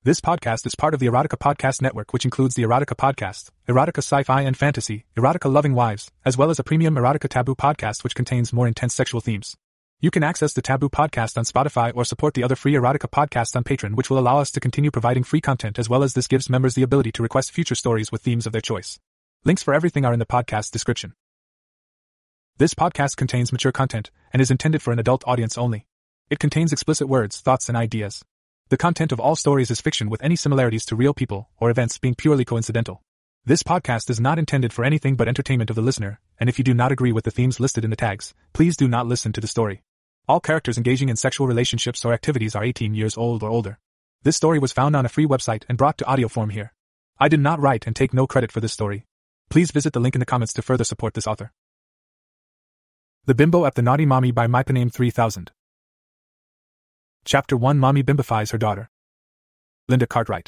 This podcast is part of the Erotica Podcast Network, which includes the Erotica Podcast, Erotica Sci-Fi and Fantasy, Erotica Loving Wives, as well as a premium Erotica Taboo podcast which contains more intense sexual themes. You can access the Taboo podcast on Spotify or support the other free Erotica podcasts on Patreon, which will allow us to continue providing free content, as well as this gives members the ability to request future stories with themes of their choice. Links for everything are in the podcast description. This podcast contains mature content and is intended for an adult audience only. It contains explicit words, thoughts, and ideas. The content of all stories is fiction, with any similarities to real people or events being purely coincidental. This podcast is not intended for anything but entertainment of the listener, and if you do not agree with the themes listed in the tags, please do not listen to the story. All characters engaging in sexual relationships or activities are 18 years old or older. This story was found on a free website and brought to audio form here. I did not write and take no credit for this story. Please visit the link in the comments to further support this author. The Bimbo at the Naughty Mommy by Mypaname 3000. Chapter 1. Mommy bimbifies her daughter. Linda Cartwright.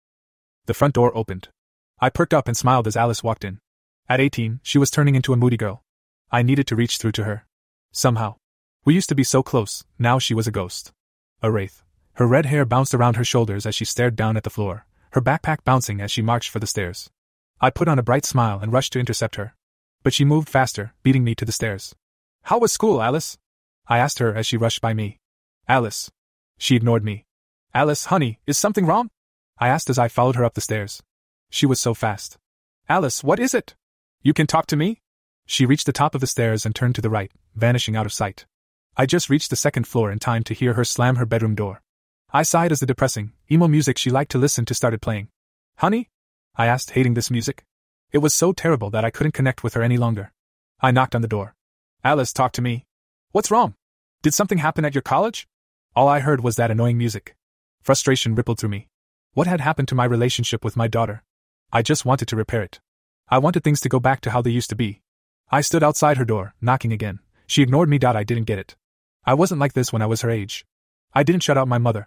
The front door opened. I perked up and smiled as Alice walked in. At 18, she was turning into a moody girl. I needed to reach through to her. Somehow. We used to be so close, now she was a ghost. A wraith. Her red hair bounced around her shoulders as she stared down at the floor, her backpack bouncing as she marched for the stairs. I put on a bright smile and rushed to intercept her. But she moved faster, beating me to the stairs. "How was school, Alice?" I asked her as she rushed by me. "Alice." She ignored me. "Alice, honey, is something wrong?" I asked as I followed her up the stairs. She was so fast. "Alice, what is it? You can talk to me?" She reached the top of the stairs and turned to the right, vanishing out of sight. I just reached the second floor in time to hear her slam her bedroom door. I sighed as the depressing, emo music she liked to listen to started playing. "Honey?" I asked, hating this music. It was so terrible that I couldn't connect with her any longer. I knocked on the door. "Alice, talk to me. What's wrong? Did something happen at your college?" All I heard was that annoying music. Frustration rippled through me. What had happened to my relationship with my daughter? I just wanted to repair it. I wanted things to go back to how they used to be. I stood outside her door, knocking again. She ignored me. I didn't get it. I wasn't like this when I was her age. I didn't shut out my mother.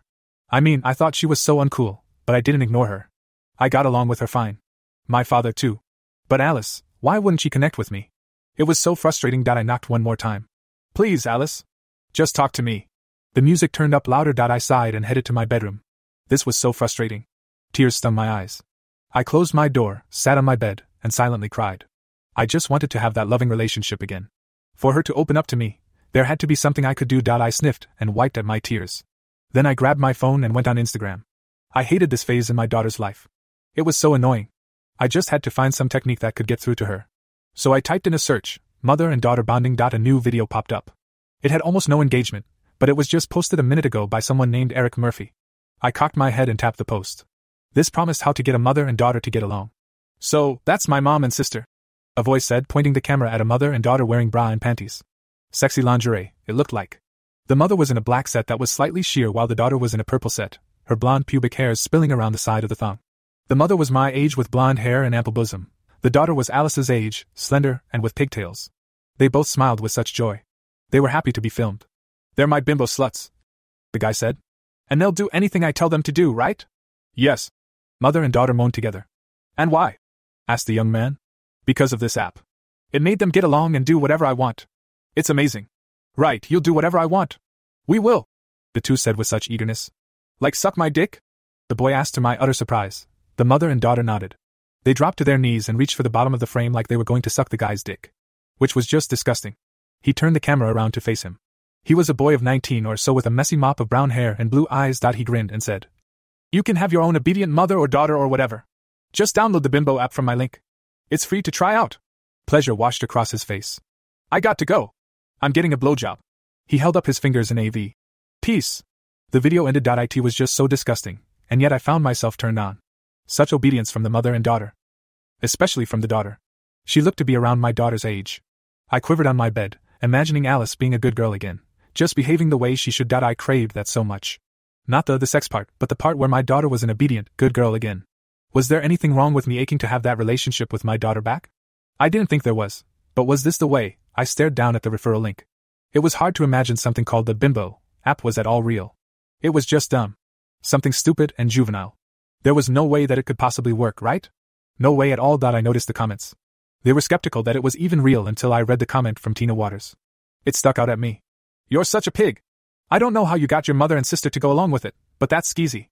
I thought she was so uncool, but I didn't ignore her. I got along with her fine. My father too. But Alice, why wouldn't she connect with me? It was so frustrating that I knocked one more time. "Please, Alice. Just talk to me." The music turned up louder. I sighed and headed to my bedroom. This was so frustrating. Tears stung my eyes. I closed my door, sat on my bed, and silently cried. I just wanted to have that loving relationship again. For her to open up to me, there had to be something I could do. I sniffed and wiped at my tears. Then I grabbed my phone and went on Instagram. I hated this phase in my daughter's life. It was so annoying. I just had to find some technique that could get through to her. So I typed in a search, mother and daughter bonding. A new video popped up. It had almost no engagement, but it was just posted a minute ago by someone named Eric Murphy. I cocked my head and tapped the post. This promised how to get a mother and daughter to get along. "So, that's my mom and sister," a voice said, pointing the camera at a mother and daughter wearing bra and panties. Sexy lingerie, it looked like. The mother was in a black set that was slightly sheer, while the daughter was in a purple set, her blonde pubic hairs spilling around the side of the thong. The mother was my age with blonde hair and ample bosom. The daughter was Alice's age, slender, and with pigtails. They both smiled with such joy. They were happy to be filmed. "They're my bimbo sluts," the guy said. "And they'll do anything I tell them to do, right?" "Yes." Mother and daughter moaned together. "And why?" asked the young man. "Because of this app. It made them get along and do whatever I want. It's amazing." "Right, you'll do whatever I want." "We will," the two said with such eagerness. "Like suck my dick?" the boy asked to my utter surprise. The mother and daughter nodded. They dropped to their knees and reached for the bottom of the frame like they were going to suck the guy's dick. Which was just disgusting. He turned the camera around to face him. He was a boy of 19 or so with a messy mop of brown hair and blue eyes. He grinned and said, "You can have your own obedient mother or daughter or whatever. Just download the Bimbo app from my link. It's free to try out." Pleasure washed across his face. "I got to go. I'm getting a blowjob." He held up his fingers in AV. "Peace." The video ended. It was just so disgusting, and yet I found myself turned on. Such obedience from the mother and daughter. Especially from the daughter. She looked to be around my daughter's age. I quivered on my bed, imagining Alice being a good girl again, just behaving the way she should. I craved that so much. Not the sex part, but the part where my daughter was an obedient, good girl again. Was there anything wrong with me aching to have that relationship with my daughter back? I didn't think there was, but was this the way? I stared down at the referral link. It was hard to imagine something called the Bimbo app was at all real. It was just dumb. Something stupid and juvenile. There was no way that it could possibly work, right? No way at all. I noticed the comments. They were skeptical that it was even real until I read the comment from Tina Waters. It stuck out at me. "You're such a pig. I don't know how you got your mother and sister to go along with it, but that's skeezy.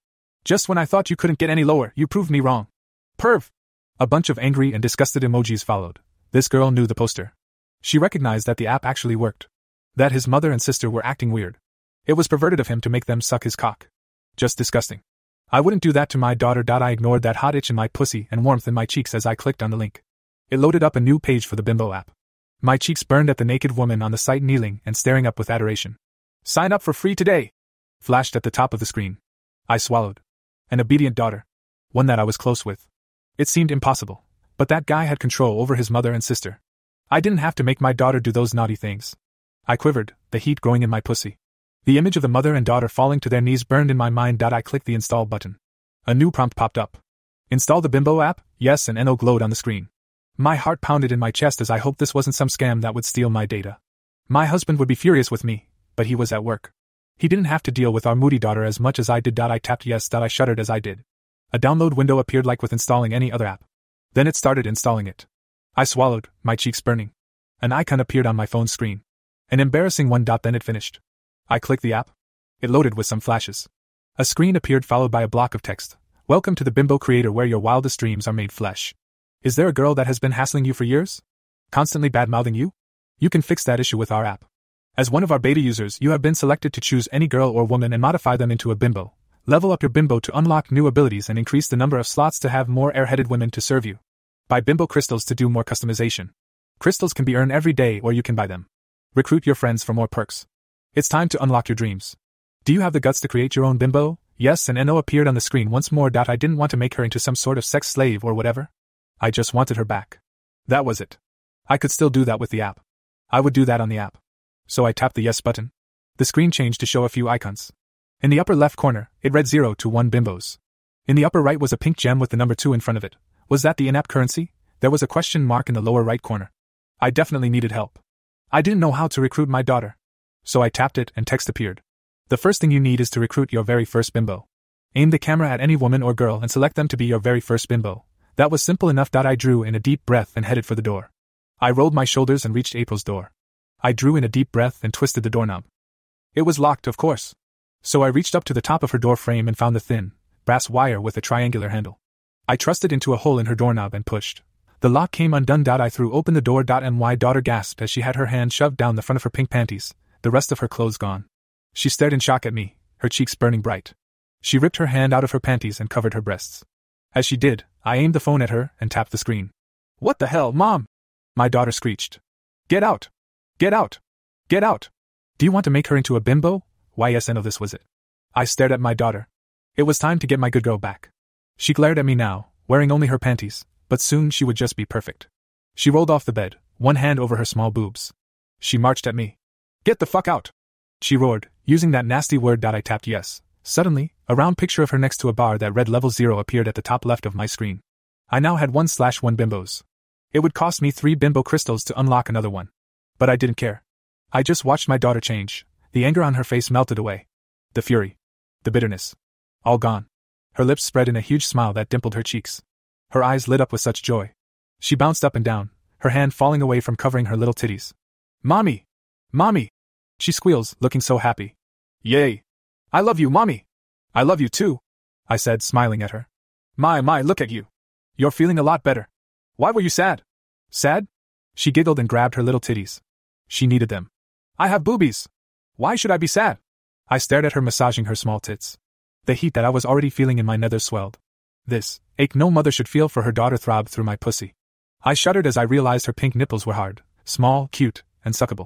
Just when I thought you couldn't get any lower, you proved me wrong. Perv! A bunch of angry and disgusted emojis followed. This girl knew the poster. She recognized that the app actually worked. That his mother and sister were acting weird. It was perverted of him to make them suck his cock. Just disgusting. I wouldn't do that to my daughter. I ignored that hot itch in my pussy and warmth in my cheeks as I clicked on the link. It loaded up a new page for the Bimbo app. My cheeks burned at the naked woman on the site kneeling and staring up with adoration. Sign up for free today! Flashed at the top of the screen. I swallowed. An obedient daughter. One that I was close with. It seemed impossible, but that guy had control over his mother and sister. I didn't have to make my daughter do those naughty things. I quivered, the heat growing in my pussy. The image of the mother and daughter falling to their knees burned in my mind. I clicked the install button. A new prompt popped up. Install the Bimbo app? Yes, and NO glowed on the screen. My heart pounded in my chest as I hoped this wasn't some scam that would steal my data. My husband would be furious with me, but he was at work. He didn't have to deal with our moody daughter as much as I did. I tapped yes. I shuddered as I did. A download window appeared like with installing any other app. Then it started installing it. I swallowed, my cheeks burning. An icon appeared on my phone screen. An embarrassing one. Then it finished. I clicked the app. It loaded with some flashes. A screen appeared followed by a block of text. Welcome to the Bimbo Creator, where your wildest dreams are made flesh. Is there a girl that has been hassling you for years? Constantly bad-mouthing you? You can fix that issue with our app. As one of our beta users, you have been selected to choose any girl or woman and modify them into a bimbo. Level up your bimbo to unlock new abilities and increase the number of slots to have more airheaded women to serve you. Buy bimbo crystals to do more customization. Crystals can be earned every day or you can buy them. Recruit your friends for more perks. It's time to unlock your dreams. Do you have the guts to create your own bimbo? Yes, and NO appeared on the screen once more. I didn't want to make her into some sort of sex slave or whatever. I just wanted her back. That was it. I could still do that with the app. I would do that on the app. So I tapped the yes button. The screen changed to show a few icons. In the upper left corner, it read 0 to 1 bimbos. In the upper right was a pink gem with the number 2 in front of it. Was that the in-app currency? There was a question mark in the lower right corner. I definitely needed help. I didn't know how to recruit my daughter. So I tapped it and text appeared. The first thing you need is to recruit your very first bimbo. Aim the camera at any woman or girl and select them to be your very first bimbo. That was simple enough. I drew in a deep breath and headed for the door. I rolled my shoulders and reached April's door. I drew in a deep breath and twisted the doorknob. It was locked, of course. So I reached up to the top of her door frame and found the thin, brass wire with a triangular handle. I thrust it into a hole in her doorknob and pushed. The lock came undone. I threw open the door. My daughter gasped as she had her hand shoved down the front of her pink panties, the rest of her clothes gone. She stared in shock at me, her cheeks burning bright. She ripped her hand out of her panties and covered her breasts. As she did, I aimed the phone at her and tapped the screen. What the hell, Mom? My daughter screeched. Get out! Get out! Get out! Do you want to make her into a bimbo? Why yes, I know this was it. I stared at my daughter. It was time to get my good girl back. She glared at me now, wearing only her panties, but soon she would just be perfect. She rolled off the bed, one hand over her small boobs. She marched at me. Get the fuck out! She roared, using that nasty word. I tapped yes. Suddenly, a round picture of her next to a bar that read level 0 appeared at the top left of my screen. I now had 1/1 bimbos. It would cost me 3 bimbo crystals to unlock another one. But I didn't care. I just watched my daughter change. The anger on her face melted away. The fury. The bitterness. All gone. Her lips spread in a huge smile that dimpled her cheeks. Her eyes lit up with such joy. She bounced up and down, her hand falling away from covering her little titties. Mommy! Mommy! She squeals, looking so happy. Yay! I love you, Mommy! I love you too, I said, smiling at her. My, look at you. You're feeling a lot better. Why were you sad? Sad? She giggled and grabbed her little titties. She needed them. I have boobies. Why should I be sad? I stared at her, massaging her small tits. The heat that I was already feeling in my nethers swelled. This ache no mother should feel for her daughter throbbed through my pussy. I shuddered as I realized her pink nipples were hard, small, cute, and suckable.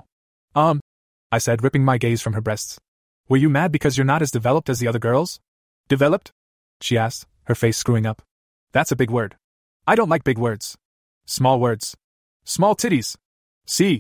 I said, ripping my gaze from her breasts. Were you mad because you're not as developed as the other girls? Developed? She asked, her face screwing up. That's a big word. I don't like big words. Small words. Small titties. See.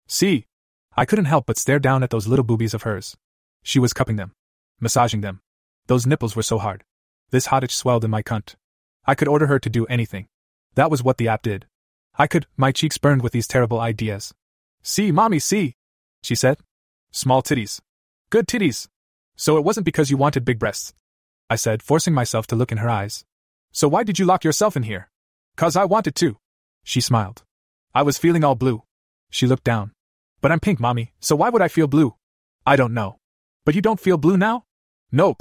I couldn't help but stare down at those little boobies of hers. She was cupping them. Massaging them. Those nipples were so hard. This hot itch swelled in my cunt. I could order her to do anything. That was what the app did. My cheeks burned with these terrible ideas. See, Mommy, see, she said. Small titties. Good titties. So it wasn't because you wanted big breasts, I said, forcing myself to look in her eyes. So why did you lock yourself in here? 'Cause I wanted to. She smiled. I was feeling all blue. She looked down. But I'm pink, Mommy, so why would I feel blue? I don't know. But you don't feel blue now? Nope.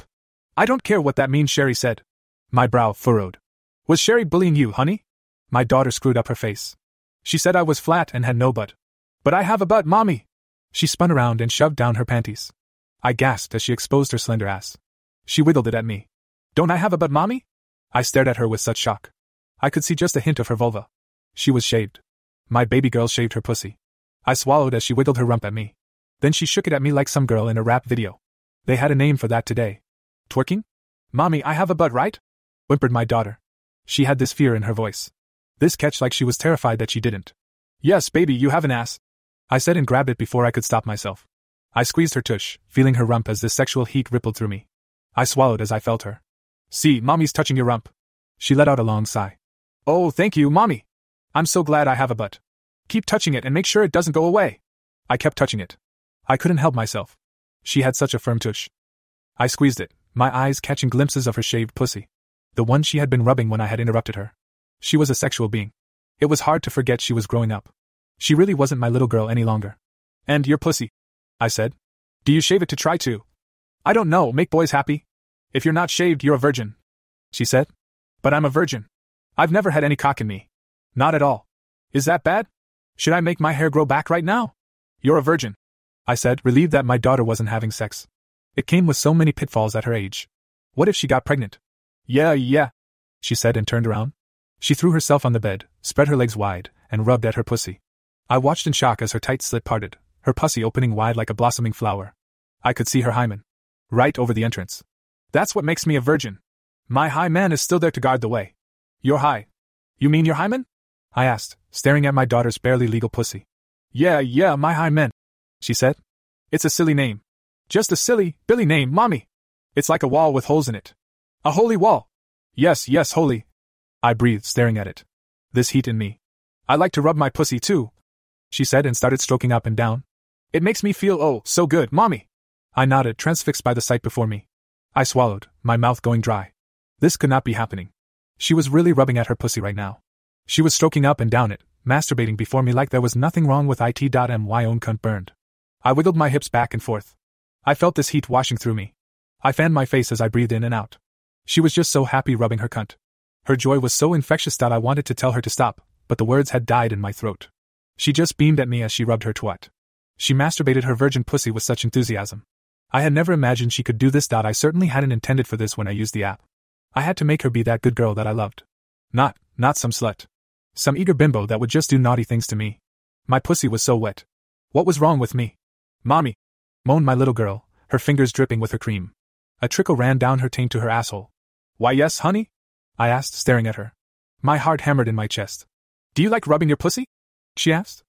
I don't care what that means, Sherry said. My brow furrowed. Was Sherry bullying you, honey? My daughter screwed up her face. She said I was flat and had no butt. But I have a butt, Mommy. She spun around and shoved down her panties. I gasped as she exposed her slender ass. She wiggled it at me. Don't I have a butt, Mommy? I stared at her with such shock. I could see just a hint of her vulva. She was shaved. My baby girl shaved her pussy. I swallowed as she wiggled her rump at me. Then she shook it at me like some girl in a rap video. They had a name for that today. Twerking? Mommy, I have a butt, right? Whimpered my daughter. She had this fear in her voice. This catch like she was terrified that she didn't. Yes, baby, you have an ass, I said and grabbed it before I could stop myself. I squeezed her tush, feeling her rump as this sexual heat rippled through me. I swallowed as I felt her. See, Mommy's touching your rump. She let out a long sigh. Oh, thank you, Mommy. I'm so glad I have a butt. Keep touching it and make sure it doesn't go away. I kept touching it. I couldn't help myself. She had such a firm tush. I squeezed it, my eyes catching glimpses of her shaved pussy. The one she had been rubbing when I had interrupted her. She was a sexual being. It was hard to forget she was growing up. She really wasn't my little girl any longer. And your pussy? I said. Do you shave it to try to? I don't know, make boys happy. If you're not shaved, you're a virgin. She said. But I'm a virgin. I've never had any cock in me. Not at all. Is that bad? Should I make my hair grow back right now? You're a virgin, I said, relieved that my daughter wasn't having sex. It came with so many pitfalls at her age. What if she got pregnant? Yeah, she said and turned around. She threw herself on the bed, spread her legs wide, and rubbed at her pussy. I watched in shock as her tight slit parted, her pussy opening wide like a blossoming flower. I could see her hymen. Right over the entrance. That's what makes me a virgin. My hymen is still there to guard the way. Your hy? You mean your hymen? I asked, staring at my daughter's barely legal pussy. Yeah, my hymen, she said. It's a silly name. Just a silly, Billy name, Mommy. It's like a wall with holes in it. A holy wall. Yes, holy. I breathed, staring at it. This heat in me. I like to rub my pussy too, she said and started stroking up and down. It makes me feel, oh, so good, Mommy. I nodded, transfixed by the sight before me. I swallowed, my mouth going dry. This could not be happening. She was really rubbing at her pussy right now. She was stroking up and down it, masturbating before me like there was nothing wrong with it.my own cunt burned. I wiggled my hips back and forth. I felt this heat washing through me. I fanned my face as I breathed in and out. She was just so happy rubbing her cunt. Her joy was so infectious that I wanted to tell her to stop, but the words had died in my throat. She just beamed at me as she rubbed her twat. She masturbated her virgin pussy with such enthusiasm. I had never imagined she could do this. I certainly hadn't intended for this when I used the app. I had to make her be that good girl that I loved. Not some slut. Some eager bimbo that would just do naughty things to me. My pussy was so wet. What was wrong with me? Mommy, moaned my little girl, her fingers dripping with her cream. A trickle ran down her taint to her asshole. Why yes, honey? I asked, staring at her. My heart hammered in my chest. Do you like rubbing your pussy? She asked.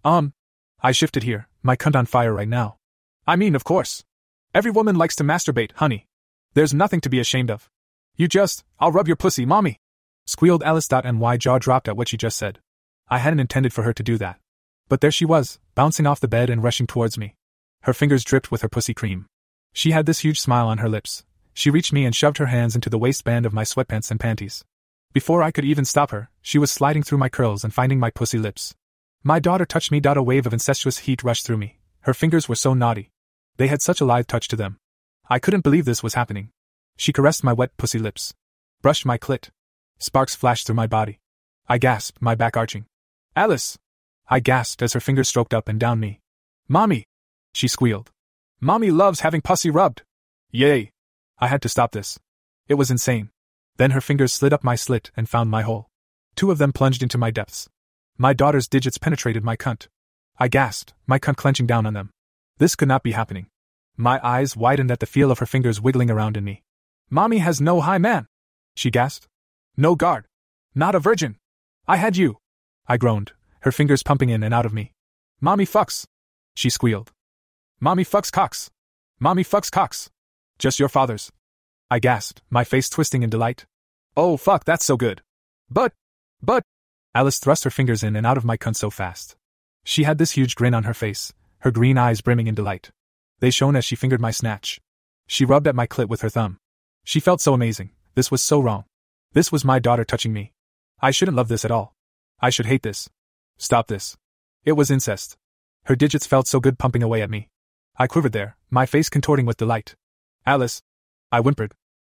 I shifted here, my cunt on fire right now. I mean, of course. Every woman likes to masturbate, honey. There's nothing to be ashamed of. I'll rub your pussy, Mommy, squealed Alice. My jaw dropped at what she just said. I hadn't intended for her to do that. But there she was, bouncing off the bed and rushing towards me. Her fingers dripped with her pussy cream. She had this huge smile on her lips. She reached me and shoved her hands into the waistband of my sweatpants and panties. Before I could even stop her, she was sliding through my curls and finding my pussy lips. My daughter touched me. A wave of incestuous heat rushed through me. Her fingers were so naughty. They had such a live touch to them. I couldn't believe this was happening. She caressed my wet pussy lips. Brushed my clit. Sparks flashed through my body. I gasped, my back arching. Alice! I gasped as her fingers stroked up and down me. Mommy! She squealed. Mommy loves having pussy rubbed. Yay! I had to stop this. It was insane. Then her fingers slid up my slit and found my hole. 2 of them plunged into my depths. My daughter's digits penetrated my cunt. I gasped, my cunt clenching down on them. This could not be happening. My eyes widened at the feel of her fingers wiggling around in me. Mommy has no hymen, she gasped. No guard. Not a virgin. I had you. I groaned, her fingers pumping in and out of me. Mommy fucks, she squealed. Mommy fucks cocks. Mommy fucks cocks. Just your father's. I gasped, my face twisting in delight. Oh fuck, that's so good. But. Alice thrust her fingers in and out of my cunt so fast. She had this huge grin on her face, her green eyes brimming in delight. They shone as she fingered my snatch. She rubbed at my clit with her thumb. She felt so amazing. This was so wrong. This was my daughter touching me. I shouldn't love this at all. I should hate this. Stop this. It was incest. Her digits felt so good pumping away at me. I quivered there, my face contorting with delight. Alice, I whimpered.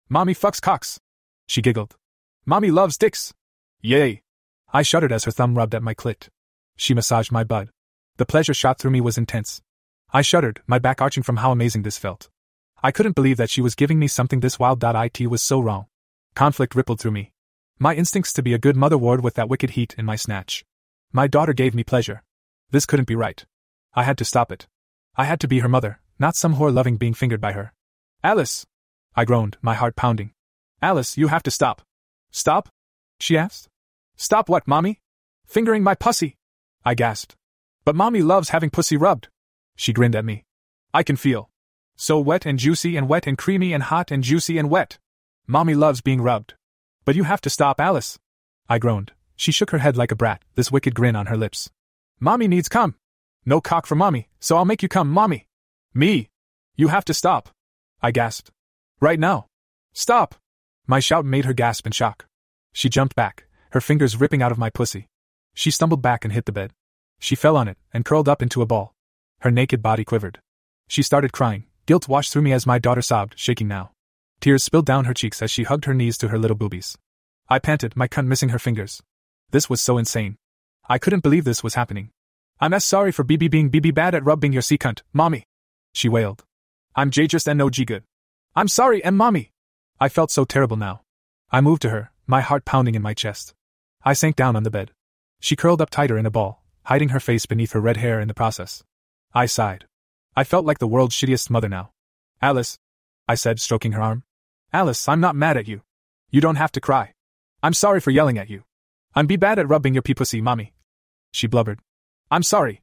Mommy fucks cocks. She giggled. Mommy loves dicks. Yay. I shuddered as her thumb rubbed at my clit. She massaged my bud. The pleasure shot through me was intense. I shuddered, my back arching from how amazing this felt. I couldn't believe that she was giving me something this wild. It was so wrong. Conflict rippled through me. My instincts to be a good mother warred with that wicked heat in my snatch. My daughter gave me pleasure. This couldn't be right. I had to stop it. I had to be her mother, not some whore loving being fingered by her. Alice! I groaned, my heart pounding. Alice, you have to stop. Stop? She asked. Stop what, Mommy? Fingering my pussy! I gasped. But Mommy loves having pussy rubbed. She grinned at me. I can feel. So wet and juicy and wet and creamy and hot and juicy and wet. Mommy loves being rubbed. But you have to stop, Alice. I groaned. She shook her head like a brat, this wicked grin on her lips. Mommy needs cum. No cock for Mommy, so I'll make you come, Mommy. Me. You have to stop. I gasped. Right now. Stop. My shout made her gasp in shock. She jumped back, her fingers ripping out of my pussy. She stumbled back and hit the bed. She fell on it and curled up into a ball. Her naked body quivered. She started crying. Guilt washed through me as my daughter sobbed, shaking now. Tears spilled down her cheeks as she hugged her knees to her little boobies. I panted, my cunt missing her fingers. This was so insane. I couldn't believe this was happening. I'm as sorry for BB being BB bad at rubbing your C cunt, Mommy. She wailed. I'm J just and no G good. I'm sorry, Mommy. I felt so terrible now. I moved to her, my heart pounding in my chest. I sank down on the bed. She curled up tighter in a ball, hiding her face beneath her red hair in the process. I sighed. I felt like the world's shittiest mother now. Alice, I said, stroking her arm. Alice, I'm not mad at you. You don't have to cry. I'm sorry for yelling at you. I'm be bad at rubbing your pee pussy, Mommy. She blubbered. I'm sorry.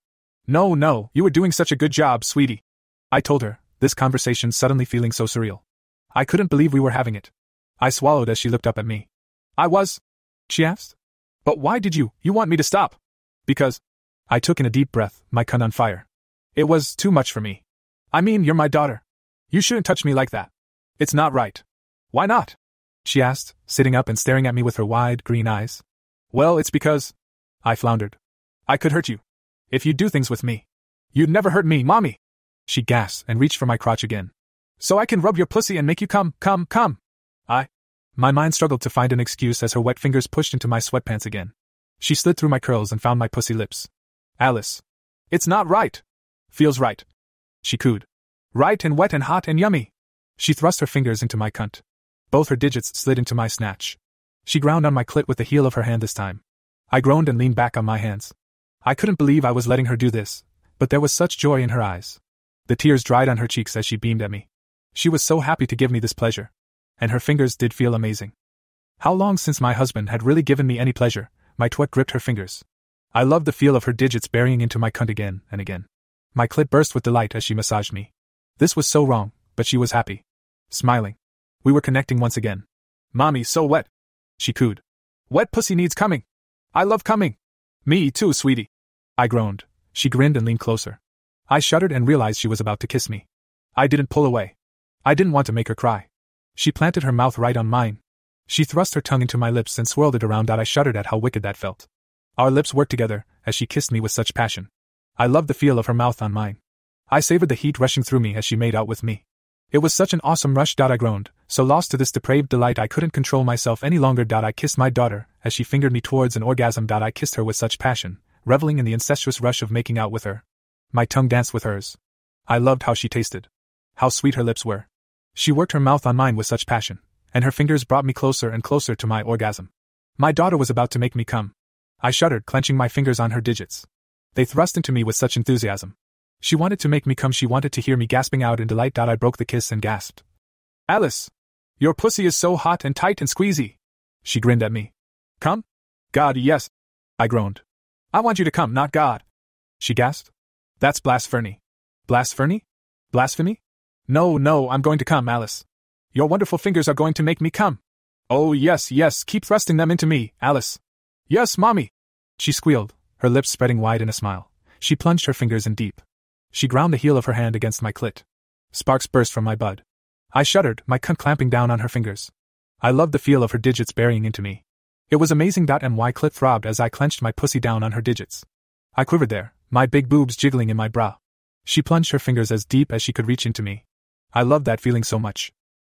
No, you were doing such a good job, sweetie. I told her, this conversation suddenly feeling so surreal. I couldn't believe we were having it. I swallowed as she looked up at me. I was? She asked. But why did you want me to stop? Because. I took in a deep breath, my cunt on fire. It was too much for me. I mean, you're my daughter. You shouldn't touch me like that. It's not right. Why not? She asked, sitting up and staring at me with her wide, green eyes. Well, it's because. I floundered. I could hurt you. If you do things with me. You'd never hurt me, Mommy. She gasped and reached for my crotch again. So I can rub your pussy and make you come. My mind struggled to find an excuse as her wet fingers pushed into my sweatpants again. She slid through my curls and found my pussy lips. Alice. It's not right. Feels right. She cooed. Right and wet and hot and yummy. She thrust her fingers into my cunt. Both her digits slid into my snatch. She ground on my clit with the heel of her hand this time. I groaned and leaned back on my hands. I couldn't believe I was letting her do this, but there was such joy in her eyes. The tears dried on her cheeks as she beamed at me. She was so happy to give me this pleasure. And her fingers did feel amazing. How long since my husband had really given me any pleasure? My twat gripped her fingers. I loved the feel of her digits burying into my cunt again and again. My clit burst with delight as she massaged me. This was so wrong, but she was happy. Smiling. We were connecting once again. Mommy, so wet. She cooed. Wet pussy needs coming. I love coming. Me too, sweetie. I groaned. She grinned and leaned closer. I shuddered and realized she was about to kiss me. I didn't pull away. I didn't want to make her cry. She planted her mouth right on mine. She thrust her tongue into my lips and swirled it around. I shuddered at how wicked that felt. Our lips worked together as she kissed me with such passion. I loved the feel of her mouth on mine. I savored the heat rushing through me as she made out with me. It was such an awesome rush. I groaned, so lost to this depraved delight I couldn't control myself any longer. I kissed my daughter as she fingered me towards an orgasm. I kissed her with such passion, reveling in the incestuous rush of making out with her. My tongue danced with hers. I loved how she tasted. How sweet her lips were. She worked her mouth on mine with such passion, and her fingers brought me closer and closer to my orgasm. My daughter was about to make me come. I shuddered, clenching my fingers on her digits. They thrust into me with such enthusiasm. She wanted to make me come. She wanted to hear me gasping out in delight. I broke the kiss and gasped. Alice! Your pussy is so hot and tight and squeezy. She grinned at me. Come? God, yes. I groaned. I want you to come, not God. She gasped. That's blasphemy. Blasphemy? Blasphemy? No, I'm going to come, Alice. Your wonderful fingers are going to make me come. Oh, yes, keep thrusting them into me, Alice. Yes, Mommy. She squealed, her lips spreading wide in a smile. She plunged her fingers in deep. She ground the heel of her hand against my clit. Sparks burst from my bud. I shuddered, my cunt clamping down on her fingers. I loved the feel of her digits burying into me. It was amazing. My clit throbbed as I clenched my pussy down on her digits. I quivered there, my big boobs jiggling in my bra. She plunged her fingers as deep as she could reach into me. I loved that feeling so much.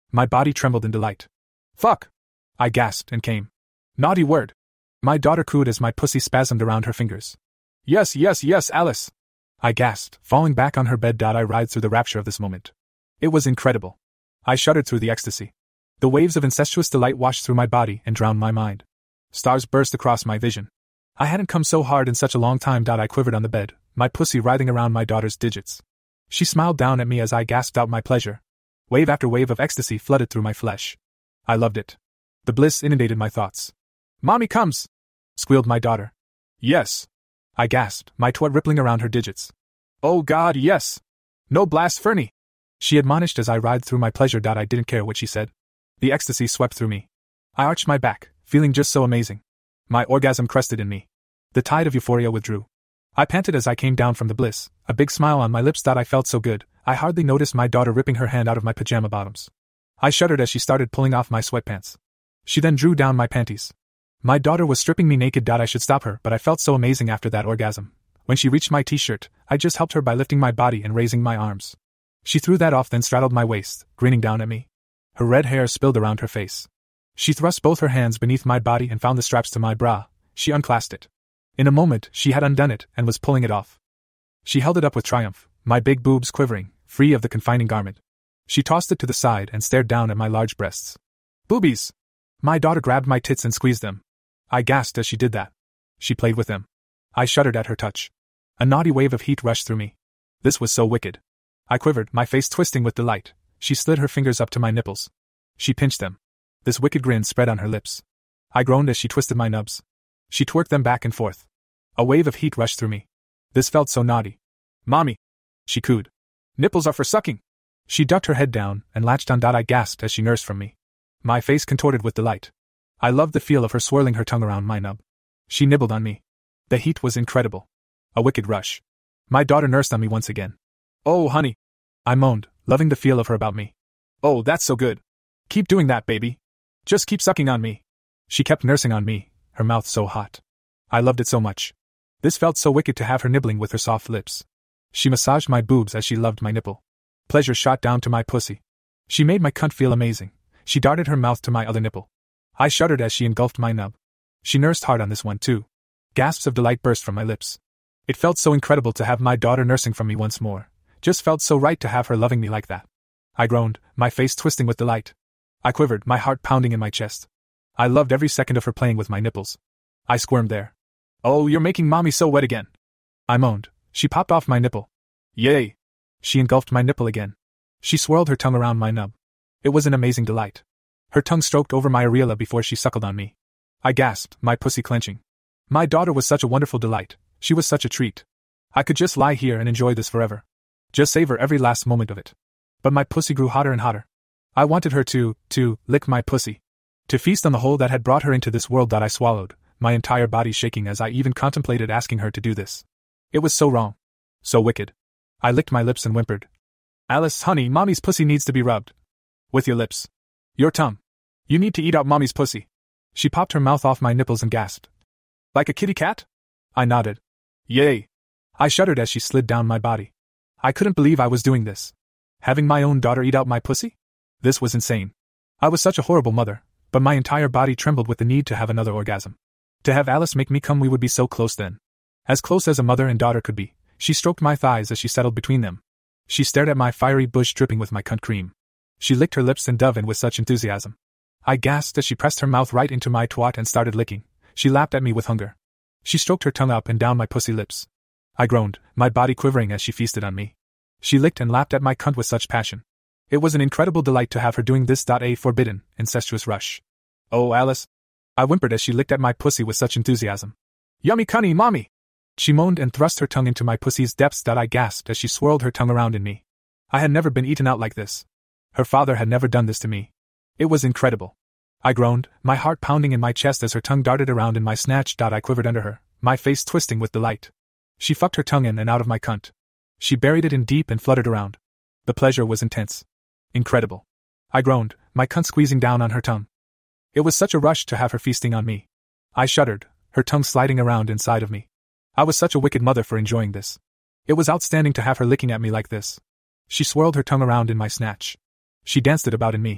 My body trembled in delight. Fuck! I gasped and came. Naughty word! My daughter cooed as my pussy spasmed around her fingers. Yes, yes, yes, Alice! I gasped, falling back on her bed. I writhed through the rapture of this moment. It was incredible. I shuddered through the ecstasy. The waves of incestuous delight washed through my body and drowned my mind. Stars burst across my vision. I hadn't come so hard in such a long time. I quivered on the bed, my pussy writhing around my daughter's digits. She smiled down at me as I gasped out my pleasure. Wave after wave of ecstasy flooded through my flesh. I loved it. The bliss inundated my thoughts. Mommy comes! Squealed my daughter. Yes! I gasped, my twat rippling around her digits. Oh God, yes! No blasphemy! She admonished as I writhed through my pleasure. I didn't care what she said. The ecstasy swept through me. I arched my back, feeling just so amazing. My orgasm crested in me. The tide of euphoria withdrew. I panted as I came down from the bliss, a big smile on my lips. I felt so good, I hardly noticed my daughter ripping her hand out of my pajama bottoms. I shuddered as she started pulling off my sweatpants. She then drew down my panties. My daughter was stripping me naked. I should stop her, but I felt so amazing after that orgasm. When she reached my t-shirt, I just helped her by lifting my body and raising my arms. She threw that off, then straddled my waist, grinning down at me. Her red hair spilled around her face. She thrust both her hands beneath my body and found the straps to my bra. She unclasped it. In a moment, she had undone it and was pulling it off. She held it up with triumph, my big boobs quivering, free of the confining garment. She tossed it to the side and stared down at my large breasts. Boobies! My daughter grabbed my tits and squeezed them. I gasped as she did that. She played with them. I shuddered at her touch. A naughty wave of heat rushed through me. This was so wicked. I quivered, my face twisting with delight. She slid her fingers up to my nipples. She pinched them. This wicked grin spread on her lips. I groaned as she twisted my nubs. She twerked them back and forth. A wave of heat rushed through me. This felt so naughty. Mommy! She cooed. Nipples are for sucking! She ducked her head down and latched on. I gasped as she nursed from me. My face contorted with delight. I loved the feel of her swirling her tongue around my nub. She nibbled on me. The heat was incredible. A wicked rush. My daughter nursed on me once again. Oh, honey! I moaned, loving the feel of her about me. Oh, that's so good. Keep doing that, baby. Just keep sucking on me. She kept nursing on me, her mouth so hot. I loved it so much. This felt so wicked to have her nibbling with her soft lips. She massaged my boobs as she loved my nipple. Pleasure shot down to my pussy. She made my cunt feel amazing. She darted her mouth to my other nipple. I shuddered as she engulfed my nub. She nursed hard on this one too. Gasps of delight burst from my lips. It felt so incredible to have my daughter nursing from me once more. Just felt so right to have her loving me like that. I groaned, my face twisting with delight. I quivered, my heart pounding in my chest. I loved every second of her playing with my nipples. I squirmed there. Oh, you're making mommy so wet again. I moaned. She popped off my nipple. Yay! She engulfed my nipple again. She swirled her tongue around my nub. It was an amazing delight. Her tongue stroked over my areola before she suckled on me. I gasped, my pussy clenching. My daughter was such a wonderful delight. She was such a treat. I could just lie here and enjoy this forever. Just savor every last moment of it. But my pussy grew hotter and hotter. I wanted her to lick my pussy. To feast on the hole that had brought her into this world. I swallowed, my entire body shaking as I even contemplated asking her to do this. It was so wrong. So wicked. I licked my lips and whimpered. Alice, honey, mommy's pussy needs to be rubbed. With your lips. Your tongue. You need to eat out mommy's pussy. She popped her mouth off my nipples and gasped. Like a kitty cat? I nodded. Yay. I shuddered as she slid down my body. I couldn't believe I was doing this. Having my own daughter eat out my pussy? This was insane. I was such a horrible mother, but my entire body trembled with the need to have another orgasm. To have Alice make me come, we would be so close then. As close as a mother and daughter could be. She stroked my thighs as she settled between them. She stared at my fiery bush dripping with my cunt cream. She licked her lips and dove in with such enthusiasm. I gasped as she pressed her mouth right into my twat and started licking. She lapped at me with hunger. She stroked her tongue up and down my pussy lips. I groaned, my body quivering as she feasted on me. She licked and lapped at my cunt with such passion. It was an incredible delight to have her doing this. A forbidden, incestuous rush. Oh, Alice. I whimpered as she licked at my pussy with such enthusiasm. Yummy cunny, mommy! She moaned and thrust her tongue into my pussy's depths. I gasped as she swirled her tongue around in me. I had never been eaten out like this. Her father had never done this to me. It was incredible. I groaned, my heart pounding in my chest as her tongue darted around in my snatch. I quivered under her, my face twisting with delight. She fucked her tongue in and out of my cunt. She buried it in deep and fluttered around. The pleasure was intense. Incredible. I groaned, my cunt squeezing down on her tongue. It was such a rush to have her feasting on me. I shuddered, her tongue sliding around inside of me. I was such a wicked mother for enjoying this. It was outstanding to have her licking at me like this. She swirled her tongue around in my snatch. She danced it about in me.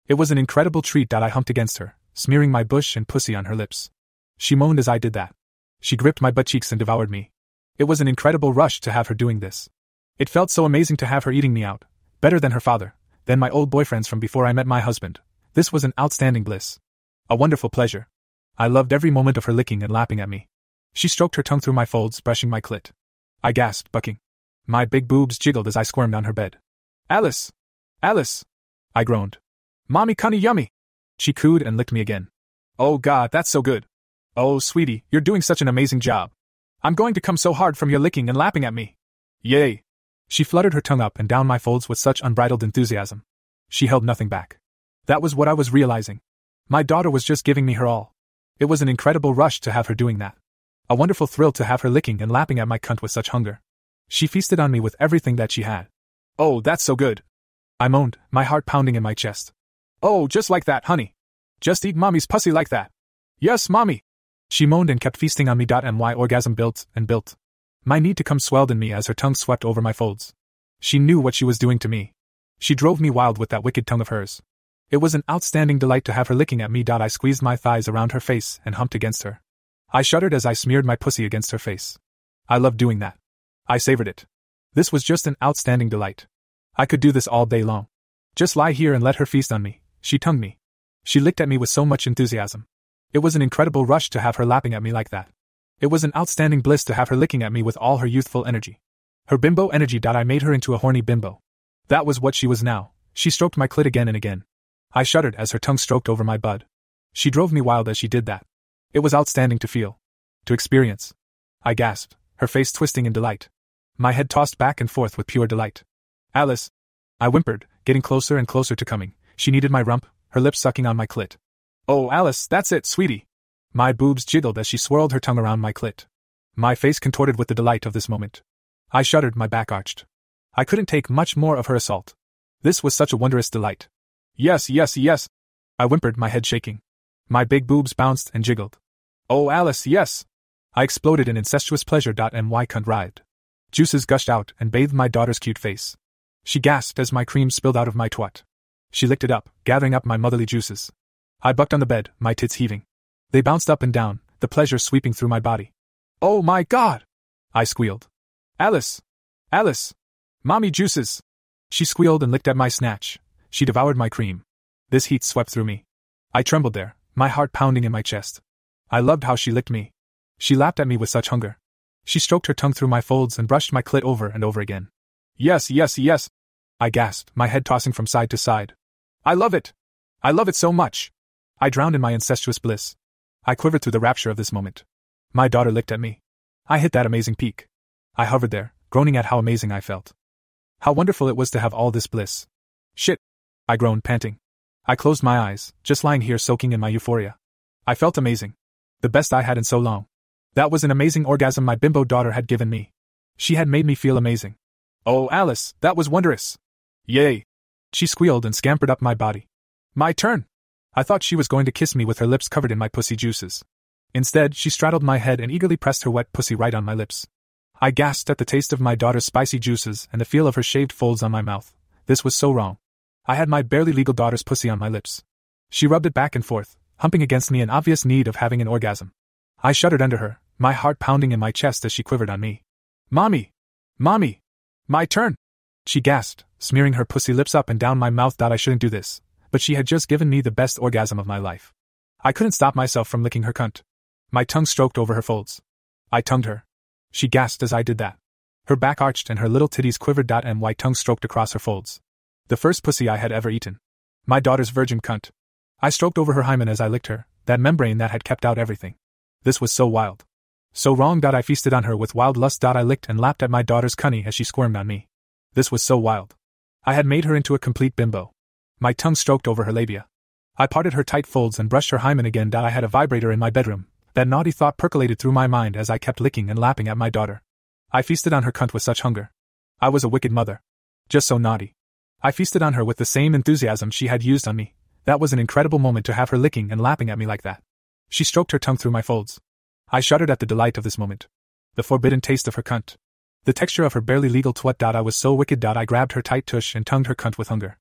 It was an incredible treat. I humped against her, smearing my bush and pussy on her lips. She moaned as I did that. She gripped my butt cheeks and devoured me. It was an incredible rush to have her doing this. It felt so amazing to have her eating me out, better than her father, than my old boyfriends from before I met my husband. This was an outstanding bliss. A wonderful pleasure. I loved every moment of her licking and lapping at me. She stroked her tongue through my folds, brushing my clit. I gasped, bucking. My big boobs jiggled as I squirmed on her bed. Alice! Alice! I groaned. Mommy cunny yummy! She cooed and licked me again. Oh God, that's so good. Oh, sweetie, you're doing such an amazing job. I'm going to come so hard from your licking and lapping at me. Yay! She fluttered her tongue up and down my folds with such unbridled enthusiasm. She held nothing back. That was what I was realizing. My daughter was just giving me her all. It was an incredible rush to have her doing that. A wonderful thrill to have her licking and lapping at my cunt with such hunger. She feasted on me with everything that she had. Oh, that's so good. I moaned, my heart pounding in my chest. Oh, just like that, honey. Just eat mommy's pussy like that. Yes, mommy. She moaned and kept feasting on me. My orgasm built and built. My need to come swelled in me as her tongue swept over my folds. She knew what she was doing to me. She drove me wild with that wicked tongue of hers. It was an outstanding delight to have her licking at me. I squeezed my thighs around her face and humped against her. I shuddered as I smeared my pussy against her face. I loved doing that. I savored it. This was just an outstanding delight. I could do this all day long. Just lie here and let her feast on me. She tongued me. She licked at me with so much enthusiasm. It was an incredible rush to have her lapping at me like that. It was an outstanding bliss to have her licking at me with all her youthful energy. Her bimbo energy. I made her into a horny bimbo. That was what she was now. She stroked my clit again and again. I shuddered as her tongue stroked over my bud. She drove me wild as she did that. It was outstanding to feel. To experience. I gasped, her face twisting in delight. My head tossed back and forth with pure delight. Alice! I whimpered, getting closer and closer to coming. She kneaded my rump, her lips sucking on my clit. Oh, Alice, that's it, sweetie! My boobs jiggled as she swirled her tongue around my clit. My face contorted with the delight of this moment. I shuddered, my back arched. I couldn't take much more of her assault. This was such a wondrous delight. Yes, yes, yes! I whimpered, my head shaking. My big boobs bounced and jiggled. Oh, Alice, yes! I exploded in incestuous pleasure. My cunt writhed. Juices gushed out and bathed my daughter's cute face. She gasped as my cream spilled out of my twat. She licked it up, gathering up my motherly juices. I bucked on the bed, my tits heaving. They bounced up and down, the pleasure sweeping through my body. Oh my God! I squealed. Alice! Alice! Mommy juices! She squealed and licked at my snatch. She devoured my cream. This heat swept through me. I trembled there, my heart pounding in my chest. I loved how she licked me. She lapped at me with such hunger. She stroked her tongue through my folds and brushed my clit over and over again. Yes, yes, yes! I gasped, my head tossing from side to side. I love it! I love it so much! I drowned in my incestuous bliss. I quivered through the rapture of this moment. My daughter licked at me. I hit that amazing peak. I hovered there, groaning at how amazing I felt. How wonderful it was to have all this bliss. Shit! I groaned, panting. I closed my eyes, just lying here soaking in my euphoria. I felt amazing. The best I had in so long. That was an amazing orgasm my bimbo daughter had given me. She had made me feel amazing. Oh, Alice, that was wondrous! Yay! She squealed and scampered up my body. My turn! I thought she was going to kiss me with her lips covered in my pussy juices. Instead, she straddled my head and eagerly pressed her wet pussy right on my lips. I gasped at the taste of my daughter's spicy juices and the feel of her shaved folds on my mouth. This was so wrong. I had my barely legal daughter's pussy on my lips. She rubbed it back and forth, humping against me in obvious need of having an orgasm. I shuddered under her, my heart pounding in my chest as she quivered on me. Mommy! Mommy! My turn! She gasped, smearing her pussy lips up and down my mouth. I shouldn't do this, but she had just given me the best orgasm of my life. I couldn't stop myself from licking her cunt. My tongue stroked over her folds. I tongued her. She gasped as I did that. Her back arched and her little titties quivered. My tongue stroked across her folds. The first pussy I had ever eaten. My daughter's virgin cunt. I stroked over her hymen as I licked her, that membrane that had kept out everything. This was so wild. So wrong. I feasted on her with wild lust. I licked and lapped at my daughter's cunny as she squirmed on me. This was so wild. I had made her into a complete bimbo. My tongue stroked over her labia. I parted her tight folds and brushed her hymen again. I had a vibrator in my bedroom. That naughty thought percolated through my mind as I kept licking and lapping at my daughter. I feasted on her cunt with such hunger. I was a wicked mother. Just so naughty. I feasted on her with the same enthusiasm she had used on me. That was an incredible moment to have her licking and lapping at me like that. She stroked her tongue through my folds. I shuddered at the delight of this moment. The forbidden taste of her cunt. The texture of her barely legal twat. I was so wicked. I grabbed her tight tush and tongued her cunt with hunger.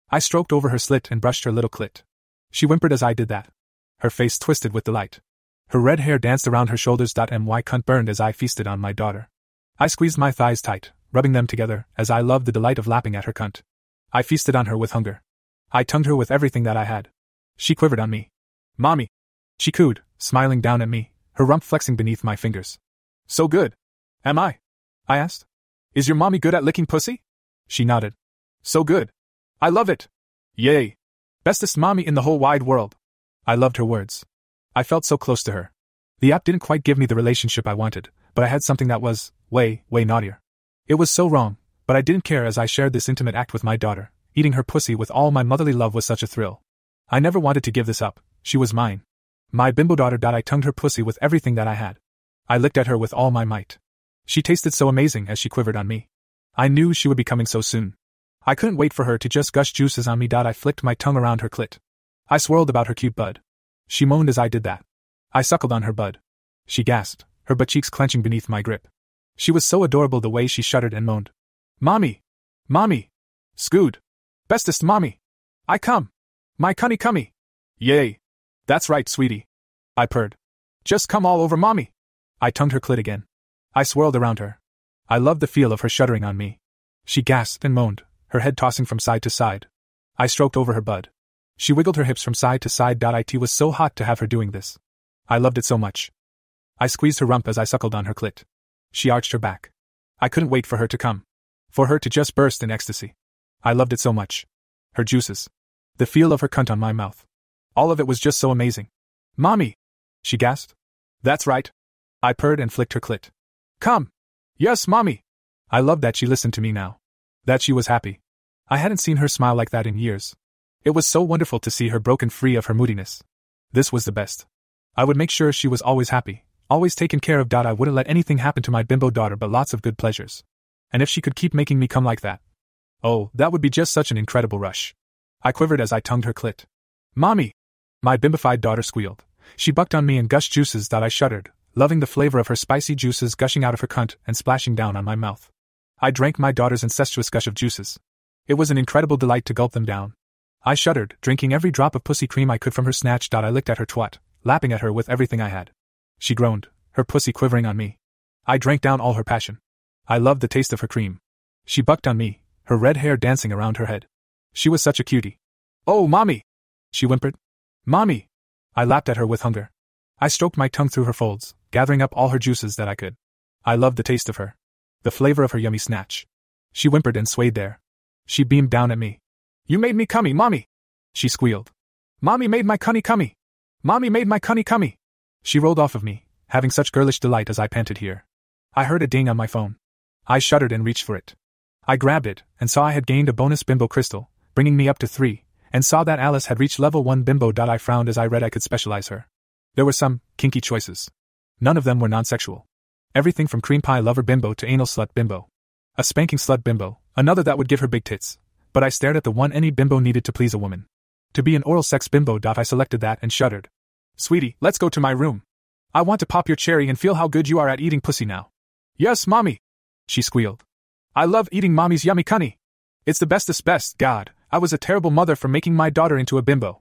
I stroked over her slit and brushed her little clit. She whimpered as I did that. Her face twisted with delight. Her red hair danced around her shoulders. My cunt burned as I feasted on my daughter. I squeezed my thighs tight, rubbing them together, as I loved the delight of lapping at her cunt. I feasted on her with hunger. I tongued her with everything that I had. She quivered on me. Mommy! She cooed, smiling down at me, her rump flexing beneath my fingers. So good. Am I? I asked. Is your mommy good at licking pussy? She nodded. So good. I love it. Yay. Bestest mommy in the whole wide world. I loved her words. I felt so close to her. The app didn't quite give me the relationship I wanted, but I had something that was way naughtier. It was so wrong, but I didn't care as I shared this intimate act with my daughter. Eating her pussy with all my motherly love was such a thrill. I never wanted to give this up. She was mine. My bimbo daughter. I tongued her pussy with everything that I had. I licked at her with all my might. She tasted so amazing as she quivered on me. I knew she would be coming so soon. I couldn't wait for her to just gush juices on me. I flicked my tongue around her clit. I swirled about her cute bud. She moaned as I did that. I suckled on her bud. She gasped, her butt cheeks clenching beneath my grip. She was so adorable the way she shuddered and moaned. Mommy! Mommy! Scoot! Bestest mommy! I come! My cunny cummy! Yay! That's right, sweetie. I purred. Just come all over mommy! I tongued her clit again. I swirled around her. I loved the feel of her shuddering on me. She gasped and moaned, her head tossing from side to side. I stroked over her bud. She wiggled her hips from side to side. It was so hot to have her doing this. I loved it so much. I squeezed her rump as I suckled on her clit. She arched her back. I couldn't wait for her to come. For her to just burst in ecstasy. I loved it so much. Her juices. The feel of her cunt on my mouth. All of it was just so amazing. Mommy! She gasped. That's right. I purred and flicked her clit. Come! Yes, mommy! I loved that she listened to me now. That she was happy. I hadn't seen her smile like that in years. It was so wonderful to see her broken free of her moodiness. This was the best. I would make sure she was always happy, always taken care of. I wouldn't let anything happen to my bimbo daughter but lots of good pleasures. And if she could keep making me come like that. Oh, that would be just such an incredible rush. I quivered as I tongued her clit. Mommy! My bimbified daughter squealed. She bucked on me and gushed juices. I shuddered, loving the flavor of her spicy juices gushing out of her cunt and splashing down on my mouth. I drank my daughter's incestuous gush of juices. It was an incredible delight to gulp them down. I shuddered, drinking every drop of pussy cream I could from her snatch. I licked at her twat, lapping at her with everything I had. She groaned, her pussy quivering on me. I drank down all her passion. I loved the taste of her cream. She bucked on me, her red hair dancing around her head. She was such a cutie. Oh, mommy! She whimpered. Mommy! I lapped at her with hunger. I stroked my tongue through her folds, gathering up all her juices that I could. I loved the taste of her. The flavor of her yummy snatch. She whimpered and swayed there. She beamed down at me. You made me cummy, mommy! She squealed. Mommy made my cunny cummy! Mommy made my cunny cummy! She rolled off of me, having such girlish delight as I panted here. I heard a ding on my phone. I shuddered and reached for it. I grabbed it, and saw I had gained a bonus bimbo crystal, bringing me up to 3, and saw that Alice had reached level 1 bimbo. I frowned as I read I could specialize her. There were some kinky choices. None of them were non-sexual. Everything from cream pie lover bimbo to anal slut bimbo. A spanking slut bimbo, another that would give her big tits. But I stared at the one any bimbo needed to please a woman. To be an oral sex bimbo. I selected that and shuddered. Sweetie, let's go to my room. I want to pop your cherry and feel how good you are at eating pussy now. Yes, mommy! She squealed. I love eating mommy's yummy cunny. It's the bestest best. God, I was a terrible mother for making my daughter into a bimbo.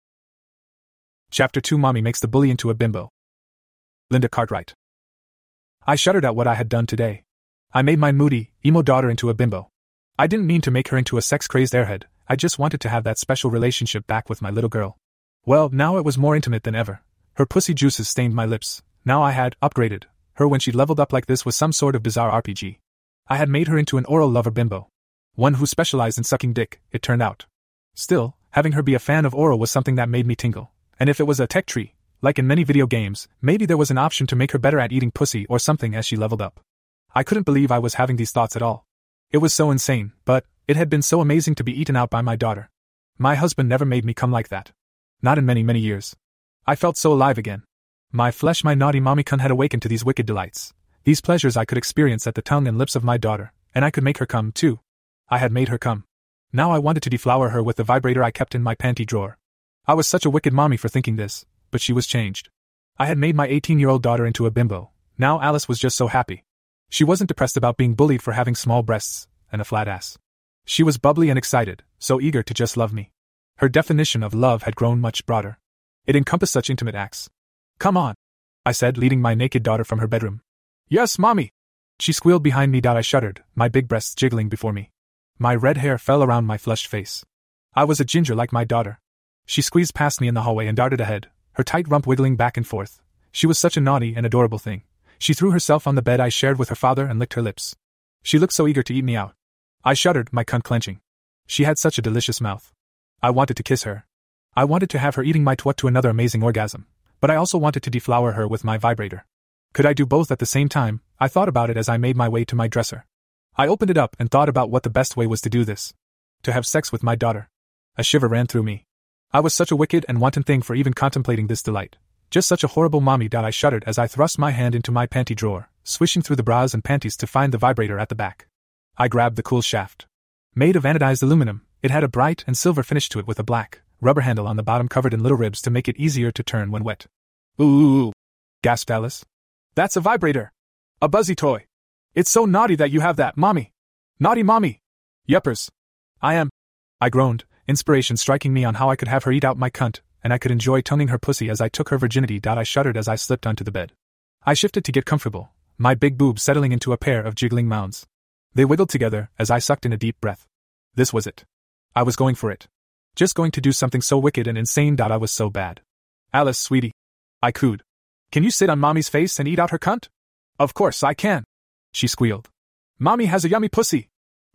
Chapter 2. Mommy makes the bully into a bimbo. Linda Cartwright. I shuddered at what I had done today. I made my moody, emo daughter into a bimbo. I didn't mean to make her into a sex-crazed airhead, I just wanted to have that special relationship back with my little girl. Well, now it was more intimate than ever. Her pussy juices stained my lips. Now I had upgraded her when she leveled up like this was some sort of bizarre RPG. I had made her into an oral lover bimbo. One who specialized in sucking dick, it turned out. Still, having her be a fan of oral was something that made me tingle. And if it was a tech tree, like in many video games, maybe there was an option to make her better at eating pussy or something as she leveled up. I couldn't believe I was having these thoughts at all. It was so insane, but it had been so amazing to be eaten out by my daughter. My husband never made me come like that. Not in many, many years. I felt so alive again. My flesh, my naughty mommy cunt had awakened to these wicked delights. These pleasures I could experience at the tongue and lips of my daughter, and I could make her come, too. I had made her come. Now I wanted to deflower her with the vibrator I kept in my panty drawer. I was such a wicked mommy for thinking this, but she was changed. I had made my 18-year-old daughter into a bimbo. Now Alice was just so happy. She wasn't depressed about being bullied for having small breasts and a flat ass. She was bubbly and excited, so eager to just love me. Her definition of love had grown much broader. It encompassed such intimate acts. "Come on," I said, leading my naked daughter from her bedroom. "Yes, Mommy!" She squealed behind me. I shuddered, my big breasts jiggling before me. My red hair fell around my flushed face. I was a ginger like my daughter. She squeezed past me in the hallway and darted ahead, her tight rump wiggling back and forth. She was such a naughty and adorable thing. She threw herself on the bed I shared with her father and licked her lips. She looked so eager to eat me out. I shuddered, my cunt clenching. She had such a delicious mouth. I wanted to kiss her. I wanted to have her eating my twat to another amazing orgasm, but I also wanted to deflower her with my vibrator. Could I do both at the same time? I thought about it as I made my way to my dresser. I opened it up and thought about what the best way was to do this. To have sex with my daughter. A shiver ran through me. I was such a wicked and wanton thing for even contemplating this delight. Just such a horrible mommy. I shuddered as I thrust my hand into my panty drawer, swishing through the bras and panties to find the vibrator at the back. I grabbed the cool shaft. Made of anodized aluminum, it had a bright and silver finish to it with a black, rubber handle on the bottom covered in little ribs to make it easier to turn when wet. "Ooh," gasped Alice. "That's a vibrator! A buzzy toy! It's so naughty that you have that, Mommy! Naughty Mommy! Yuppers! I groaned, inspiration striking me on how I could have her eat out my cunt, and I could enjoy tonguing her pussy as I took her virginity. I shuddered as I slipped onto the bed. I shifted to get comfortable, my big boobs settling into a pair of jiggling mounds. They wiggled together as I sucked in a deep breath. This was it. I was going for it. Just going to do something so wicked and insane. I was so bad. "Alice, sweetie," I cooed. "Can you sit on Mommy's face and eat out her cunt?" "Of course I can," she squealed. "Mommy has a yummy pussy.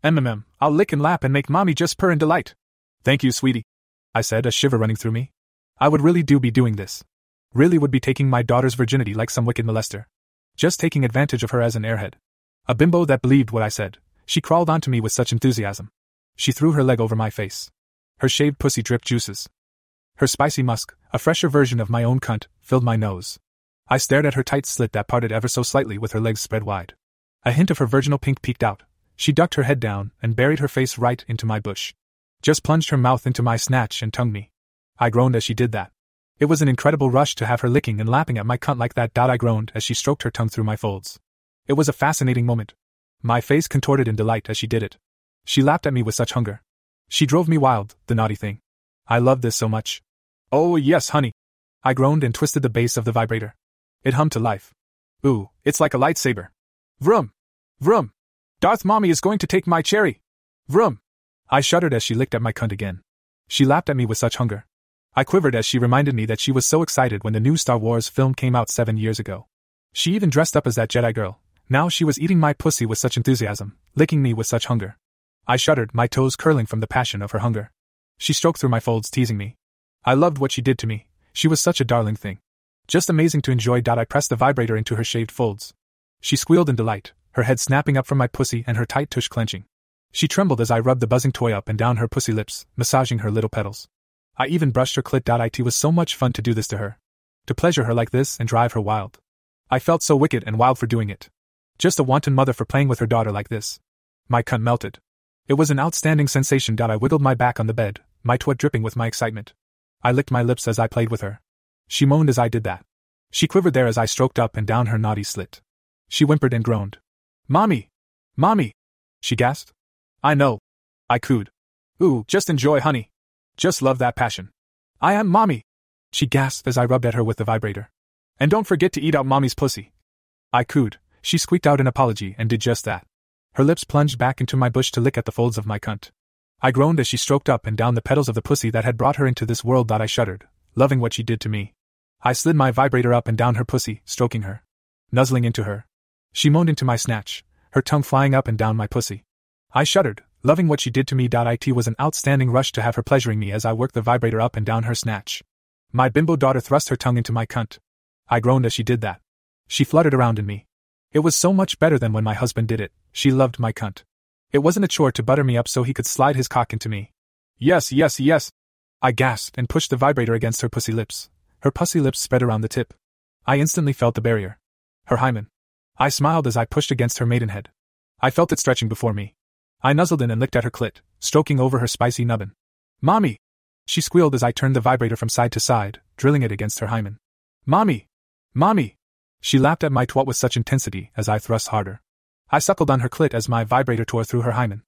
I'll lick and lap and make Mommy just purr in delight." "Thank you, sweetie," I said, a shiver running through me. I would really be doing this. Really would be taking my daughter's virginity like some wicked molester. Just taking advantage of her as an airhead. A bimbo that believed what I said. She crawled onto me with such enthusiasm. She threw her leg over my face. Her shaved pussy dripped juices. Her spicy musk, a fresher version of my own cunt, filled my nose. I stared at her tight slit that parted ever so slightly with her legs spread wide. A hint of her virginal pink peeked out. She ducked her head down and buried her face right into my bush. Just plunged her mouth into my snatch and tongued me. I groaned as she did that. It was an incredible rush to have her licking and lapping at my cunt like that. I groaned as she stroked her tongue through my folds. It was a fascinating moment. My face contorted in delight as she did it. She lapped at me with such hunger. She drove me wild, the naughty thing. I loved this so much. "Oh yes, honey," I groaned and twisted the base of the vibrator. It hummed to life. "Ooh, it's like a lightsaber. Vroom! Vroom! Darth Mommy is going to take my cherry! Vroom!" I shuddered as she licked at my cunt again. She lapped at me with such hunger. I quivered as she reminded me that she was so excited when the new Star Wars film came out 7 years ago. She even dressed up as that Jedi girl. Now she was eating my pussy with such enthusiasm, licking me with such hunger. I shuddered, my toes curling from the passion of her hunger. She stroked through my folds, teasing me. I loved what she did to me. She was such a darling thing. Just amazing to enjoy. I pressed the vibrator into her shaved folds. She squealed in delight, her head snapping up from my pussy and her tight tush clenching. She trembled as I rubbed the buzzing toy up and down her pussy lips, massaging her little petals. I even brushed her clit. It was so much fun to do this to her. To pleasure her like this and drive her wild. I felt so wicked and wild for doing it. Just a wanton mother for playing with her daughter like this. My cunt melted. It was an outstanding sensation. I wiggled my back on the bed, my twat dripping with my excitement. I licked my lips as I played with her. She moaned as I did that. She quivered there as I stroked up and down her naughty slit. She whimpered and groaned. "Mommy! Mommy!" she gasped. "I know," I cooed. "Ooh, just enjoy, honey. Just love that passion." "I am Mommy," she gasped as I rubbed at her with the vibrator. "And don't forget to eat out Mommy's pussy," I cooed. She squeaked out an apology and did just that. Her lips plunged back into my bush to lick at the folds of my cunt. I groaned as she stroked up and down the petals of the pussy that had brought her into this world. I shuddered, loving what she did to me. I slid my vibrator up and down her pussy, stroking her. Nuzzling into her. She moaned into my snatch, her tongue flying up and down my pussy. I shuddered, loving what she did to me. It was an outstanding rush to have her pleasuring me as I worked the vibrator up and down her snatch. My bimbo daughter thrust her tongue into my cunt. I groaned as she did that. She fluttered around in me. It was so much better than when my husband did it. She loved my cunt. It wasn't a chore to butter me up so he could slide his cock into me. "Yes, yes, yes," I gasped and pushed the vibrator against her pussy lips. Her pussy lips spread around the tip. I instantly felt the barrier. Her hymen. I smiled as I pushed against her maidenhead. I felt it stretching before me. I nuzzled in and licked at her clit, stroking over her spicy nubbin. "Mommy!" she squealed as I turned the vibrator from side to side, drilling it against her hymen. "Mommy! Mommy!" She lapped at my twat with such intensity as I thrust harder. I suckled on her clit as my vibrator tore through her hymen.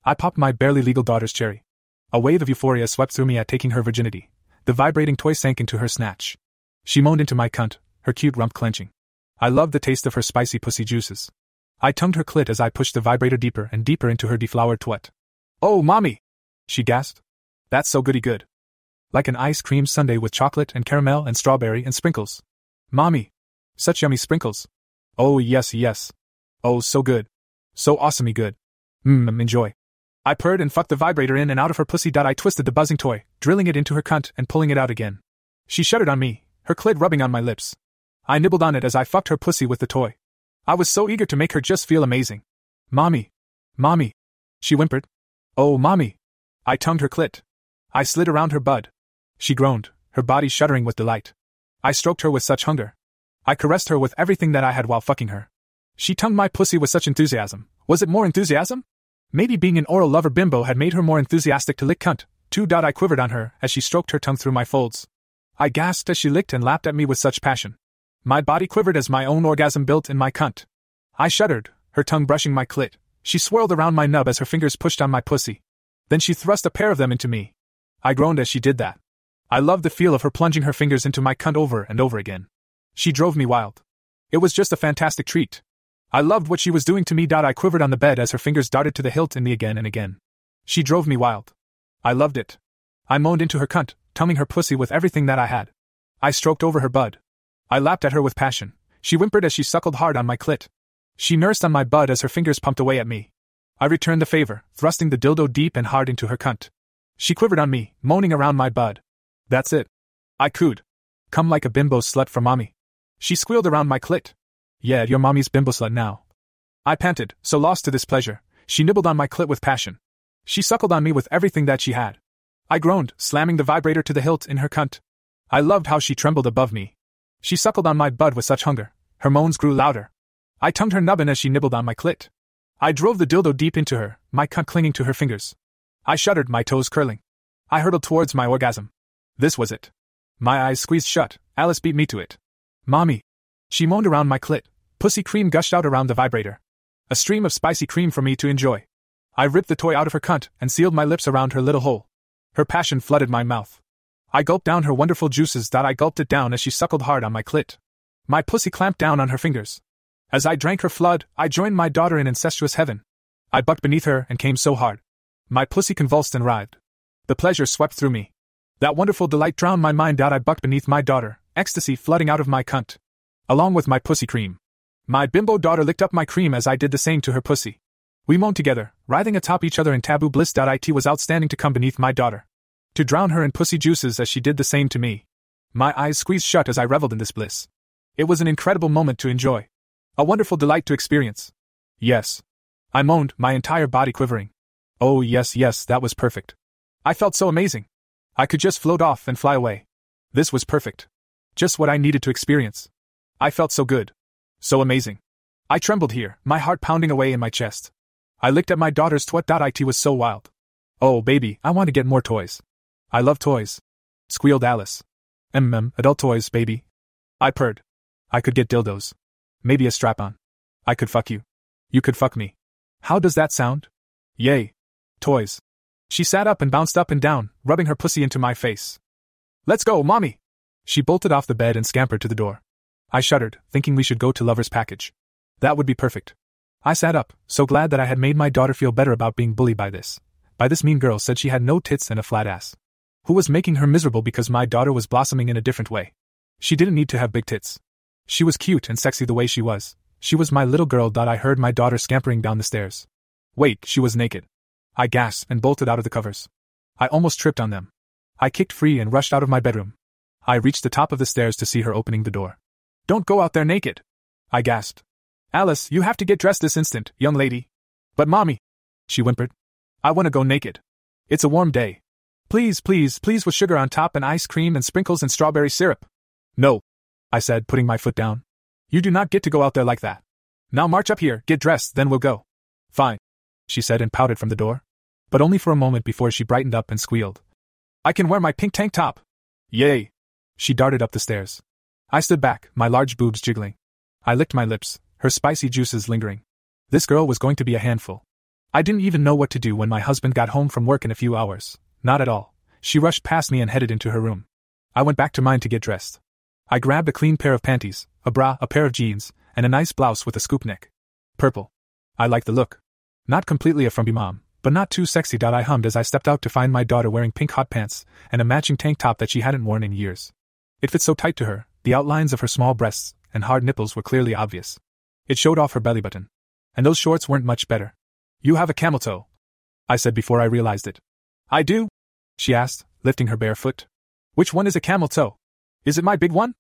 I popped my barely legal daughter's cherry. A wave of euphoria swept through me at taking her virginity. The vibrating toy sank into her snatch. She moaned into my cunt, her cute rump clenching. I loved the taste of her spicy pussy juices. I tongued her clit as I pushed the vibrator deeper and deeper into her deflowered twat. "Oh, mommy!" she gasped. "That's so goody good. Like an ice cream sundae with chocolate and caramel and strawberry and sprinkles. Mommy! Such yummy sprinkles. Oh, yes, yes. Oh, so good. So awesomely good. Enjoy." I purred and fucked the vibrator in and out of her pussy. I twisted the buzzing toy, drilling it into her cunt and pulling it out again. She shuddered on me, her clit rubbing on my lips. I nibbled on it as I fucked her pussy with the toy. I was so eager to make her just feel amazing. "Mommy! Mommy!" she whimpered. "Oh, mommy!" I tongued her clit. I slid around her bud. She groaned, her body shuddering with delight. I stroked her with such hunger. I caressed her with everything that I had while fucking her. She tongued my pussy with such enthusiasm. Was it more enthusiasm? Maybe being an oral lover bimbo had made her more enthusiastic to lick cunt, too. I quivered on her as she stroked her tongue through my folds. I gasped as she licked and lapped at me with such passion. My body quivered as my own orgasm built in my cunt. I shuddered, her tongue brushing my clit. She swirled around my nub as her fingers pushed on my pussy. Then she thrust a pair of them into me. I groaned as she did that. I loved the feel of her plunging her fingers into my cunt over and over again. She drove me wild. It was just a fantastic treat. I loved what she was doing to me. I quivered on the bed as her fingers darted to the hilt in me again and again. She drove me wild. I loved it. I moaned into her cunt, tonguing her pussy with everything that I had. I stroked over her bud. I lapped at her with passion. She whimpered as she suckled hard on my clit. She nursed on my bud as her fingers pumped away at me. I returned the favor, thrusting the dildo deep and hard into her cunt. She quivered on me, moaning around my bud. "That's it. I cooed. Come like a bimbo slut for mommy." She squealed around my clit. "Yeah, you're mommy's bimbo slut now." I panted, so lost to this pleasure. She nibbled on my clit with passion. She suckled on me with everything that she had. I groaned, slamming the vibrator to the hilt in her cunt. I loved how she trembled above me. She suckled on my bud with such hunger. Her moans grew louder. I tongued her nubbin as she nibbled on my clit. I drove the dildo deep into her, my cunt clinging to her fingers. I shuddered, my toes curling. I hurtled towards my orgasm. This was it. My eyes squeezed shut. Alice beat me to it. "Mommy!" She moaned around my clit. Pussy cream gushed out around the vibrator. A stream of spicy cream for me to enjoy. I ripped the toy out of her cunt and sealed my lips around her little hole. Her passion flooded my mouth. I gulped down her wonderful juices. I gulped it down as she suckled hard on my clit. My pussy clamped down on her fingers. As I drank her flood, I joined my daughter in incestuous heaven. I bucked beneath her and came so hard. My pussy convulsed and writhed. The pleasure swept through me. That wonderful delight drowned my mind. I bucked beneath my daughter, ecstasy flooding out of my cunt. Along with my pussy cream. My bimbo daughter licked up my cream as I did the same to her pussy. We moaned together, writhing atop each other in taboo bliss. It was outstanding to come beneath my daughter. To drown her in pussy juices as she did the same to me. My eyes squeezed shut as I reveled in this bliss. It was an incredible moment to enjoy. A wonderful delight to experience. Yes. I moaned, my entire body quivering. Oh yes, that was perfect. I felt so amazing. I could just float off and fly away. This was perfect. Just what I needed to experience. I felt so good. So amazing. I trembled here, my heart pounding away in my chest. I licked at my daughter's twat. It was so wild. "Oh baby, I want to get more toys. I love toys," squealed Alice. Adult toys, baby." I purred. I could get dildos. Maybe a strap-on. I could fuck you. You could fuck me. How does that sound? Yay. Toys. She sat up and bounced up and down, rubbing her pussy into my face. "Let's go, mommy!" She bolted off the bed and scampered to the door. I shuddered, thinking we should go to Lover's Package. That would be perfect. I sat up, so glad that I had made my daughter feel better about being bullied by this mean girl said she had no tits and a flat ass. Who was making her miserable because my daughter was blossoming in a different way. She didn't need to have big tits. She was cute and sexy the way she was. She was my little girl. I heard my daughter scampering down the stairs. Wait, she was naked. I gasped and bolted out of the covers. I almost tripped on them. I kicked free and rushed out of my bedroom. I reached the top of the stairs to see her opening the door. "Don't go out there naked," I gasped. "Alice, you have to get dressed this instant, young lady." "But mommy," she whimpered. "I want to go naked. It's a warm day. Please, please, please, with sugar on top and ice cream and sprinkles and strawberry syrup." "No," I said, putting my foot down. "You do not get to go out there like that. Now march up here, get dressed, then we'll go." "Fine," she said and pouted from the door. But only for a moment before she brightened up and squealed. "I can wear my pink tank top." "Yay." She darted up the stairs. I stood back, my large boobs jiggling. I licked my lips, her spicy juices lingering. This girl was going to be a handful. I didn't even know what to do when my husband got home from work in a few hours. Not at all. She rushed past me and headed into her room. I went back to mine to get dressed. I grabbed a clean pair of panties, a bra, a pair of jeans, and a nice blouse with a scoop neck. Purple. I liked the look. Not completely a frumpy mom, but not too sexy. I hummed as I stepped out to find my daughter wearing pink hot pants and a matching tank top that she hadn't worn in years. It fit so tight to her, the outlines of her small breasts and hard nipples were clearly obvious. It showed off her belly button. And those shorts weren't much better. You have a camel toe, I said before I realized it. I do? She asked, lifting her bare foot. Which one is a camel toe? Is it my big one?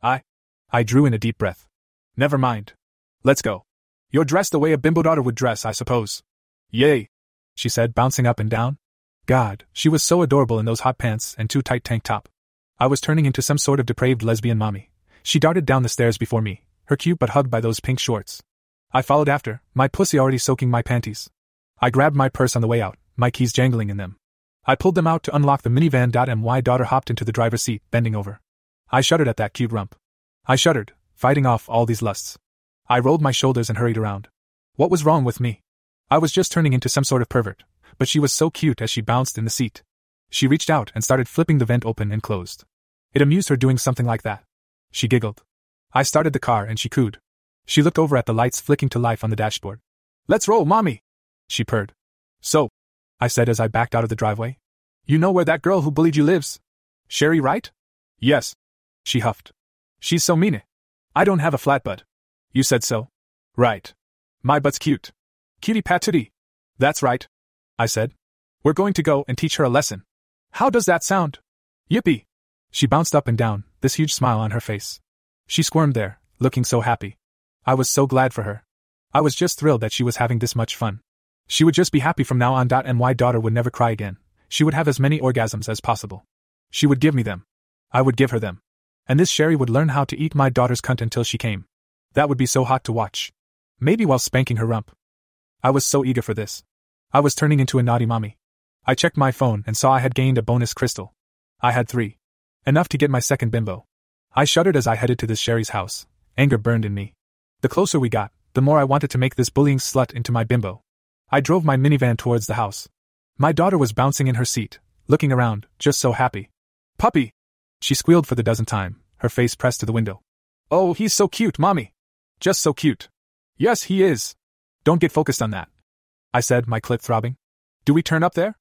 I drew in a deep breath. Never mind. Let's go. You're dressed the way a bimbo daughter would dress, I suppose. Yay, she said, bouncing up and down. God, she was so adorable in those hot pants and too tight tank top. I was turning into some sort of depraved lesbian mommy. She darted down the stairs before me, her cute butt hugged by those pink shorts. I followed after, my pussy already soaking my panties. I grabbed my purse on the way out, my keys jangling in them. I pulled them out to unlock the minivan. My daughter hopped into the driver's seat, bending over. I shuddered at that cute rump. I shuddered, fighting off all these lusts. I rolled my shoulders and hurried around. What was wrong with me? I was just turning into some sort of pervert, but she was so cute as she bounced in the seat. She reached out and started flipping the vent open and closed. It amused her doing something like that. She giggled. I started the car and she cooed. She looked over at the lights flicking to life on the dashboard. Let's roll, mommy, she purred. So, I said as I backed out of the driveway. You know where that girl who bullied you lives? Sherry, right? Yes, she huffed. She's so mean. I don't have a flat butt. You said so. Right. My butt's cute. Cutie patootie. That's right, I said. We're going to go and teach her a lesson. How does that sound? Yippee. She bounced up and down, this huge smile on her face. She squirmed there, looking so happy. I was so glad for her. I was just thrilled that she was having this much fun. She would just be happy from now on. And my daughter would never cry again. She would have as many orgasms as possible. She would give me them. I would give her them. And this Sherry would learn how to eat my daughter's cunt until she came. That would be so hot to watch. Maybe while spanking her rump. I was so eager for this. I was turning into a naughty mommy. I checked my phone and saw I had gained a bonus crystal. I had 3. Enough to get my second bimbo. I shuddered as I headed to this Sherry's house. Anger burned in me. The closer we got, the more I wanted to make this bullying slut into my bimbo. I drove my minivan towards the house. My daughter was bouncing in her seat, looking around, just so happy. Puppy! She squealed for the 10th time, her face pressed to the window. Oh, he's so cute, mommy. Just so cute. Yes, he is. Don't get focused on that, I said, my clit throbbing. Do we turn up there?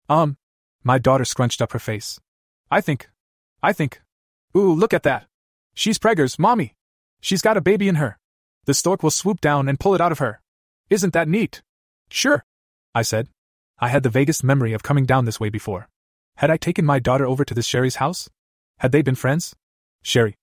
My daughter scrunched up her face. I think. Ooh, look at that. She's preggers, mommy. She's got a baby in her. The stork will swoop down and pull it out of her. Isn't that neat? Sure, I said. I had the vaguest memory of coming down this way before. Had I taken my daughter over to this Sherry's house? Had they been friends? Sherry.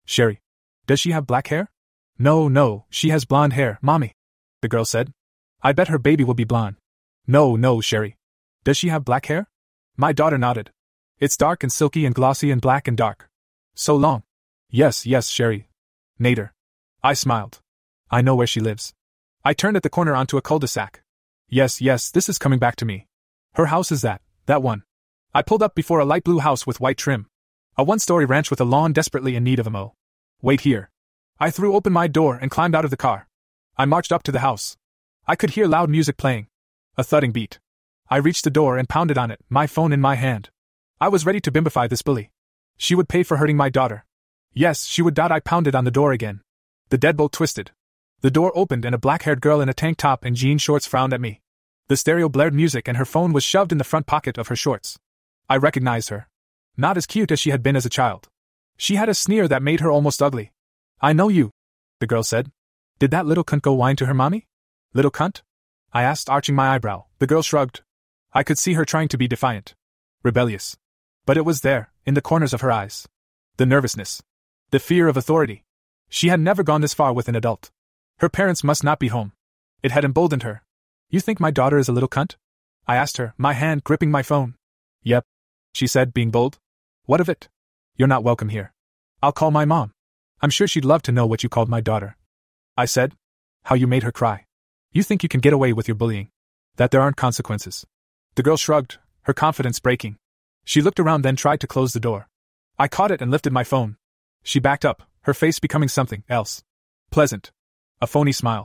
Does she have black hair? No, she has blonde hair, mommy, the girl said. I bet her baby will be blonde. No, Sherry. Does she have black hair? My daughter nodded. It's dark and silky and glossy and black and dark. So long. Yes, Sherry. Nader. I smiled. I know where she lives. I turned at the corner onto a cul-de-sac. Yes, this is coming back to me. Her house is that one. I pulled up before a light blue house with white trim. A one-story ranch with a lawn desperately in need of a mow. Wait here. I threw open my door and climbed out of the car. I marched up to the house. I could hear loud music playing. A thudding beat. I reached the door and pounded on it, my phone in my hand. I was ready to bimbify this bully. She would pay for hurting my daughter. Yes, she would. I pounded on the door again. The deadbolt twisted. The door opened and a black-haired girl in a tank top and jean shorts frowned at me. The stereo blared music and her phone was shoved in the front pocket of her shorts. I recognized her. Not as cute as she had been as a child. She had a sneer that made her almost ugly. I know you, the girl said. Did that little cunt go whine to her mommy? Little cunt? I asked, arching my eyebrow. The girl shrugged. I could see her trying to be defiant. Rebellious. But it was there, in the corners of her eyes. The nervousness. The fear of authority. She had never gone this far with an adult. Her parents must not be home. It had emboldened her. You think my daughter is a little cunt? I asked her, my hand gripping my phone. Yep, she said, being bold. What of it? You're not welcome here. I'll call my mom. I'm sure she'd love to know what you called my daughter. I said. How you made her cry. You think you can get away with your bullying? That there aren't consequences? The girl shrugged, her confidence breaking. She looked around, then tried to close the door. I caught it and lifted my phone. She backed up, her face becoming something else. Pleasant. A phony smile.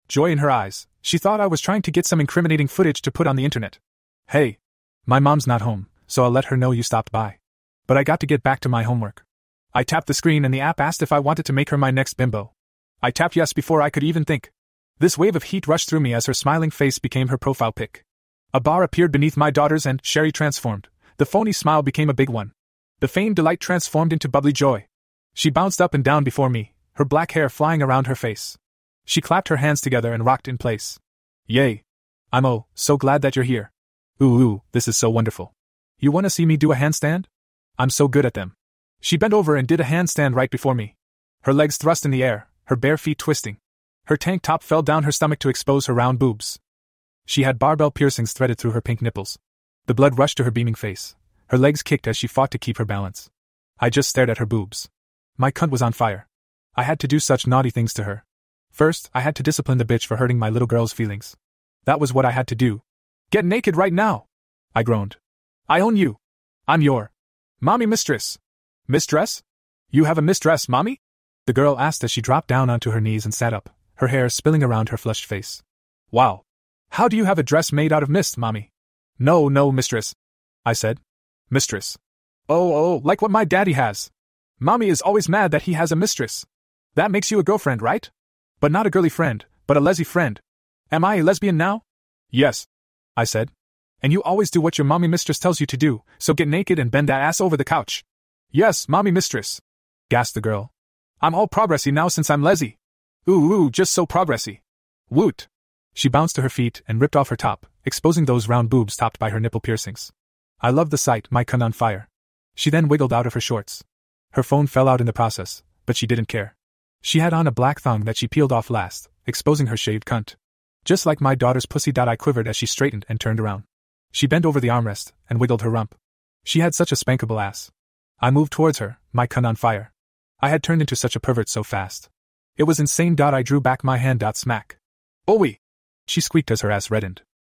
Joy in her eyes, she thought I was trying to get some incriminating footage to put on the internet. Hey. My mom's not home, so I'll let her know you stopped by. But I got to get back to my homework. I tapped the screen and the app asked if I wanted to make her my next bimbo. I tapped yes before I could even think. This wave of heat rushed through me as her smiling face became her profile pic. A bar appeared beneath my daughter's and Sherry transformed. The phony smile became a big one. The feigned delight transformed into bubbly joy. She bounced up and down before me, her black hair flying around her face. She clapped her hands together and rocked in place. Yay! I'm so glad that you're here. Ooh, this is so wonderful. You wanna see me do a handstand? I'm so good at them. She bent over and did a handstand right before me. Her legs thrust in the air, her bare feet twisting. Her tank top fell down her stomach to expose her round boobs. She had barbell piercings threaded through her pink nipples. The blood rushed to her beaming face. Her legs kicked as she fought to keep her balance. I just stared at her boobs. My cunt was on fire. I had to do such naughty things to her. First, I had to discipline the bitch for hurting my little girl's feelings. That was what I had to do. Get naked right now! I groaned. I own you. I'm your mommy mistress. Mistress? You have a mistress, mommy? The girl asked as she dropped down onto her knees and sat up, her hair spilling around her flushed face. Wow. How do you have a dress made out of mist, mommy? No, mistress. I said. Mistress. Oh, like what my daddy has. Mommy is always mad that he has a mistress. That makes you a girlfriend, right? But not a girly friend, but a lesy friend. Am I a lesbian now? Yes, I said. And you always do what your mommy mistress tells you to do, so get naked and bend that ass over the couch. Yes, mommy mistress, gasped the girl. I'm all progressy now since I'm lesy. Ooh, just so progressy. Woot. She bounced to her feet and ripped off her top, exposing those round boobs topped by her nipple piercings. I loved the sight, my cunt on fire. She then wiggled out of her shorts. Her phone fell out in the process, but she didn't care. She had on a black thong that she peeled off last, exposing her shaved cunt. Just like my daughter's pussy. I quivered as she straightened and turned around. She bent over the armrest and wiggled her rump. She had such a spankable ass. I moved towards her, my cunt on fire. I had turned into such a pervert so fast. It was insane. I drew back my hand. Smack. Owie! She squeaked as her ass reddened.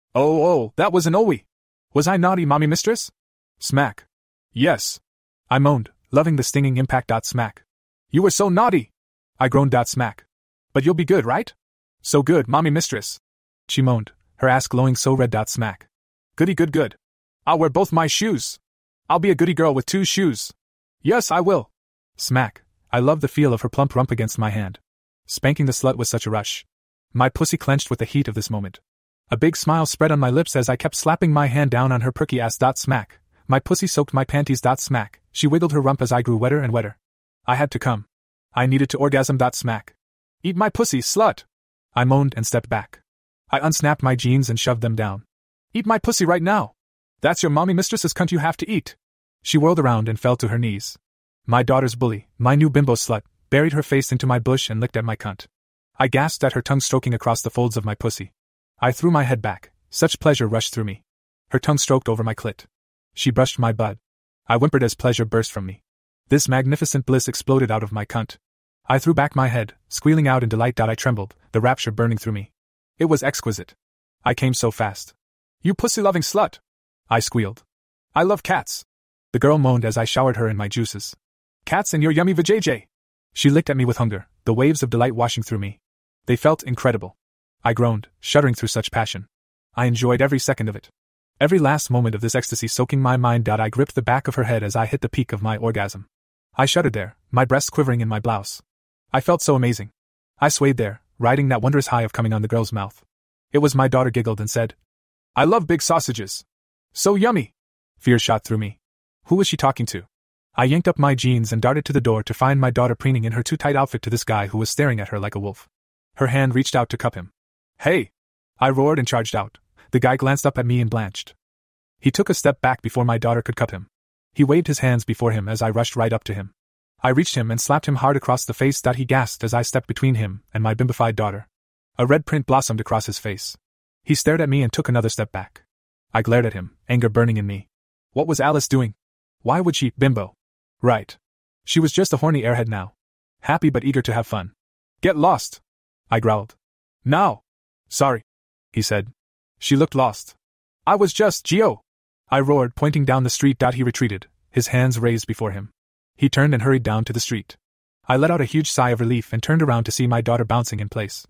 Oh, that was an owie! Was I naughty, mommy mistress? Smack. Yes. I moaned, loving the stinging impact. Smack. You were so naughty! I groaned. Smack. But you'll be good, right? So good, mommy mistress. She moaned, her ass glowing so red. Smack. Goody good. I'll wear both my shoes. I'll be a goody girl with 2 shoes. Yes, I will. Smack. I loved the feel of her plump rump against my hand. Spanking the slut was such a rush. My pussy clenched with the heat of this moment. A big smile spread on my lips as I kept slapping my hand down on her perky ass. Smack. My pussy soaked my panties. Smack. She wiggled her rump as I grew wetter and wetter. I had to come. I needed to orgasm. Smack. Eat my pussy, slut! I moaned and stepped back. I unsnapped my jeans and shoved them down. Eat my pussy right now! That's your mommy mistress's cunt you have to eat! She whirled around and fell to her knees. My daughter's bully, my new bimbo slut, buried her face into my bush and licked at my cunt. I gasped at her tongue stroking across the folds of my pussy. I threw my head back. Such pleasure rushed through me. Her tongue stroked over my clit. She brushed my butt. I whimpered as pleasure burst from me. This magnificent bliss exploded out of my cunt. I threw back my head, squealing out in delight. I trembled, the rapture burning through me. It was exquisite. I came so fast. You pussy-loving slut! I squealed. I love cats. The girl moaned as I showered her in my juices. Cats and your yummy vajayjay! She licked at me with hunger, the waves of delight washing through me. They felt incredible. I groaned, shuddering through such passion. I enjoyed every second of it. Every last moment of this ecstasy soaking my mind. I gripped the back of her head as I hit the peak of my orgasm. I shuddered there, my breasts quivering in my blouse. I felt so amazing. I swayed there, riding that wondrous high of coming on the girl's mouth. It was my daughter giggled and said, I love big sausages. So yummy! Fear shot through me. Who was she talking to? I yanked up my jeans and darted to the door to find my daughter preening in her too tight outfit to this guy who was staring at her like a wolf. Her hand reached out to cup him. Hey! I roared and charged out. The guy glanced up at me and blanched. He took a step back before my daughter could cup him. He waved his hands before him as I rushed right up to him. I reached him and slapped him hard across the face. He gasped as I stepped between him and my bimbified daughter. A red print blossomed across his face. He stared at me and took another step back. I glared at him, anger burning in me. What was Alice doing? Why would she, bimbo? Right. She was just a horny airhead now. Happy but eager to have fun. Get lost! I growled. Now! Sorry, he said. She looked lost. I was just Geo! I roared, pointing down the street. He retreated, his hands raised before him. He turned and hurried down to the street. I let out a huge sigh of relief and turned around to see my daughter bouncing in place.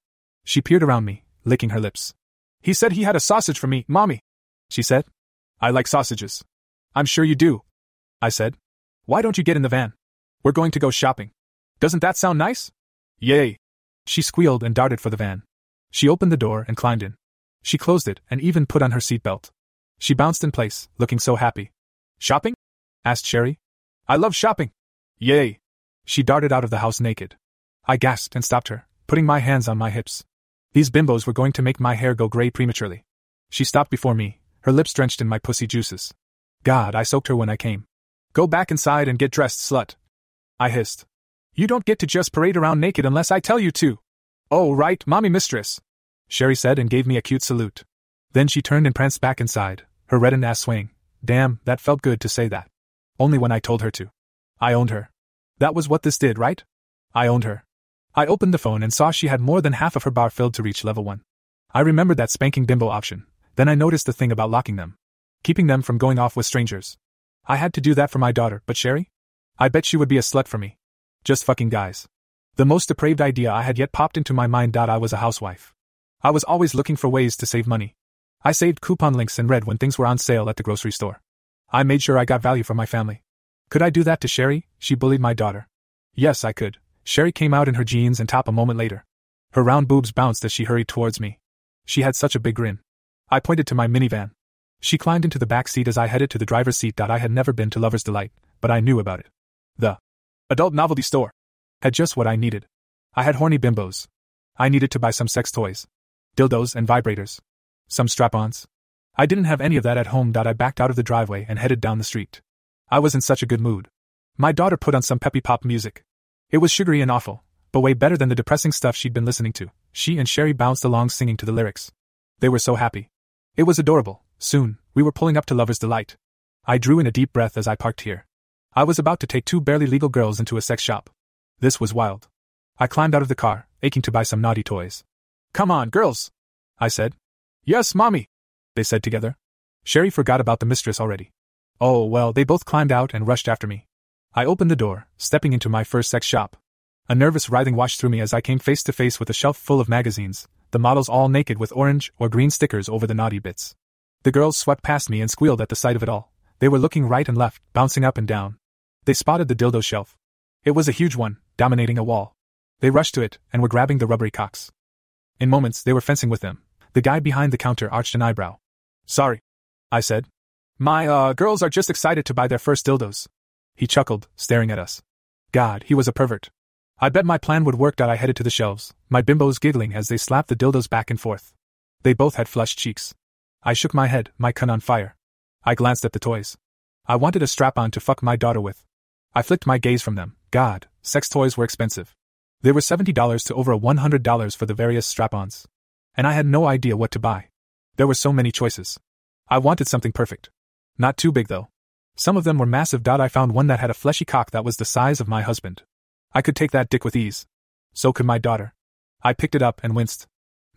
She peered around me, licking her lips. He said he had a sausage for me, Mommy, she said. I like sausages. I'm sure you do, I said. Why don't you get in the van? We're going to go shopping. Doesn't that sound nice? Yay. She squealed and darted for the van. She opened the door and climbed in. She closed it and even put on her seatbelt. She bounced in place, looking so happy. Shopping? Asked Sherry. I love shopping. Yay. She darted out of the house naked. I gasped and stopped her, putting my hands on my hips. These bimbos were going to make my hair go gray prematurely. She stopped before me, her lips drenched in my pussy juices. God, I soaked her when I came. Go back inside and get dressed, slut, I hissed. You don't get to just parade around naked unless I tell you to. Oh, right, Mommy Mistress, Sherry said and gave me a cute salute. Then she turned and pranced back inside, her reddened ass swaying. Damn, that felt good to say that. Only when I told her to. I owned her. That was what this did, right? I owned her. I opened the phone and saw she had more than half of her bar filled to reach level 1. I remembered that spanking bimbo option. Then I noticed the thing about locking them. Keeping them from going off with strangers. I had to do that for my daughter, but Sherry? I bet she would be a slut for me. Just fucking guys. The most depraved idea I had yet popped into my mind. I was a housewife. I was always looking for ways to save money. I saved coupon links and read when things were on sale at the grocery store. I made sure I got value for my family. Could I do that to Sherry? She bullied my daughter. Yes, I could. Sherry came out in her jeans and top a moment later. Her round boobs bounced as she hurried towards me. She had such a big grin. I pointed to my minivan. She climbed into the back seat as I headed to the driver's seat. I had never been to Lover's Delight, but I knew about it. The adult novelty store had just what I needed. I had horny bimbos. I needed to buy some sex toys. Dildos and vibrators. Some strap-ons. I didn't have any of that at home. I backed out of the driveway and headed down the street. I was in such a good mood. My daughter put on some peppy pop music. It was sugary and awful, but way better than the depressing stuff she'd been listening to. She and Sherry bounced along singing to the lyrics. They were so happy. It was adorable. Soon, we were pulling up to Lover's Delight. I drew in a deep breath as I parked here. I was about to take 2 barely legal girls into a sex shop. This was wild. I climbed out of the car, aching to buy some naughty toys. Come on, girls, I said. Yes, Mommy, they said together. Sherry forgot about the mistress already. Oh, well, they both climbed out and rushed after me. I opened the door, stepping into my first sex shop. A nervous writhing washed through me as I came face to face with a shelf full of magazines, the models all naked with orange or green stickers over the naughty bits. The girls swept past me and squealed at the sight of it all. They were looking right and left, bouncing up and down. They spotted the dildo shelf. It was a huge one, dominating a wall. They rushed to it and were grabbing the rubbery cocks. In moments, they were fencing with them. The guy behind the counter arched an eyebrow. Sorry, I said. My, girls are just excited to buy their first dildos. He chuckled, staring at us. God, he was a pervert. I bet my plan would work. I headed to the shelves, my bimbos giggling as they slapped the dildos back and forth. They both had flushed cheeks. I shook my head, my cunt on fire. I glanced at the toys. I wanted a strap-on to fuck my daughter with. I flicked my gaze from them. God, sex toys were expensive. They were $70 to over $100 for the various strap-ons. And I had no idea what to buy. There were so many choices. I wanted something perfect. Not too big though. Some of them were massive. I found one that had a fleshy cock that was the size of my husband. I could take that dick with ease. So could my daughter. I picked it up and winced.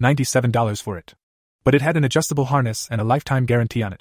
$97 for it. But it had an adjustable harness and a lifetime guarantee on it.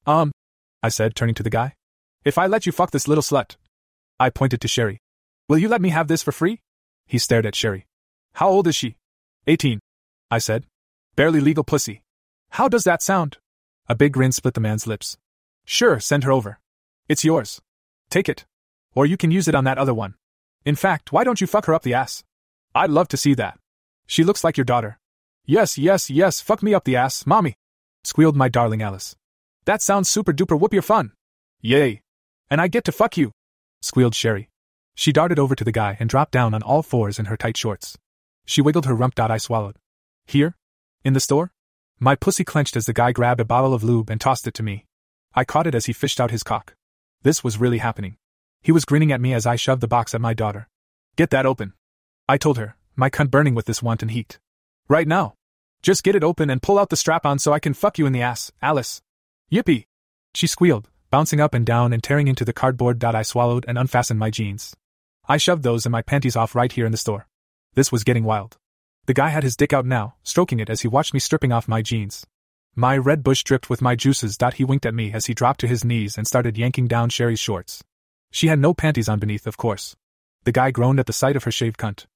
I said, turning to the guy. If I let you fuck this little slut. I pointed to Sherry. Will you let me have this for free? He stared at Sherry. How old is she? 18. I said. Barely legal pussy. How does that sound? A big grin split the man's lips. Sure, send her over. It's yours. Take it. Or you can use it on that other one. In fact, why don't you fuck her up the ass? I'd love to see that. She looks like your daughter. Yes, fuck me up the ass, Mommy, squealed my darling Alice. That sounds super duper whoop your fun. Yay. And I get to fuck you, squealed Sherry. She darted over to the guy and dropped down on all fours in her tight shorts. She wiggled her rump. I swallowed. Here? In the store? My pussy clenched as the guy grabbed a bottle of lube and tossed it to me. I caught it as he fished out his cock. This was really happening. He was grinning at me as I shoved the box at my daughter. Get that open, I told her, my cunt burning with this wanton heat. Right now. Just get it open and pull out the strap-on so I can fuck you in the ass, Alice. Yippee! She squealed, bouncing up and down and tearing into the cardboard. I swallowed and unfastened my jeans. I shoved those and my panties off right here in the store. This was getting wild. The guy had his dick out now, stroking it as he watched me stripping off my jeans. My red bush dripped with my juices. He winked at me as he dropped to his knees and started yanking down Sherry's shorts. She had no panties on beneath, of course. The guy groaned at the sight of her shaved cunt.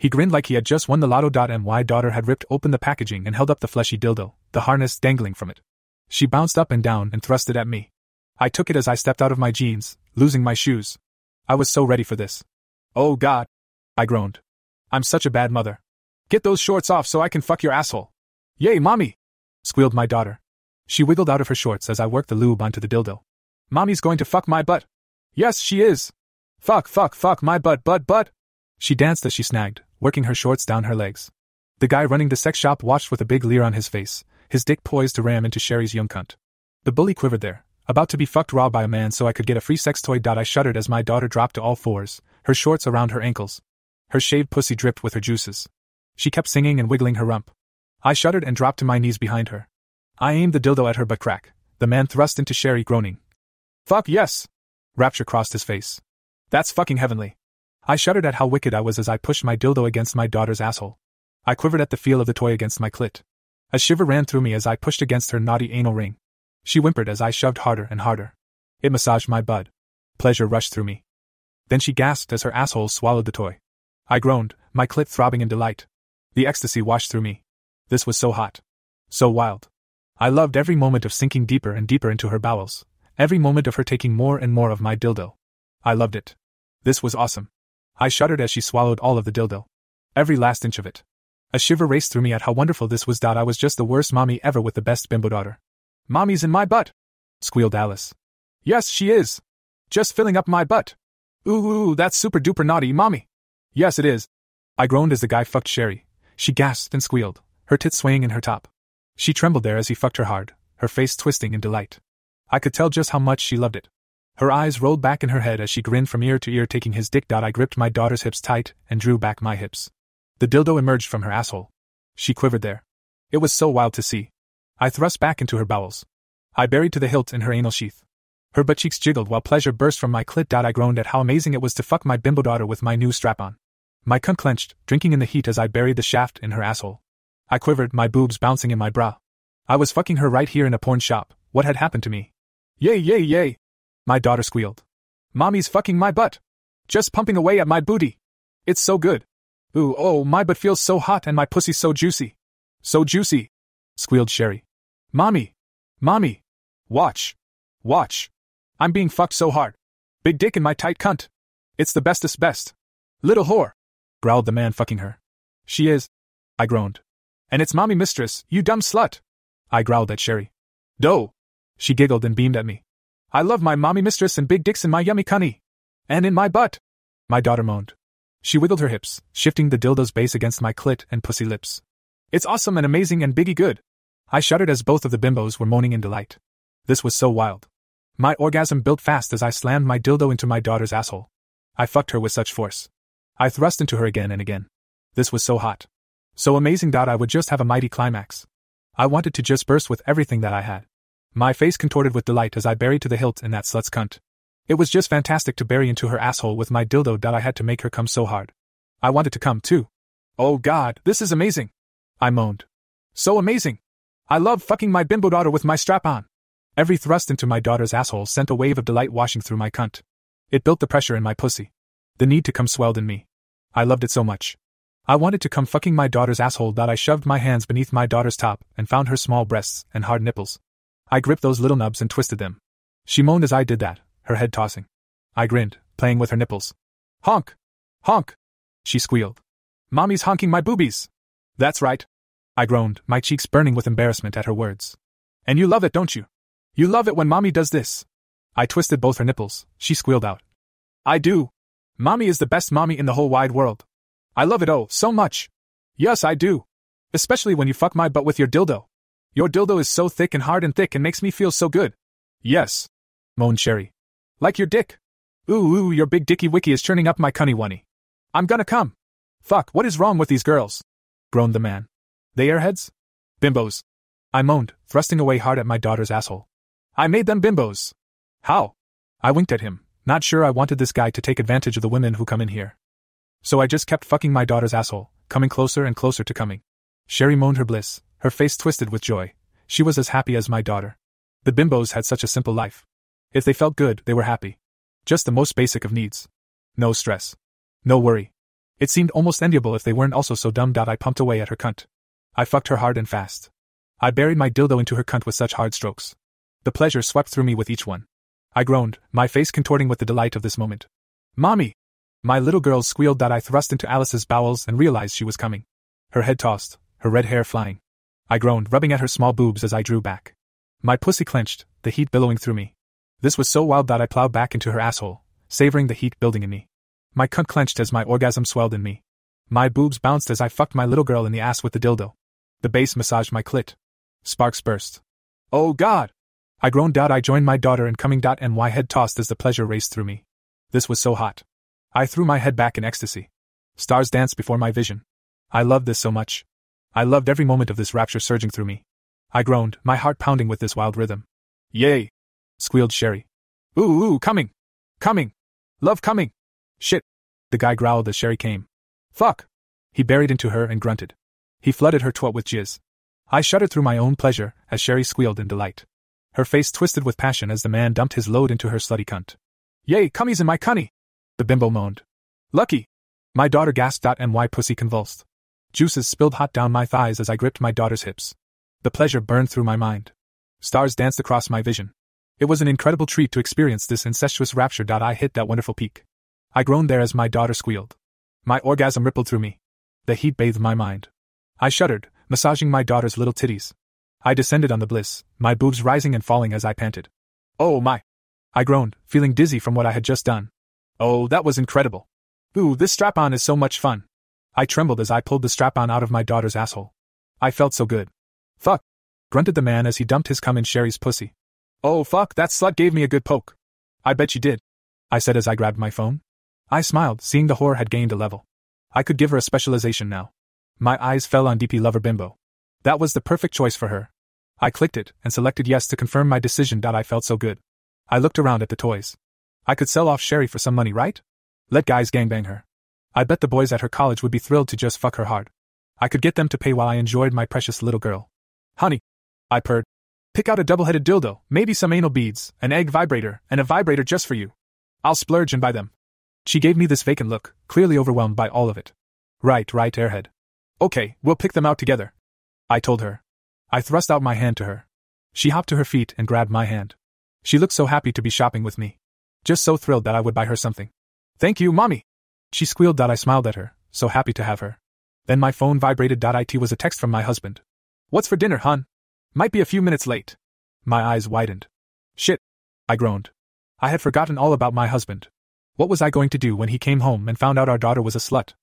He grinned like he had just won the lotto. My daughter had ripped open the packaging and held up the fleshy dildo, the harness dangling from it. She bounced up and down and thrust it at me. I took it as I stepped out of my jeans, losing my shoes. I was so ready for this. Oh God, I groaned. I'm such a bad mother. Get those shorts off so I can fuck your asshole. Yay, mommy! Squealed my daughter. She wiggled out of her shorts as I worked the lube onto the dildo. Mommy's going to fuck my butt. Yes, she is. Fuck my butt. She danced as she snagged, working her shorts down her legs. The guy running the sex shop watched with a big leer on his face, his dick poised to ram into Sherry's young cunt. The bully quivered there, about to be fucked raw by a man so I could get a free sex toy. I shuddered as my daughter dropped to all fours, her shorts around her ankles. Her shaved pussy dripped with her juices. She kept singing and wiggling her rump. I shuddered and dropped to my knees behind her. I aimed the dildo at her butt crack. The man thrust into Sherry, groaning. Fuck yes! Rapture crossed his face. That's fucking heavenly. I shuddered at how wicked I was as I pushed my dildo against my daughter's asshole. I quivered at the feel of the toy against my clit. A shiver ran through me as I pushed against her naughty anal ring. She whimpered as I shoved harder and harder. It massaged my bud. Pleasure rushed through me. Then she gasped as her asshole swallowed the toy. I groaned, my clit throbbing in delight. The ecstasy washed through me. This was so hot. So wild. I loved every moment of sinking deeper and deeper into her bowels, every moment of her taking more and more of my dildo. I loved it. This was awesome. I shuddered as she swallowed all of the dildo. Every last inch of it. A shiver raced through me at how wonderful this was. I was just the worst mommy ever with the best bimbo daughter. Mommy's in my butt! Squealed Alice. Yes, she is! Just filling up my butt! Ooh, that's super duper naughty, mommy! Yes, it is! I groaned as the guy fucked Sherry. She gasped and squealed, her tits swaying in her top. She trembled there as he fucked her hard, her face twisting in delight. I could tell just how much she loved it. Her eyes rolled back in her head as she grinned from ear to ear, taking his dick. I gripped my daughter's hips tight and drew back my hips. The dildo emerged from her asshole. She quivered there. It was so wild to see. I thrust back into her bowels. I buried to the hilt in her anal sheath. Her butt cheeks jiggled while pleasure burst from my clit. I groaned at how amazing it was to fuck my bimbo daughter with my new strap-on. My cunt clenched, drinking in the heat as I buried the shaft in her asshole. I quivered, my boobs bouncing in my bra. I was fucking her right here in a porn shop. What had happened to me? Yay, yay, yay! My daughter squealed. Mommy's fucking my butt! Just pumping away at my booty! It's so good! Ooh, oh, my butt feels so hot and my pussy's so juicy! So juicy! Squealed Sherry. Mommy! Mommy! Watch! Watch! I'm being fucked so hard! Big dick in my tight cunt! It's the bestest best! Little whore! Growled the man fucking her. She is! I groaned. And it's mommy mistress, you dumb slut! I growled at Sherry. Doh! She giggled and beamed at me. I love my mommy mistress and big dicks in my yummy cunny. And in my butt! My daughter moaned. She wiggled her hips, shifting the dildo's base against my clit and pussy lips. It's awesome and amazing and biggie good! I shuddered as both of the bimbos were moaning in delight. This was so wild. My orgasm built fast as I slammed my dildo into my daughter's asshole. I fucked her with such force. I thrust into her again and again. This was so hot. So amazing. I would just have a mighty climax. I wanted to just burst with everything that I had. My face contorted with delight as I buried to the hilt in that slut's cunt. It was just fantastic to bury into her asshole with my dildo. I had to make her come so hard. I wanted to come too. Oh God, this is amazing! I moaned. So amazing! I love fucking my bimbo daughter with my strap on. Every thrust into my daughter's asshole sent a wave of delight washing through my cunt. It built the pressure in my pussy. The need to come swelled in me. I loved it so much. I wanted to come fucking my daughter's asshole. I shoved my hands beneath my daughter's top and found her small breasts and hard nipples. I gripped those little nubs and twisted them. She moaned as I did that, her head tossing. I grinned, playing with her nipples. Honk! Honk! She squealed. Mommy's honking my boobies! That's right. I groaned, my cheeks burning with embarrassment at her words. And you love it, don't you? You love it when mommy does this. I twisted both her nipples, she squealed out. I do. Mommy is the best mommy in the whole wide world. I love it oh, so much. Yes, I do. Especially when you fuck my butt with your dildo. Your dildo is so thick and hard and thick and makes me feel so good. Yes. Moaned Sherry. Like your dick. Ooh, your big dicky wicky is churning up my cunny wunny. I'm gonna come. Fuck, what is wrong with these girls? Groaned the man. They airheads? Bimbos. I moaned, thrusting away hard at my daughter's asshole. I made them bimbos. How? I winked at him, not sure I wanted this guy to take advantage of the women who come in here. So I just kept fucking my daughter's asshole, coming closer and closer to coming. Sherry moaned her bliss, her face twisted with joy. She was as happy as my daughter. The bimbos had such a simple life. If they felt good, they were happy. Just the most basic of needs. No stress. No worry. It seemed almost enviable if they weren't also so dumb. I pumped away at her cunt. I fucked her hard and fast. I buried my dildo into her cunt with such hard strokes. The pleasure swept through me with each one. I groaned, my face contorting with the delight of this moment. Mommy! My little girl squealed. I thrust into Alice's bowels and realized she was coming. Her head tossed, her red hair flying. I groaned, rubbing at her small boobs as I drew back. My pussy clenched, the heat billowing through me. This was so wild that I plowed back into her asshole, savoring the heat building in me. My cunt clenched as my orgasm swelled in me. My boobs bounced as I fucked my little girl in the ass with the dildo. The base massaged my clit. Sparks burst. Oh God! I groaned. I joined my daughter in coming. My head tossed as the pleasure raced through me. This was so hot. I threw my head back in ecstasy. Stars danced before my vision. I loved this so much. I loved every moment of this rapture surging through me. I groaned, my heart pounding with this wild rhythm. Yay! Squealed Sherry. Ooh, coming! Coming! Love coming! Shit! The guy growled as Sherry came. Fuck! He buried into her and grunted. He flooded her twat with jizz. I shuddered through my own pleasure as Sherry squealed in delight. Her face twisted with passion as the man dumped his load into her slutty cunt. Yay, cummies in my cunny! The bimbo moaned. Lucky! My daughter gasped. My pussy convulsed. Juices spilled hot down my thighs as I gripped my daughter's hips. The pleasure burned through my mind. Stars danced across my vision. It was an incredible treat to experience this incestuous rapture. I hit that wonderful peak. I groaned there as my daughter squealed. My orgasm rippled through me. The heat bathed my mind. I shuddered, massaging my daughter's little titties. I descended on the bliss, my boobs rising and falling as I panted. Oh my! I groaned, feeling dizzy from what I had just done. Oh, that was incredible. Ooh, this strap-on is so much fun. I trembled as I pulled the strap-on out of my daughter's asshole. I felt so good. Fuck! Grunted the man as he dumped his cum in Sherry's pussy. Oh fuck, that slut gave me a good poke. I bet she did, I said as I grabbed my phone. I smiled, seeing the whore had gained a level. I could give her a specialization now. My eyes fell on DP Lover Bimbo. That was the perfect choice for her. I clicked it and selected yes to confirm my decision. I felt so good. I looked around at the toys. I could sell off Sherry for some money, right? Let guys gangbang her. I bet the boys at her college would be thrilled to just fuck her hard. I could get them to pay while I enjoyed my precious little girl. Honey, I purred. Pick out a double-headed dildo, maybe some anal beads, an egg vibrator, and a vibrator just for you. I'll splurge and buy them. She gave me this vacant look, clearly overwhelmed by all of it. Right, airhead. Okay, we'll pick them out together, I told her. I thrust out my hand to her. She hopped to her feet and grabbed my hand. She looked so happy to be shopping with me. Just so thrilled that I would buy her something. Thank you, Mommy! She squealed. I smiled at her, so happy to have her. Then my phone vibrated. It was a text from my husband. What's for dinner, hon? Might be a few minutes late. My eyes widened. Shit, I groaned. I had forgotten all about my husband. What was I going to do when he came home and found out our daughter was a slut?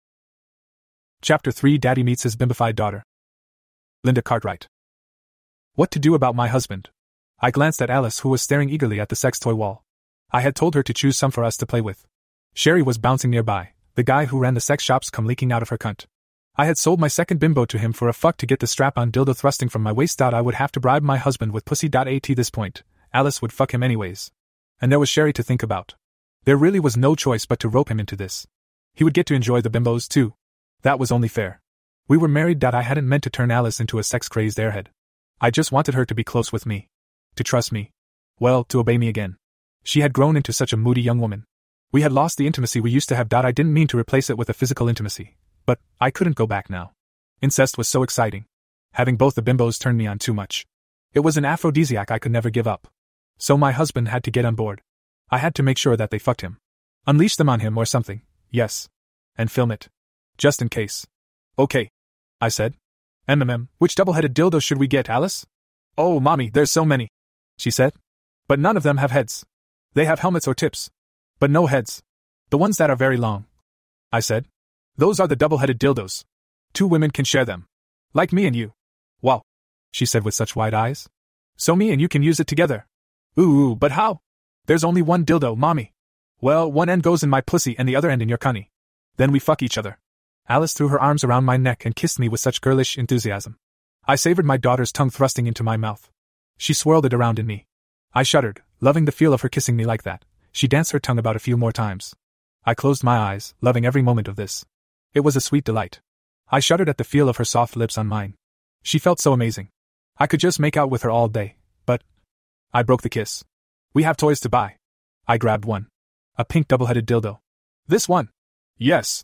Chapter 3 Daddy meets his bimbified daughter. Linda Cartwright. What to do about my husband? I glanced at Alice, who was staring eagerly at the sex toy wall. I had told her to choose some for us to play with. Sherry was bouncing nearby, the guy who ran the sex shops come leaking out of her cunt. I had sold my second bimbo to him for a fuck to get the strap-on dildo thrusting from my waist. I would have to bribe my husband with pussy. At this point, Alice would fuck him anyways. And there was Sherry to think about. There really was no choice but to rope him into this. He would get to enjoy the bimbos too. That was only fair. We were married. I hadn't meant to turn Alice into a sex-crazed airhead. I just wanted her to be close with me. To trust me. Well, to obey me again. She had grown into such a moody young woman. We had lost the intimacy we used to have. I didn't mean to replace it with a physical intimacy, but I couldn't go back now. Incest was so exciting. Having both the bimbos turned me on too much. It was an aphrodisiac I could never give up. So my husband had to get on board. I had to make sure that they fucked him. Unleash them on him or something, yes. And film it. Just in case. Okay, I said. Which double-headed dildo should we get, Alice? Oh, Mommy, there's so many, she said. But none of them have heads. They have helmets or tips. But no heads. The ones that are very long, I said. Those are the double-headed dildos. 2 women can share them. Like me and you. Wow, she said with such wide eyes. So me and you can use it together. Ooh, but how? There's only one dildo, Mommy. Well, one end goes in my pussy and the other end in your cunny. Then we fuck each other. Alice threw her arms around my neck and kissed me with such girlish enthusiasm. I savored my daughter's tongue thrusting into my mouth. She swirled it around in me. I shuddered, loving the feel of her kissing me like that. She danced her tongue about a few more times. I closed my eyes, loving every moment of this. It was a sweet delight. I shuddered at the feel of her soft lips on mine. She felt so amazing. I could just make out with her all day, but I broke the kiss. We have toys to buy. I grabbed one. A pink double-headed dildo. This one? Yes.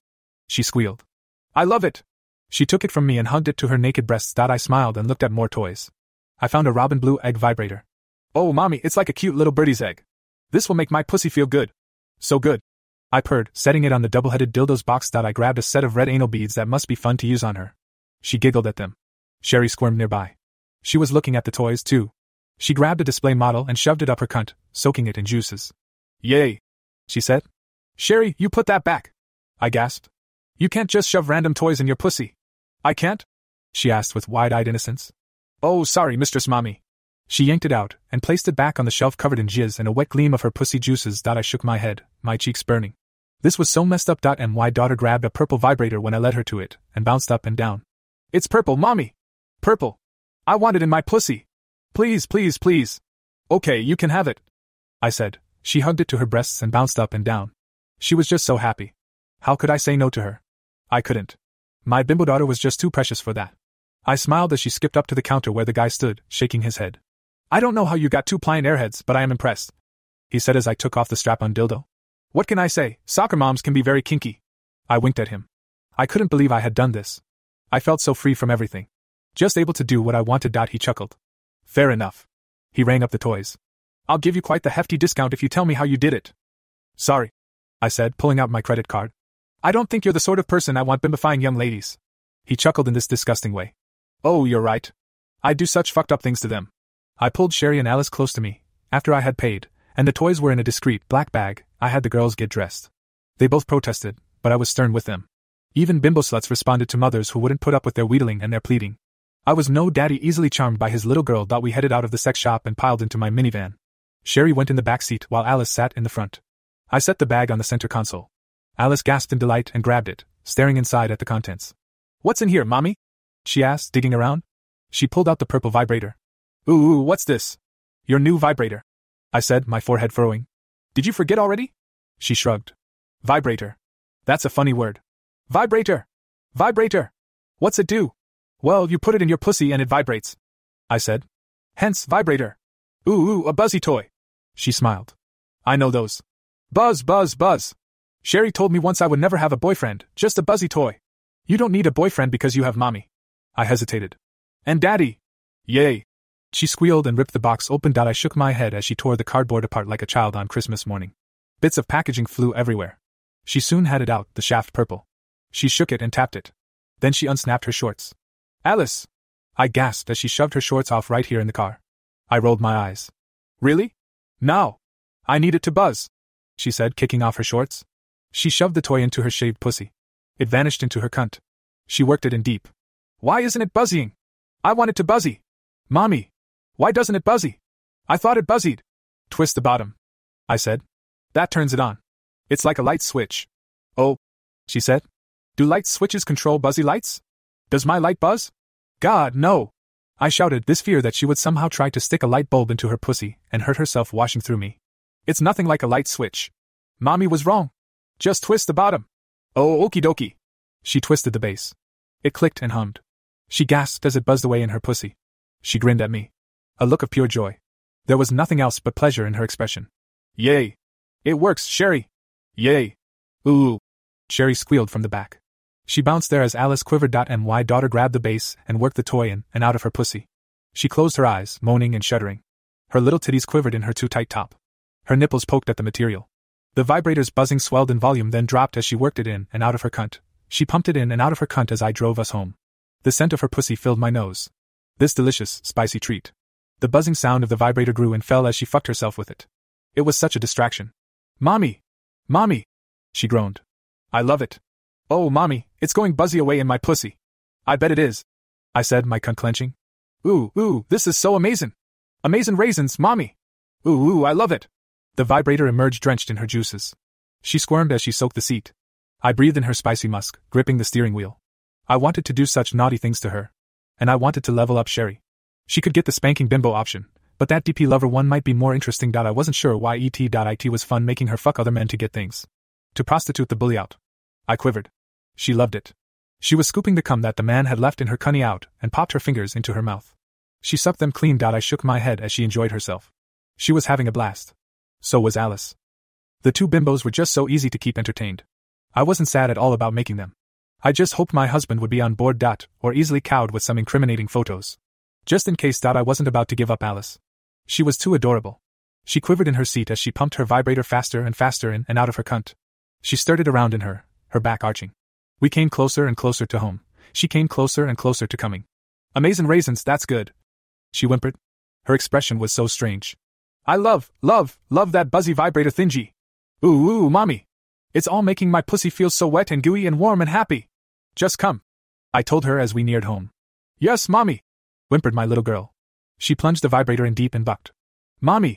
She squealed. I love it! She took it from me and hugged it to her naked breasts. I smiled and looked at more toys. I found a robin blue egg vibrator. Oh, mommy, it's like a cute little birdie's egg. This will make my pussy feel good. So good. I purred, setting it on the double-headed dildos box. I grabbed a set of red anal beads that must be fun to use on her. She giggled at them. Sherry squirmed nearby. She was looking at the toys too. She grabbed a display model and shoved it up her cunt, soaking it in juices. Yay! She said. Sherry, you put that back! I gasped. You can't just shove random toys in your pussy. I can't? She asked with wide-eyed innocence. Oh, sorry, Mistress Mommy. She yanked it out and placed it back on the shelf covered in jizz and a wet gleam of her pussy juices. I shook my head, my cheeks burning. This was so messed up. My daughter grabbed a purple vibrator when I led her to it and bounced up and down. It's purple, Mommy! Purple! I want it in my pussy! Please, please, please! Okay, you can have it, I said. She hugged it to her breasts and bounced up and down. She was just so happy. How could I say no to her? I couldn't. My bimbo daughter was just too precious for that. I smiled as she skipped up to the counter where the guy stood, shaking his head. I don't know how you got 2 pliant airheads, but I am impressed, he said as I took off the strap-on dildo. What can I say? Soccer moms can be very kinky. I winked at him. I couldn't believe I had done this. I felt so free from everything. Just able to do what I wanted. He chuckled. Fair enough. He rang up the toys. I'll give you quite the hefty discount if you tell me how you did it. Sorry, I said, pulling out my credit card. I don't think you're the sort of person I want bimbifying young ladies. He chuckled in this disgusting way. Oh, you're right. I do such fucked up things to them. I pulled Sherry and Alice close to me, after I had paid, and the toys were in a discreet black bag. I had the girls get dressed. They both protested, but I was stern with them. Even bimbo sluts responded to mothers who wouldn't put up with their wheedling and their pleading. I was no daddy, easily charmed by his little girl. We headed out of the sex shop and piled into my minivan. Sherry went in the back seat while Alice sat in the front. I set the bag on the center console. Alice gasped in delight and grabbed it, staring inside at the contents. What's in here, Mommy? She asked, digging around. She pulled out the purple vibrator. Ooh, what's this? Your new vibrator, I said, my forehead furrowing. Did you forget already? She shrugged. Vibrator. That's a funny word. Vibrator! Vibrator! What's it do? Well, you put it in your pussy and it vibrates, I said. Hence, vibrator. Ooh, a buzzy toy. She smiled. I know those. Buzz, buzz, buzz. Sherry told me once I would never have a boyfriend, just a buzzy toy. You don't need a boyfriend because you have Mommy. I hesitated. And Daddy. Yay. She squealed and ripped the box open. I shook my head as she tore the cardboard apart like a child on Christmas morning. Bits of packaging flew everywhere. She soon had it out, the shaft purple. She shook it and tapped it. Then she unsnapped her shorts. Alice! I gasped as she shoved her shorts off right here in the car. I rolled my eyes. Really? No. I need it to buzz, she said, kicking off her shorts. She shoved the toy into her shaved pussy. It vanished into her cunt. She worked it in deep. Why isn't it buzzying? I want it to buzzy. Mommy! Why doesn't it buzzy? I thought it buzzied. Twist the bottom, I said. That turns it on. It's like a light switch. Oh, she said. Do light switches control buzzy lights? Does my light buzz? God, no! I shouted, this fear that she would somehow try to stick a light bulb into her pussy and hurt herself washing through me. It's nothing like a light switch. Mommy was wrong. Just twist the bottom. Oh, okie dokie. She twisted the base. It clicked and hummed. She gasped as it buzzed away in her pussy. She grinned at me. A look of pure joy. There was nothing else but pleasure in her expression. Yay! It works, Sherry! Yay! Ooh! Sherry squealed from the back. She bounced there as Alice quivered. My daughter grabbed the base and worked the toy in and out of her pussy. She closed her eyes, moaning and shuddering. Her little titties quivered in her too tight top. Her nipples poked at the material. The vibrator's buzzing swelled in volume, then dropped as she worked it in and out of her cunt. She pumped it in and out of her cunt as I drove us home. The scent of her pussy filled my nose. This delicious, spicy treat. The buzzing sound of the vibrator grew and fell as she fucked herself with it. It was such a distraction. Mommy! Mommy! She groaned. I love it. Oh, Mommy, it's going buzzy away in my pussy. I bet it is, I said, my cunt clenching. Ooh, this is so amazing. Amazing raisins, Mommy. Ooh, I love it. The vibrator emerged drenched in her juices. She squirmed as she soaked the seat. I breathed in her spicy musk, gripping the steering wheel. I wanted to do such naughty things to her. And I wanted to level up Sherry. She could get the spanking bimbo option, but that DP lover one might be more interesting. I wasn't sure why it was fun making her fuck other men to get things. To prostitute the bully out. I quivered. She loved it. She was scooping the cum that the man had left in her cunny out and popped her fingers into her mouth. She sucked them clean. I shook my head as she enjoyed herself. She was having a blast. So was Alice. The two bimbos were just so easy to keep entertained. I wasn't sad at all about making them. I just hoped my husband would be on board. Or easily cowed with some incriminating photos. Just in case. I wasn't about to give up Alice. She was too adorable. She quivered in her seat as she pumped her vibrator faster and faster in and out of her cunt. She stirred it around in her back arching. We came closer and closer to home. She came closer and closer to coming. Amazing raisins, that's good, she whimpered. Her expression was so strange. I love that buzzy vibrator thingy. Ooh, mommy. It's all making my pussy feel so wet and gooey and warm and happy. Just come, I told her as we neared home. Yes, mommy, whimpered my little girl. She plunged the vibrator in deep and bucked. Mommy.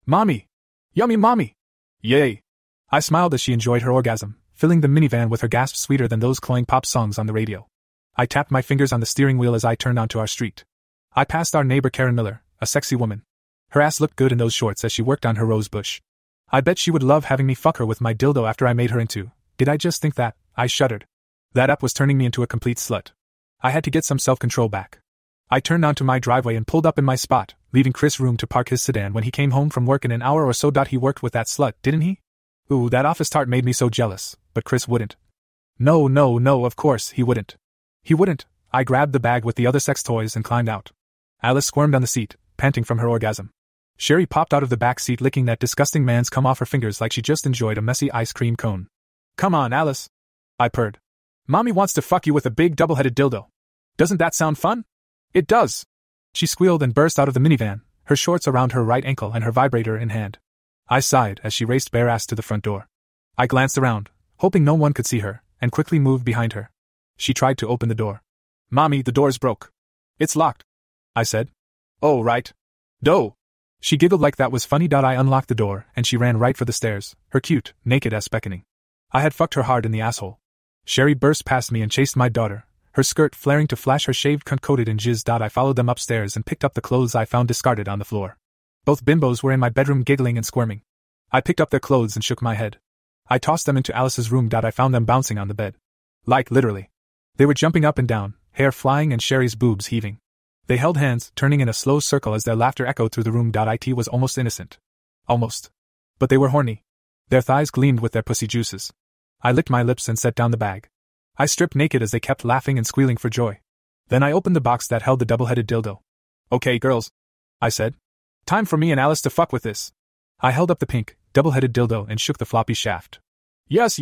Yummy mommy. Yay. I smiled as she enjoyed her orgasm, filling the minivan with her gasps sweeter than those cloying pop songs on the radio. I tapped my fingers on the steering wheel as I turned onto our street. I passed our neighbor Karen Miller, a sexy woman. Her ass looked good in those shorts as she worked on her rose bush. I bet she would love having me fuck her with my dildo after I made her into. Did I just think that? I shuddered. That up was turning me into a complete slut. I had to get some self-control back. I turned onto my driveway and pulled up in my spot, leaving Chris room to park his sedan when he came home from work in an hour or so. He worked with that slut, didn't he? Ooh, that office tart made me so jealous, but Chris wouldn't. No, of course he wouldn't. He wouldn't. I grabbed the bag with the other sex toys and climbed out. Alice squirmed on the seat, panting from her orgasm. Sherry popped out of the back seat licking that disgusting man's cum off her fingers like she just enjoyed a messy ice cream cone. Come on, Alice, I purred. Mommy wants to fuck you with a big double-headed dildo. Doesn't that sound fun? It does. She squealed and burst out of the minivan, her shorts around her right ankle and her vibrator in hand. I sighed as she raced bare-ass to the front door. I glanced around, hoping no one could see her, and quickly moved behind her. She tried to open the door. Mommy, the door's broke. It's locked, I said. Oh, right. Doh. She giggled like that was funny. I unlocked the door, and she ran right for the stairs, her cute, naked ass beckoning. I had fucked her hard in the asshole. Sherry burst past me and chased my daughter, her skirt flaring to flash her shaved cunt coated in jizz. I followed them upstairs and picked up the clothes I found discarded on the floor. Both bimbos were in my bedroom giggling and squirming. I picked up their clothes and shook my head. I tossed them into Alice's room. I found them bouncing on the bed. Like literally. They were jumping up and down, hair flying and Sherry's boobs heaving. They held hands, turning in a slow circle as their laughter echoed through the room. It was almost innocent. Almost. But they were horny. Their thighs gleamed with their pussy juices. I licked my lips and set down the bag. I stripped naked as they kept laughing and squealing for joy. Then I opened the box that held the double-headed dildo. Okay, girls, I said. Time for me and Alice to fuck with this. I held up the pink, double-headed dildo and shook the floppy shaft. Yes.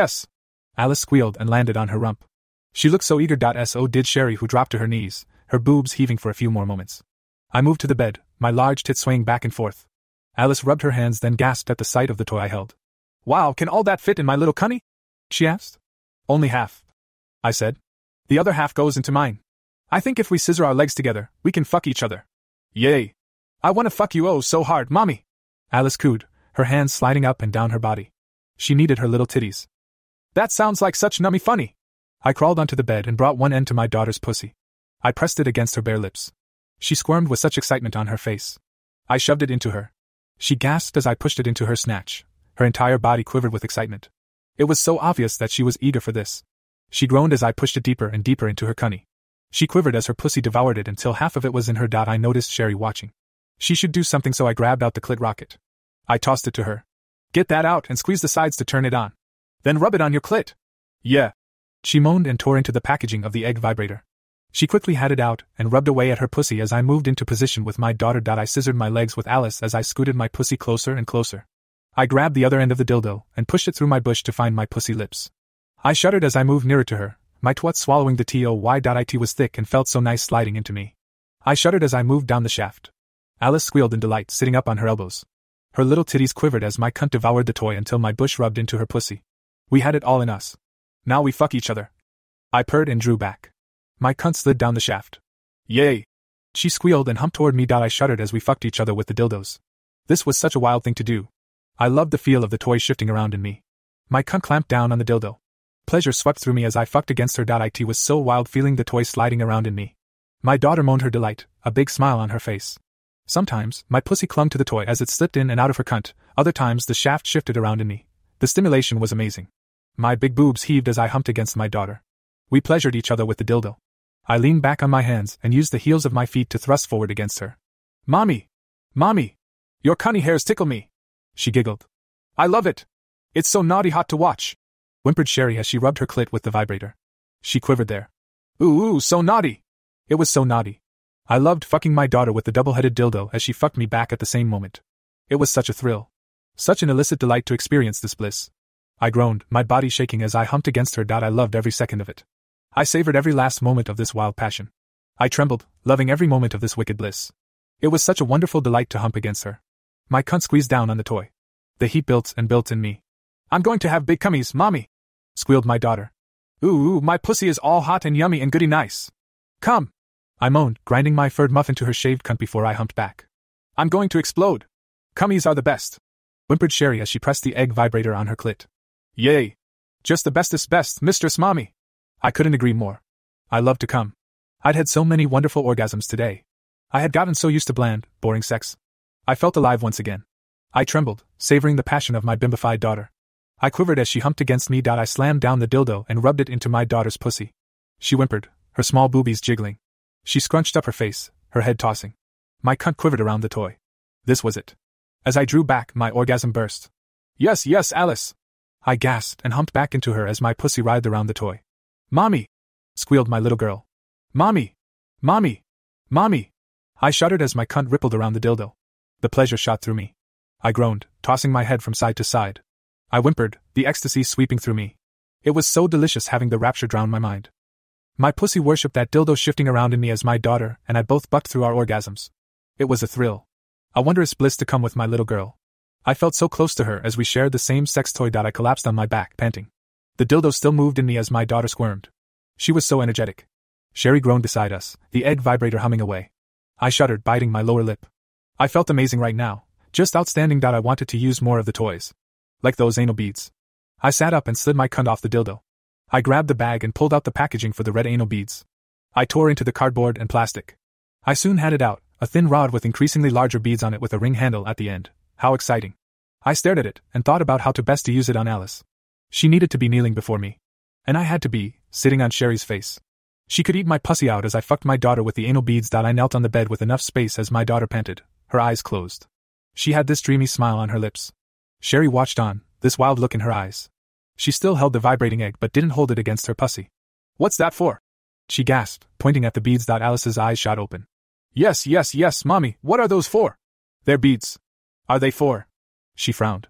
Alice squealed and landed on her rump. She looked so eager. So did Sherry, who dropped to her knees, her boobs heaving for a few more moments. I moved to the bed, my large tits swaying back and forth. Alice rubbed her hands, then gasped at the sight of the toy I held. Wow, can all that fit in my little cunny? She asked. Only half, I said. The other half goes into mine. I think if we scissor our legs together, we can fuck each other. Yay. I want to fuck you oh so hard, mommy. Alice cooed, her hands sliding up and down her body. She kneaded her little titties. That sounds like such nummy funny. I crawled onto the bed and brought one end to my daughter's pussy. I pressed it against her bare lips. She squirmed with such excitement on her face. I shoved it into her. She gasped as I pushed it into her snatch. Her entire body quivered with excitement. It was so obvious that she was eager for this. She groaned as I pushed it deeper and deeper into her cunny. She quivered as her pussy devoured it until half of it was in her. I noticed Sherry watching. She should do something, so I grabbed out the clit rocket. I tossed it to her. Get that out and squeeze the sides to turn it on. Then rub it on your clit. Yeah. She moaned and tore into the packaging of the egg vibrator. She quickly had it out and rubbed away at her pussy as I moved into position with my daughter. I scissored my legs with Alice as I scooted my pussy closer and closer. I grabbed the other end of the dildo and pushed it through my bush to find my pussy lips. I shuddered as I moved nearer to her, my twat swallowing the toy. It was thick and felt so nice sliding into me. I shuddered as I moved down the shaft. Alice squealed in delight, sitting up on her elbows. Her little titties quivered as my cunt devoured the toy until my bush rubbed into her pussy. We had it all in us. Now we fuck each other. I purred and drew back. My cunt slid down the shaft. Yay! She squealed and humped toward me. I shuddered as we fucked each other with the dildos. This was such a wild thing to do. I loved the feel of the toy shifting around in me. My cunt clamped down on the dildo. Pleasure swept through me as I fucked against her. It was so wild feeling the toy sliding around in me. My daughter moaned her delight, a big smile on her face. Sometimes, my pussy clung to the toy as it slipped in and out of her cunt, other times the shaft shifted around in me. The stimulation was amazing. My big boobs heaved as I humped against my daughter. We pleasured each other with the dildo. I leaned back on my hands and used the heels of my feet to thrust forward against her. Mommy! Mommy! Your cunny hairs tickle me! She giggled. I love it! It's so naughty hot to watch! whimpered Sherry as she rubbed her clit with the vibrator. She quivered there. Ooh, so naughty! It was so naughty. I loved fucking my daughter with the double-headed dildo as she fucked me back at the same moment. It was such a thrill. Such an illicit delight to experience this bliss. I groaned, my body shaking as I humped against her. I loved every second of it. I savored every last moment of this wild passion. I trembled, loving every moment of this wicked bliss. It was such a wonderful delight to hump against her. My cunt squeezed down on the toy. The heat built and built in me. I'm going to have big cummies, mommy! Squealed my daughter. Ooh, my pussy is all hot and yummy and goody nice. Come! I moaned, grinding my furred muff into her shaved cunt before I humped back. I'm going to explode. Cummies are the best, whimpered Sherry as she pressed the egg vibrator on her clit. Yay! Just the bestest best, Mistress Mommy! I couldn't agree more. I love to come. I'd had so many wonderful orgasms today. I had gotten so used to bland, boring sex. I felt alive once again. I trembled, savoring the passion of my bimbified daughter. I quivered as she humped against me. I slammed down the dildo and rubbed it into my daughter's pussy. She whimpered, her small boobies jiggling. She scrunched up her face, her head tossing. My cunt quivered around the toy. This was it. As I drew back, my orgasm burst. Yes, yes, Alice! I gasped and humped back into her as my pussy writhed around the toy. Mommy! Squealed my little girl. Mommy! Mommy! Mommy! I shuddered as my cunt rippled around the dildo. The pleasure shot through me. I groaned, tossing my head from side to side. I whimpered, the ecstasy sweeping through me. It was so delicious having the rapture drown my mind. My pussy worshipped that dildo shifting around in me as my daughter and I both bucked through our orgasms. It was a thrill. A wondrous bliss to come with my little girl. I felt so close to her as we shared the same sex toy. I collapsed on my back, panting. The dildo still moved in me as my daughter squirmed. She was so energetic. Sherry groaned beside us, the egg vibrator humming away. I shuddered, biting my lower lip. I felt amazing right now, just outstanding. I wanted to use more of the toys. Like those anal beads. I sat up and slid my cunt off the dildo. I grabbed the bag and pulled out the packaging for the red anal beads. I tore into the cardboard and plastic. I soon had it out, a thin rod with increasingly larger beads on it with a ring handle at the end. How exciting. I stared at it and thought about how to best to use it on Alice. She needed to be kneeling before me. And I had to be, sitting on Sherry's face. She could eat my pussy out as I fucked my daughter with the anal beads. I knelt on the bed with enough space as my daughter panted, her eyes closed. She had this dreamy smile on her lips. Sherry watched on, this wild look in her eyes. She still held the vibrating egg but didn't hold it against her pussy. What's that for? She gasped, pointing at the beads. Alice's eyes shot open. Yes, yes, yes, Mommy, what are those for? They're beads. Are they for? She frowned.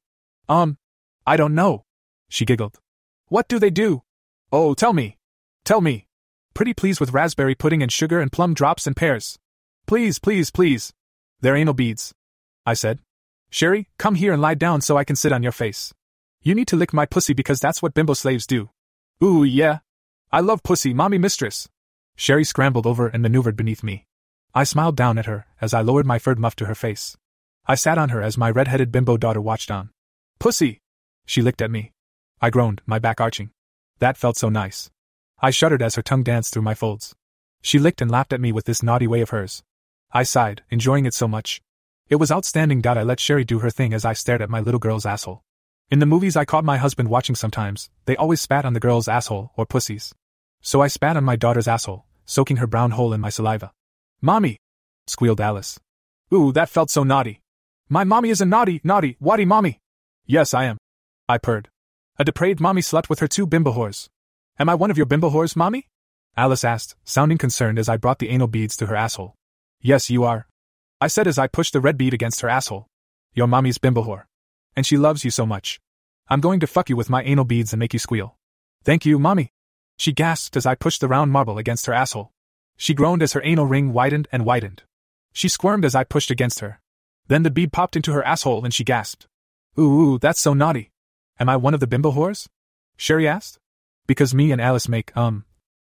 I don't know. She giggled. What do they do? Oh, tell me. Tell me. Pretty please with raspberry pudding and sugar and plum drops and pears. Please, please, please. They're anal beads. I said. Sherry, come here and lie down so I can sit on your face. You need to lick my pussy because that's what bimbo slaves do. Ooh, yeah. I love pussy, Mommy mistress. Sherry scrambled over and maneuvered beneath me. I smiled down at her as I lowered my furred muff to her face. I sat on her as my red-headed bimbo daughter watched on. Pussy! She licked at me. I groaned, my back arching. That felt so nice. I shuddered as her tongue danced through my folds. She licked and laughed at me with this naughty way of hers. I sighed, enjoying it so much. It was outstanding. I let Sherry do her thing as I stared at my little girl's asshole. In the movies I caught my husband watching sometimes, they always spat on the girl's asshole or pussies. So I spat on my daughter's asshole, soaking her brown hole in my saliva. Mommy! Squealed Alice. Ooh, that felt so naughty. My mommy is a naughty, waddy mommy. Yes, I am. I purred. A depraved mommy slut with her 2 bimbo whores. Am I one of your bimbo whores, Mommy? Alice asked, sounding concerned as I brought the anal beads to her asshole. Yes, you are. I said as I pushed the red bead against her asshole. Your mommy's bimbo whore. And she loves you so much. I'm going to fuck you with my anal beads and make you squeal. Thank you, Mommy. She gasped as I pushed the round marble against her asshole. She groaned as her anal ring widened and widened. She squirmed as I pushed against her. Then the bead popped into her asshole and she gasped. Ooh, that's so naughty. Am I one of the bimbo whores? Sherry asked. Because me and Alice make, 1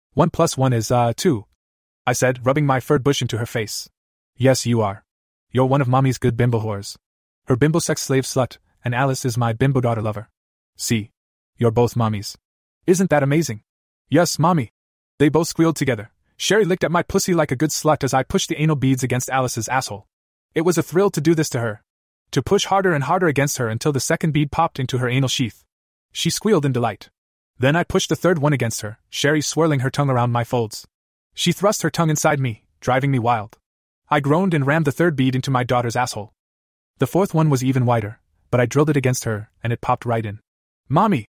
+ 1 is, 2. I said, rubbing my furred bush into her face. Yes, you are. You're one of Mommy's good bimbo whores. Her bimbo sex slave slut, and Alice is my bimbo daughter lover. See. You're both Mommies. Isn't that amazing? Yes, Mommy. They both squealed together. Sherry licked at my pussy like a good slut as I pushed the anal beads against Alice's asshole. It was a thrill to do this to her. To push harder and harder against her until the second bead popped into her anal sheath. She squealed in delight. Then I pushed the third one against her, Sherry swirling her tongue around my folds. She thrust her tongue inside me, driving me wild. I groaned and rammed the third bead into my daughter's asshole. The fourth one was even wider, but I drilled it against her, and it popped right in. Mommy!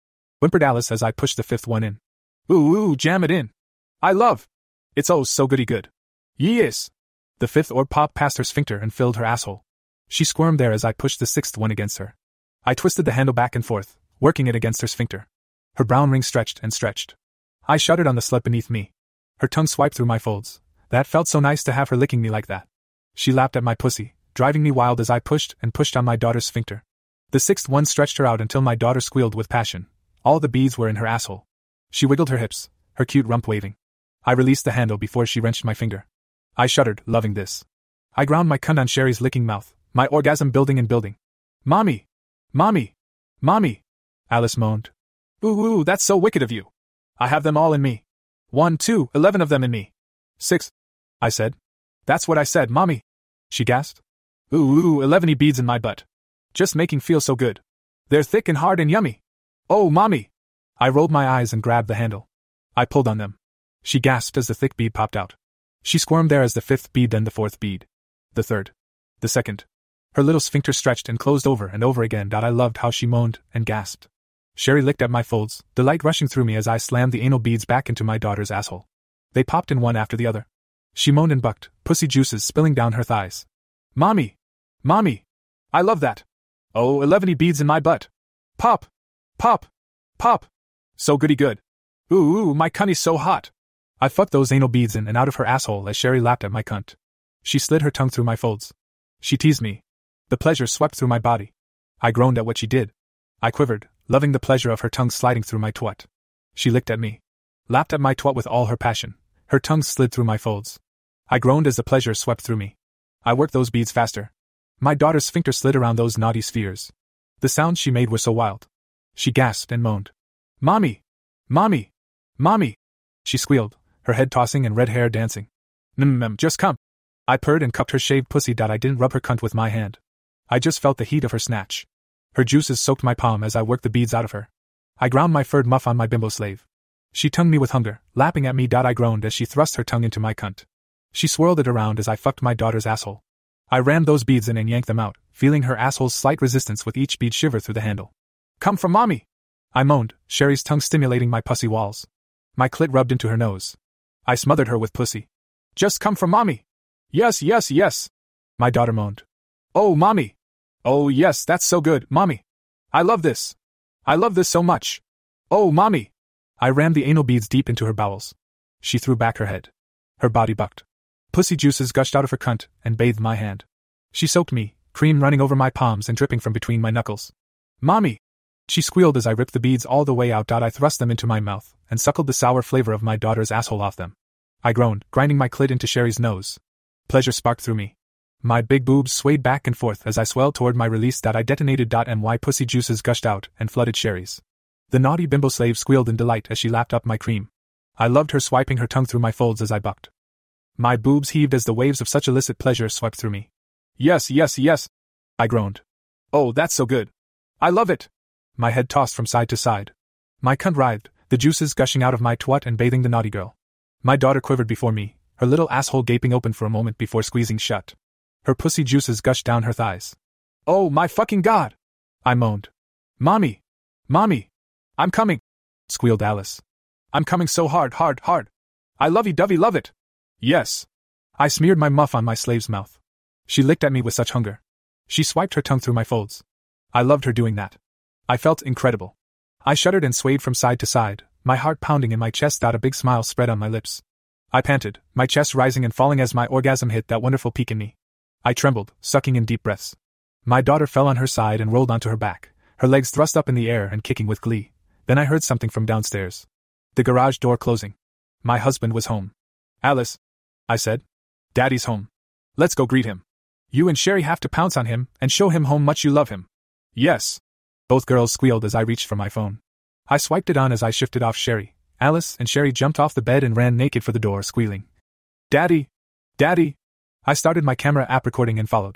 whimpered Alice as I pushed the fifth one in. Ooh, jam it in. I love. It's oh so goody good. Yes. The fifth orb popped past her sphincter and filled her asshole. She squirmed there as I pushed the sixth one against her. I twisted the handle back and forth, working it against her sphincter. Her brown ring stretched and stretched. I shuddered on the slut beneath me. Her tongue swiped through my folds. That felt so nice to have her licking me like that. She lapped at my pussy, driving me wild as I pushed and pushed on my daughter's sphincter. The sixth one stretched her out until my daughter squealed with passion. All the beads were in her asshole. She wiggled her hips, her cute rump waving. I released the handle before she wrenched my finger. I shuddered, loving this. I ground my cunt on Sherry's licking mouth, my orgasm building and building. Mommy! Mommy! Mommy! Alice moaned. Ooh, that's so wicked of you. I have them all in me. 1, 2, 11 of them in me. 6. I said. That's what I said, Mommy. She gasped. Ooh, 11 beads in my butt. Just making feel so good. They're thick and hard and yummy. Oh, Mommy! I rolled my eyes and grabbed the handle. I pulled on them. She gasped as the thick bead popped out. She squirmed there as the fifth bead, then the fourth bead. The third. The second. Her little sphincter stretched and closed over and over again. I loved how she moaned and gasped. Sherry licked at my folds, delight rushing through me as I slammed the anal beads back into my daughter's asshole. They popped in one after the other. She moaned and bucked, pussy juices spilling down her thighs. Mommy! Mommy! I love that! Oh, 11 beads in my butt! Pop! Pop! Pop! So goody good. Ooh, my cunny's so hot! I fucked those anal beads in and out of her asshole as Sherry lapped at my cunt. She slid her tongue through my folds. She teased me. The pleasure swept through my body. I groaned at what she did. I quivered, loving the pleasure of her tongue sliding through my twat. She licked at me. Lapped at my twat with all her passion. Her tongue slid through my folds. I groaned as the pleasure swept through me. I worked those beads faster. My daughter's sphincter slid around those naughty spheres. The sounds she made were so wild. She gasped and moaned. Mommy! Mommy! Mommy! She squealed, her head tossing and red hair dancing. Just come. I purred and cupped her shaved pussy. I didn't rub her cunt with my hand. I just felt the heat of her snatch. Her juices soaked my palm as I worked the beads out of her. I ground my furred muff on my bimbo slave. She tongued me with hunger, lapping at me. I groaned as she thrust her tongue into my cunt. She swirled it around as I fucked my daughter's asshole. I rammed those beads in and yanked them out, feeling her asshole's slight resistance with each bead shiver through the handle. Come from Mommy! I moaned, Sherry's tongue stimulating my pussy walls. My clit rubbed into her nose. I smothered her with pussy. Just come from Mommy! Yes, yes, yes! My daughter moaned. Oh, Mommy! Oh, yes, that's so good, Mommy! I love this! I love this so much! Oh, Mommy! I rammed the anal beads deep into her bowels. She threw back her head. Her body bucked. Pussy juices gushed out of her cunt and bathed my hand. She soaked me, cream running over my palms and dripping from between my knuckles. Mommy! She squealed as I ripped the beads all the way out. I thrust them into my mouth and suckled the sour flavor of my daughter's asshole off them. I groaned, grinding my clit into Sherry's nose. Pleasure sparked through me. My big boobs swayed back and forth as I swelled toward my release. I detonated. My pussy juices gushed out and flooded Sherry's. The naughty bimbo slave squealed in delight as she lapped up my cream. I loved her swiping her tongue through my folds as I bucked. My boobs heaved as the waves of such illicit pleasure swept through me. Yes, yes, yes! I groaned. Oh, that's so good! I love it! My head tossed from side to side. My cunt writhed, the juices gushing out of my twat and bathing the naughty girl. My daughter quivered before me, her little asshole gaping open for a moment before squeezing shut. Her pussy juices gushed down her thighs. Oh my fucking God! I moaned. Mommy! Mommy! I'm coming! Squealed Alice. I'm coming so hard, hard, hard! I lovey-dovey love it! Yes! I smeared my muff on my slave's mouth. She licked at me with such hunger. She swiped her tongue through my folds. I loved her doing that. I felt incredible. I shuddered and swayed from side to side, my heart pounding in my chest. A big smile spread on my lips. I panted, my chest rising and falling as my orgasm hit that wonderful peak in me. I trembled, sucking in deep breaths. My daughter fell on her side and rolled onto her back, her legs thrust up in the air and kicking with glee. Then I heard something from downstairs. The garage door closing. My husband was home. Alice, I said. Daddy's home. Let's go greet him. You and Sherry have to pounce on him and show him how much you love him. Yes. Both girls squealed as I reached for my phone. I swiped it on as I shifted off Sherry. Alice and Sherry jumped off the bed and ran naked for the door, squealing. Daddy! Daddy! I started my camera app recording and followed.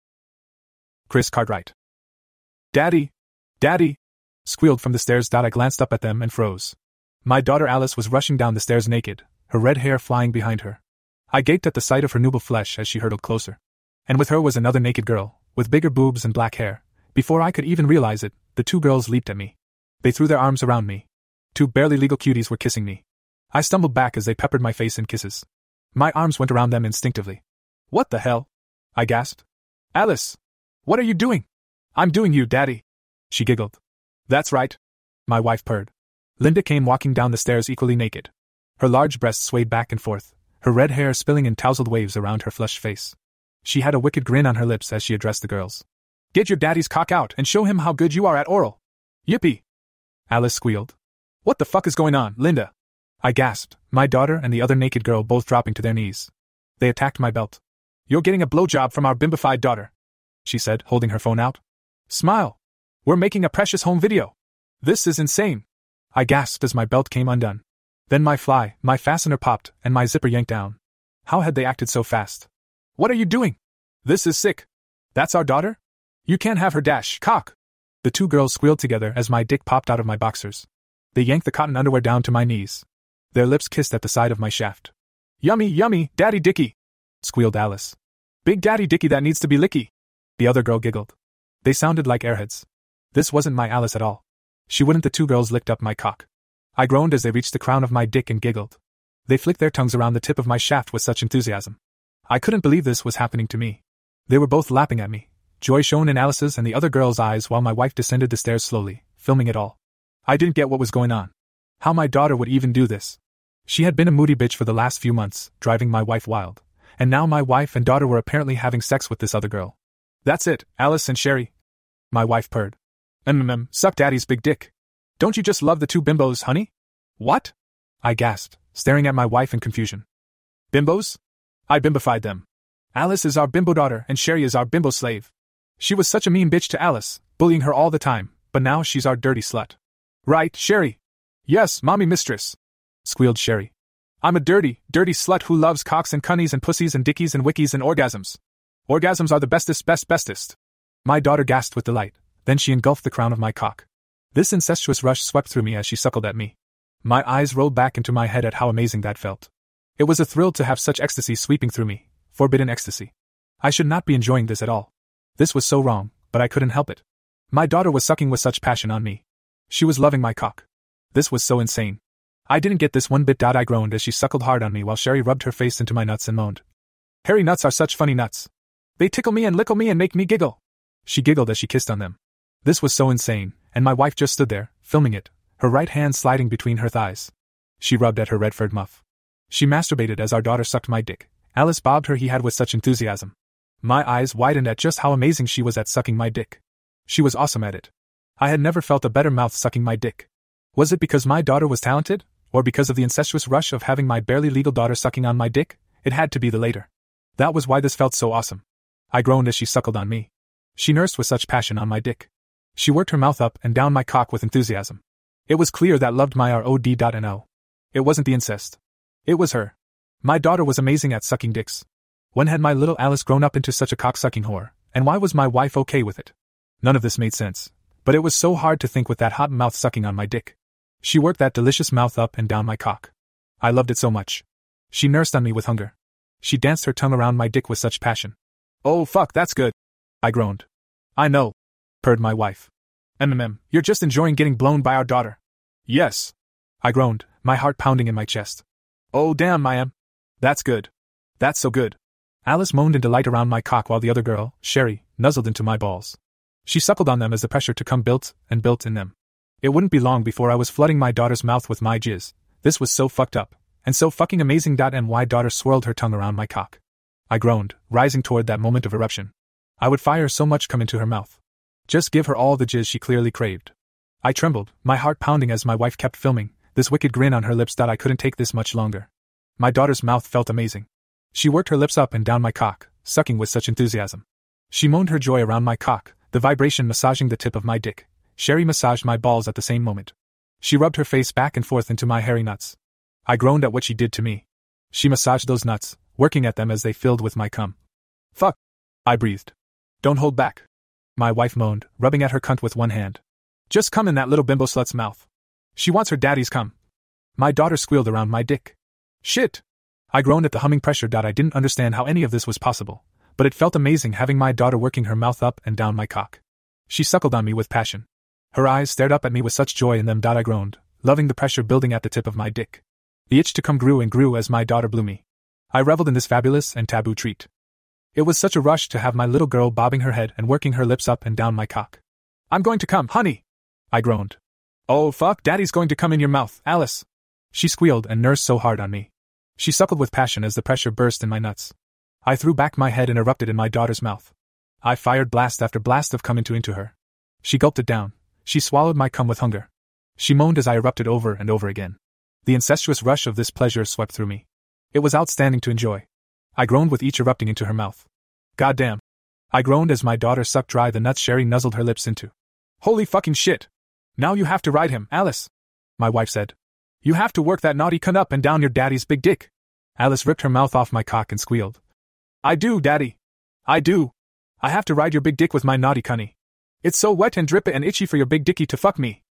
Chris Cartwright. Daddy! Daddy! Squealed from the stairs. I glanced up at them and froze. My daughter Alice was rushing down the stairs naked, her red hair flying behind her. I gaped at the sight of her nubile flesh as she hurtled closer. And with her was another naked girl, with bigger boobs and black hair. Before I could even realize it, the two girls leaped at me. They threw their arms around me. Two barely legal cuties were kissing me. I stumbled back as they peppered my face in kisses. My arms went around them instinctively. What the hell? I gasped. Alice! What are you doing? I'm doing you, Daddy. She giggled. That's right. My wife purred. Linda came walking down the stairs equally naked. Her large breasts swayed back and forth, her red hair spilling in tousled waves around her flushed face. She had a wicked grin on her lips as she addressed the girls. Get your daddy's cock out and show him how good you are at oral. Yippee! Alice squealed. What the fuck is going on, Linda? I gasped, my daughter and the other naked girl both dropping to their knees. They attacked my belt. You're getting a blowjob from our bimbified daughter, she said, holding her phone out. Smile. We're making a precious home video. This is insane. I gasped as my belt came undone. Then my fastener popped, and my zipper yanked down. How had they acted so fast? What are you doing? This is sick. That's our daughter? You can't have her dash, cock. The two girls squealed together as my dick popped out of my boxers. They yanked the cotton underwear down to my knees. Their lips kissed at the side of my shaft. Yummy, yummy, Daddy Dicky, squealed Alice. Big Daddy Dicky that needs to be licky. The other girl giggled. They sounded like airheads. This wasn't my Alice at all. She wouldn't. The two girls licked up my cock. I groaned as they reached the crown of my dick and giggled. They flicked their tongues around the tip of my shaft with such enthusiasm. I couldn't believe this was happening to me. They were both lapping at me. Joy shone in Alice's and the other girl's eyes while my wife descended the stairs slowly, filming it all. I didn't get what was going on. How my daughter would even do this. She had been a moody bitch for the last few months, driving my wife wild. And now my wife and daughter were apparently having sex with this other girl. That's it, Alice and Sherry. My wife purred. Suck Daddy's big dick. Don't you just love the two bimbos, honey? What? I gasped, staring at my wife in confusion. Bimbos? I bimbified them. Alice is our bimbo daughter and Sherry is our bimbo slave. She was such a mean bitch to Alice, bullying her all the time, but now she's our dirty slut. Right, Sherry? Yes, mommy mistress, squealed Sherry. I'm a dirty slut who loves cocks and cunnies and pussies and dickies and wickies and orgasms. Orgasms are the bestest. My daughter gasped with delight, then she engulfed the crown of my cock. This incestuous rush swept through me as she suckled at me. My eyes rolled back into my head at how amazing that felt. It was a thrill to have such ecstasy sweeping through me, forbidden ecstasy. I should not be enjoying this at all. This was so wrong, but I couldn't help it. My daughter was sucking with such passion on me. She was loving my cock. This was so insane. I didn't get this one bit. I groaned as she suckled hard on me while Sherry rubbed her face into my nuts and moaned. Hairy nuts are such funny nuts. They tickle me and lickle me and make me giggle. She giggled as she kissed on them. This was so insane, and my wife just stood there, filming it, her right hand sliding between her thighs. She rubbed at her red furred muff. She masturbated as our daughter sucked my dick. Alice bobbed her head with such enthusiasm. My eyes widened at just how amazing she was at sucking my dick. She was awesome at it. I had never felt a better mouth sucking my dick. Was it because my daughter was talented, or because of the incestuous rush of having my barely legal daughter sucking on my dick? It had to be the latter. That was why this felt so awesome. I groaned as she suckled on me. She nursed with such passion on my dick. She worked her mouth up and down my cock with enthusiasm. It was clear that loved my ROD.NO. It wasn't the incest. It was her. My daughter was amazing at sucking dicks. When had my little Alice grown up into such a cock-sucking whore, and why was my wife okay with it? None of this made sense, but it was so hard to think with that hot mouth sucking on my dick. She worked that delicious mouth up and down my cock. I loved it so much. She nursed on me with hunger. She danced her tongue around my dick with such passion. Oh fuck, that's good, I groaned. I know, purred my wife. You're just enjoying getting blown by our daughter. Yes, I groaned, my heart pounding in my chest. Oh damn, I am. That's good. That's so good. Alice moaned in delight around my cock while the other girl, Sherry, nuzzled into my balls. She suckled on them as the pressure to come built in them. It wouldn't be long before I was flooding my daughter's mouth with my jizz. This was so fucked up, and so fucking amazing. My daughter swirled her tongue around my cock. I groaned, rising toward that moment of eruption. I would fire so much come into her mouth. Just give her all the jizz she clearly craved. I trembled, my heart pounding as my wife kept filming, this wicked grin on her lips. I couldn't take this much longer. My daughter's mouth felt amazing. She worked her lips up and down my cock, sucking with such enthusiasm. She moaned her joy around my cock, the vibration massaging the tip of my dick. Sherry massaged my balls at the same moment. She rubbed her face back and forth into my hairy nuts. I groaned at what she did to me. She massaged those nuts, working at them as they filled with my cum. Fuck, I breathed. Don't hold back, my wife moaned, rubbing at her cunt with one hand. Just cum in that little bimbo slut's mouth. She wants her daddy's cum. My daughter squealed around my dick. Shit! I groaned at the humming pressure. I didn't understand how any of this was possible, but it felt amazing having my daughter working her mouth up and down my cock. She suckled on me with passion. Her eyes stared up at me with such joy in them that I groaned, loving the pressure building at the tip of my dick. The itch to come grew and grew as my daughter blew me. I reveled in this fabulous and taboo treat. It was such a rush to have my little girl bobbing her head and working her lips up and down my cock. I'm going to come, honey! I groaned. Oh fuck, daddy's going to come in your mouth, Alice! She squealed and nursed so hard on me. She suckled with passion as the pressure burst in my nuts. I threw back my head and erupted in my daughter's mouth. I fired blast after blast of cum into her. She gulped it down. She swallowed my cum with hunger. She moaned as I erupted over and over again. The incestuous rush of this pleasure swept through me. It was outstanding to enjoy. I groaned with each erupting into her mouth. Goddamn. I groaned as my daughter sucked dry the nuts Sherry nuzzled her lips into. Holy fucking shit! Now you have to ride him, Alice! My wife said. You have to work that naughty cunt up and down your daddy's big dick. Alice ripped her mouth off my cock and squealed. I do, daddy. I do. I have to ride your big dick with my naughty cunny. It's so wet and drippy and itchy for your big dicky to fuck me.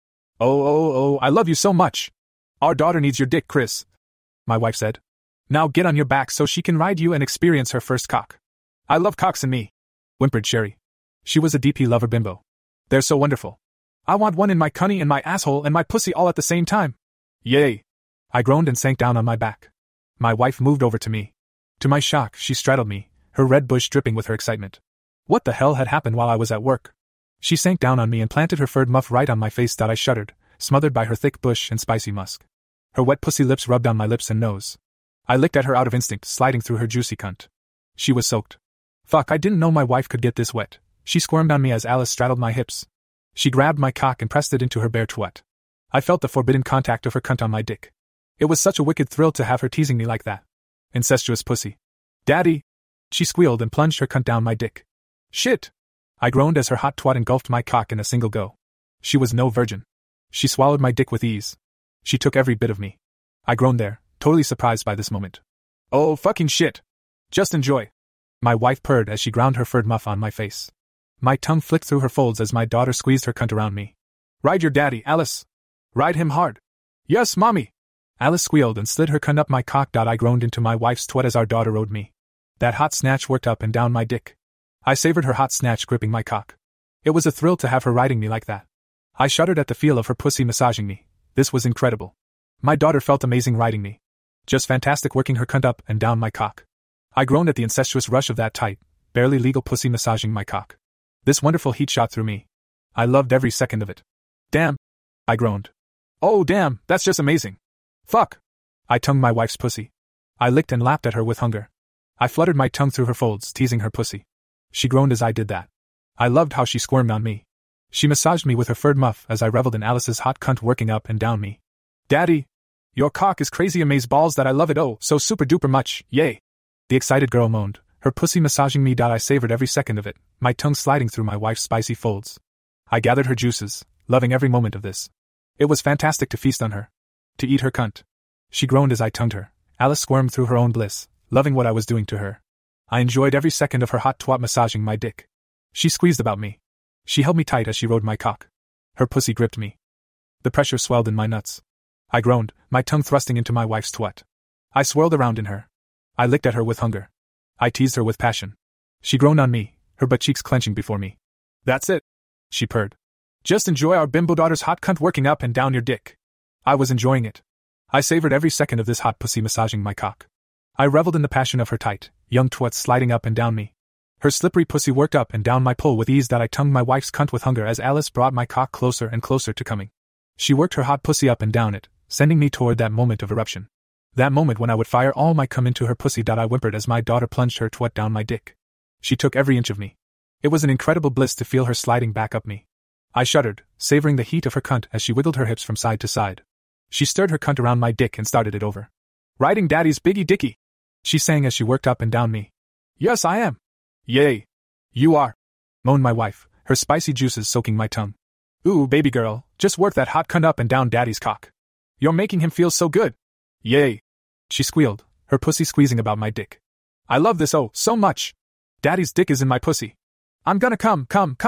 Oh, I love you so much. Our daughter needs your dick, Chris. My wife said. Now get on your back so she can ride you and experience her first cock. I love cocks and me, whimpered Sherry. She was a DP lover bimbo. They're so wonderful. I want one in my cunny and my asshole and my pussy all at the same time. Yay! I groaned and sank down on my back. My wife moved over to me. To my shock, she straddled me, her red bush dripping with her excitement. What the hell had happened while I was at work? She sank down on me and planted her furred muff right on my face that I shuddered, smothered by her thick bush and spicy musk. Her wet pussy lips rubbed on my lips and nose. I licked at her out of instinct, sliding through her juicy cunt. She was soaked. Fuck, I didn't know my wife could get this wet. She squirmed on me as Alice straddled my hips. She grabbed my cock and pressed it into her bare twat. I felt the forbidden contact of her cunt on my dick. It was such a wicked thrill to have her teasing me like that. Incestuous pussy. Daddy! She squealed and plunged her cunt down my dick. Shit! I groaned as her hot twat engulfed my cock in a single go. She was no virgin. She swallowed my dick with ease. She took every bit of me. I groaned there, totally surprised by this moment. Oh fucking shit! Just enjoy. My wife purred as she ground her furred muff on my face. My tongue flicked through her folds as my daughter squeezed her cunt around me. Ride your daddy, Alice! Ride him hard! Yes, mommy! Alice squealed and slid her cunt up my cock. I groaned into my wife's twat as our daughter rode me. That hot snatch worked up and down my dick. I savored her hot snatch gripping my cock. It was a thrill to have her riding me like that. I shuddered at the feel of her pussy massaging me. This was incredible. My daughter felt amazing riding me. Just fantastic working her cunt up and down my cock. I groaned at the incestuous rush of that tight, barely legal pussy massaging my cock. This wonderful heat shot through me. I loved every second of it. Damn! I groaned. Oh damn, that's just amazing. Fuck! I tongued my wife's pussy. I licked and lapped at her with hunger. I fluttered my tongue through her folds, teasing her pussy. She groaned as I did that. I loved how she squirmed on me. She massaged me with her furred muff as I reveled in Alice's hot cunt working up and down me. Daddy! Your cock is crazy amaze balls that I love it oh so super duper much, yay! The excited girl moaned, her pussy massaging me. I savored every second of it, my tongue sliding through my wife's spicy folds. I gathered her juices, loving every moment of this. It was fantastic to feast on her. To eat her cunt. She groaned as I tongued her. Alice squirmed through her own bliss, loving what I was doing to her. I enjoyed every second of her hot twat massaging my dick. She squeezed about me. She held me tight as she rode my cock. Her pussy gripped me. The pressure swelled in my nuts. I groaned, my tongue thrusting into my wife's twat. I swirled around in her. I licked at her with hunger. I teased her with passion. She groaned on me, her butt cheeks clenching before me. That's it, she purred. Just enjoy our bimbo daughter's hot cunt working up and down your dick. I was enjoying it. I savored every second of this hot pussy massaging my cock. I reveled in the passion of her tight, young twat sliding up and down me. Her slippery pussy worked up and down my pull with ease. I tongued my wife's cunt with hunger as Alice brought my cock closer and closer to coming. She worked her hot pussy up and down it, sending me toward that moment of eruption. That moment when I would fire all my cum into her pussy. I whimpered as my daughter plunged her twat down my dick. She took every inch of me. It was an incredible bliss to feel her sliding back up me. I shuddered, savoring the heat of her cunt as she wiggled her hips from side to side. She stirred her cunt around my dick and started it over. Riding daddy's biggie dicky, she sang as she worked up and down me. Yes, I am. Yay. You are, moaned my wife, her spicy juices soaking my tongue. Ooh, baby girl, just work that hot cunt up and down daddy's cock. You're making him feel so good. Yay. She squealed, her pussy squeezing about my dick. I love this oh, so much. Daddy's dick is in my pussy. I'm gonna come.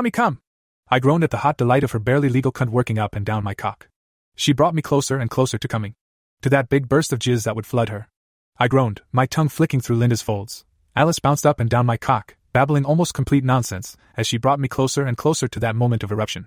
I groaned at the hot delight of her barely legal cunt working up and down my cock. She brought me closer and closer to coming. To that big burst of jizz that would flood her. I groaned, my tongue flicking through Linda's folds. Alice bounced up and down my cock, babbling almost complete nonsense, as she brought me closer and closer to that moment of eruption.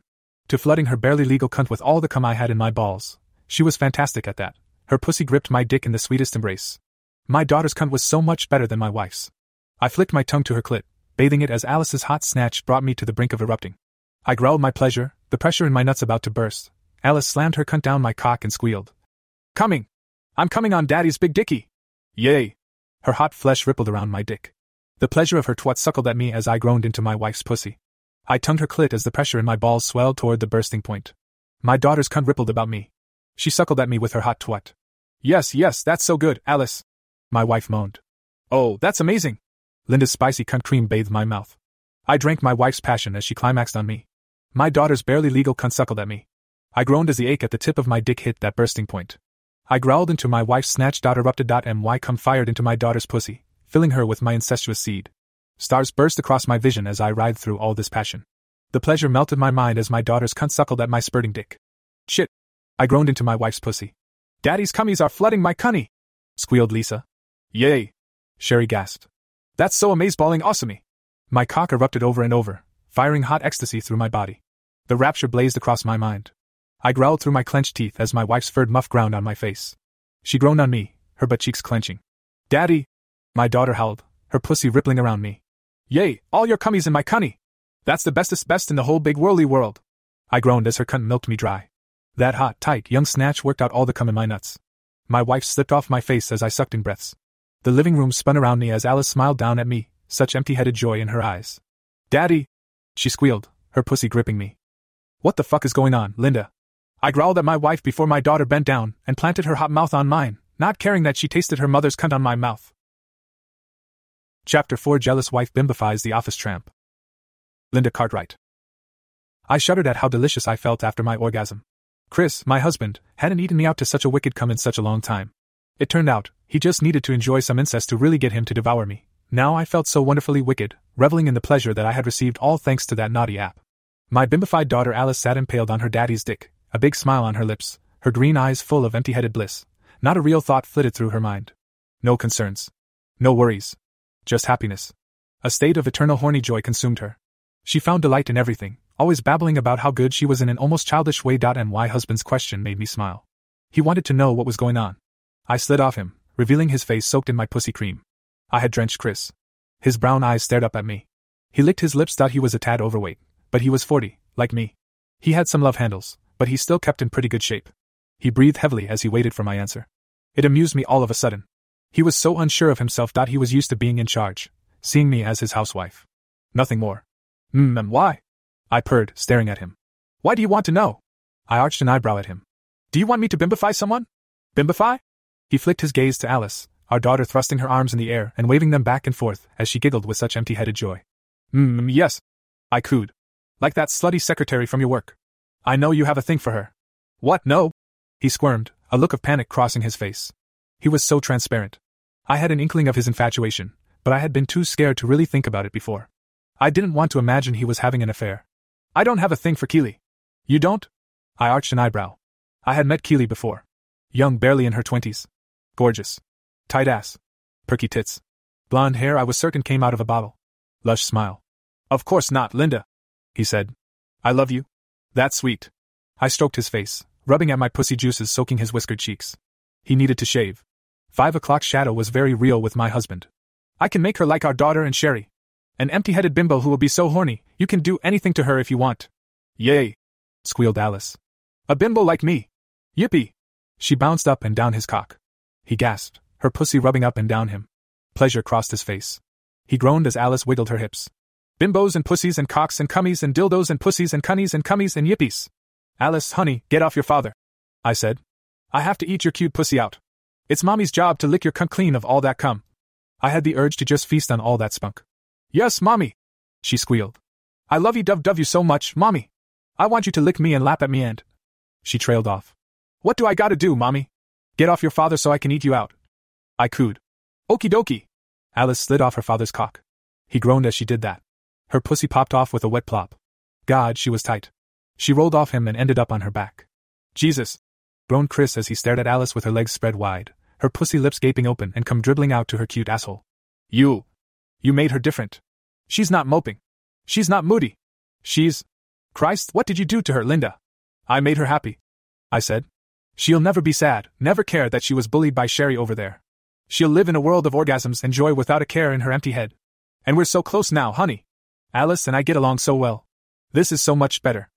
to flooding her barely legal cunt with all the cum I had in my balls. She was fantastic at that. Her pussy gripped my dick in the sweetest embrace. My daughter's cunt was so much better than my wife's. I flicked my tongue to her clit, bathing it as Alice's hot snatch brought me to the brink of erupting. I growled my pleasure, the pressure in my nuts about to burst. Alice slammed her cunt down my cock and squealed. Coming! I'm coming on Daddy's big dickie! Yay! Her hot flesh rippled around my dick. The pleasure of her twat suckled at me as I groaned into my wife's pussy. I tongued her clit as the pressure in my balls swelled toward the bursting point. My daughter's cunt rippled about me. She suckled at me with her hot twat. Yes, that's so good, Alice. My wife moaned. Oh, that's amazing. Linda's spicy cunt cream bathed my mouth. I drank my wife's passion as she climaxed on me. My daughter's barely legal cunt suckled at me. I groaned as the ache at the tip of my dick hit that bursting point. I growled into my wife's snatch. Erupted. My cum fired into my daughter's pussy, filling her with my incestuous seed. Stars burst across my vision as I writhed through all this passion. The pleasure melted my mind as my daughter's cunt suckled at my spurting dick. Shit! I groaned into my wife's pussy. Daddy's cummies are flooding my cunny! Squealed Lisa. Yay! Sherry gasped. That's so amazeballing awesome-y! My cock erupted over and over, firing hot ecstasy through my body. The rapture blazed across my mind. I growled through my clenched teeth as my wife's furred muff ground on my face. She groaned on me, her butt cheeks clenching. Daddy! My daughter howled, her pussy rippling around me. Yay, all your cummies in my cunny! That's the bestest best in the whole big whirly world! I groaned as her cunt milked me dry. That hot, tight, young snatch worked out all the cum in my nuts. My wife slipped off my face as I sucked in breaths. The living room spun around me as Alice smiled down at me, such empty-headed joy in her eyes. Daddy! She squealed, her pussy gripping me. What the fuck is going on, Linda? I growled at my wife before my daughter bent down and planted her hot mouth on mine, not caring that she tasted her mother's cunt on my mouth. Chapter 4 Jealous Wife Bimbifies the Office Tramp. Linda Cartwright. I shuddered at how delicious I felt after my orgasm. Chris, my husband, hadn't eaten me out to such a wicked cum in such a long time. It turned out, he just needed to enjoy some incest to really get him to devour me. Now I felt so wonderfully wicked, reveling in the pleasure that I had received all thanks to that naughty app. My bimbified daughter Alice sat impaled on her daddy's dick, a big smile on her lips, her green eyes full of empty-headed bliss. Not a real thought flitted through her mind. No concerns. No worries. Just happiness. A state of eternal horny joy consumed her. She found delight in everything, always babbling about how good she was in an almost childish way. And my husband's question made me smile. He wanted to know what was going on. I slid off him, revealing his face soaked in my pussy cream. I had drenched Chris. His brown eyes stared up at me. He licked his lips. He was a tad overweight, but he was 40, like me. He had some love handles, but he still kept in pretty good shape. He breathed heavily as he waited for my answer. It amused me all of a sudden. He was so unsure of himself. He was used to being in charge, seeing me as his housewife. Nothing more. Why? I purred, staring at him. Why do you want to know? I arched an eyebrow at him. Do you want me to bimbify someone? Bimbify? He flicked his gaze to Alice, our daughter thrusting her arms in the air and waving them back and forth as she giggled with such empty-headed joy. Yes. I cooed. Like that slutty secretary from your work. I know you have a thing for her. What, no? He squirmed, a look of panic crossing his face. He was so transparent. I had an inkling of his infatuation, but I had been too scared to really think about it before. I didn't want to imagine he was having an affair. I don't have a thing for Keely. You don't? I arched an eyebrow. I had met Keely before. Young, barely in her 20s. Gorgeous. Tight ass. Perky tits. Blonde hair I was certain came out of a bottle. Lush smile. Of course not, Linda, he said. I love you. That's sweet. I stroked his face, rubbing at my pussy juices soaking his whiskered cheeks. He needed to shave. 5 o'clock shadow was very real with my husband. I can make her like our daughter and Sherry. An empty-headed bimbo who will be so horny, you can do anything to her if you want. Yay! Squealed Alice. A bimbo like me. Yippee! She bounced up and down his cock. He gasped, her pussy rubbing up and down him. Pleasure crossed his face. He groaned as Alice wiggled her hips. Bimbos and pussies and cocks and cummies and dildos and pussies and cunnies and cummies and yippies. Alice, honey, get off your father, I said. I have to eat your cute pussy out. It's mommy's job to lick your cunt clean of all that cum. I had the urge to just feast on all that spunk. Yes, mommy, she squealed. I love you dove you so much, mommy. I want you to lick me and lap at me and... She trailed off. What do I gotta do, mommy? Get off your father so I can eat you out. I cooed. Okie dokie. Alice slid off her father's cock. He groaned as she did that. Her pussy popped off with a wet plop. God, she was tight. She rolled off him and ended up on her back. Jesus, groaned Chris as he stared at Alice with her legs spread wide, her pussy lips gaping open and cum dribbling out to her cute asshole. You made her different. She's not moping. She's not moody. She's... Christ, what did you do to her, Linda? I made her happy, I said. She'll never be sad, never care that she was bullied by Sherry over there. She'll live in a world of orgasms and joy without a care in her empty head. And we're so close now, honey. Alice and I get along so well. This is so much better.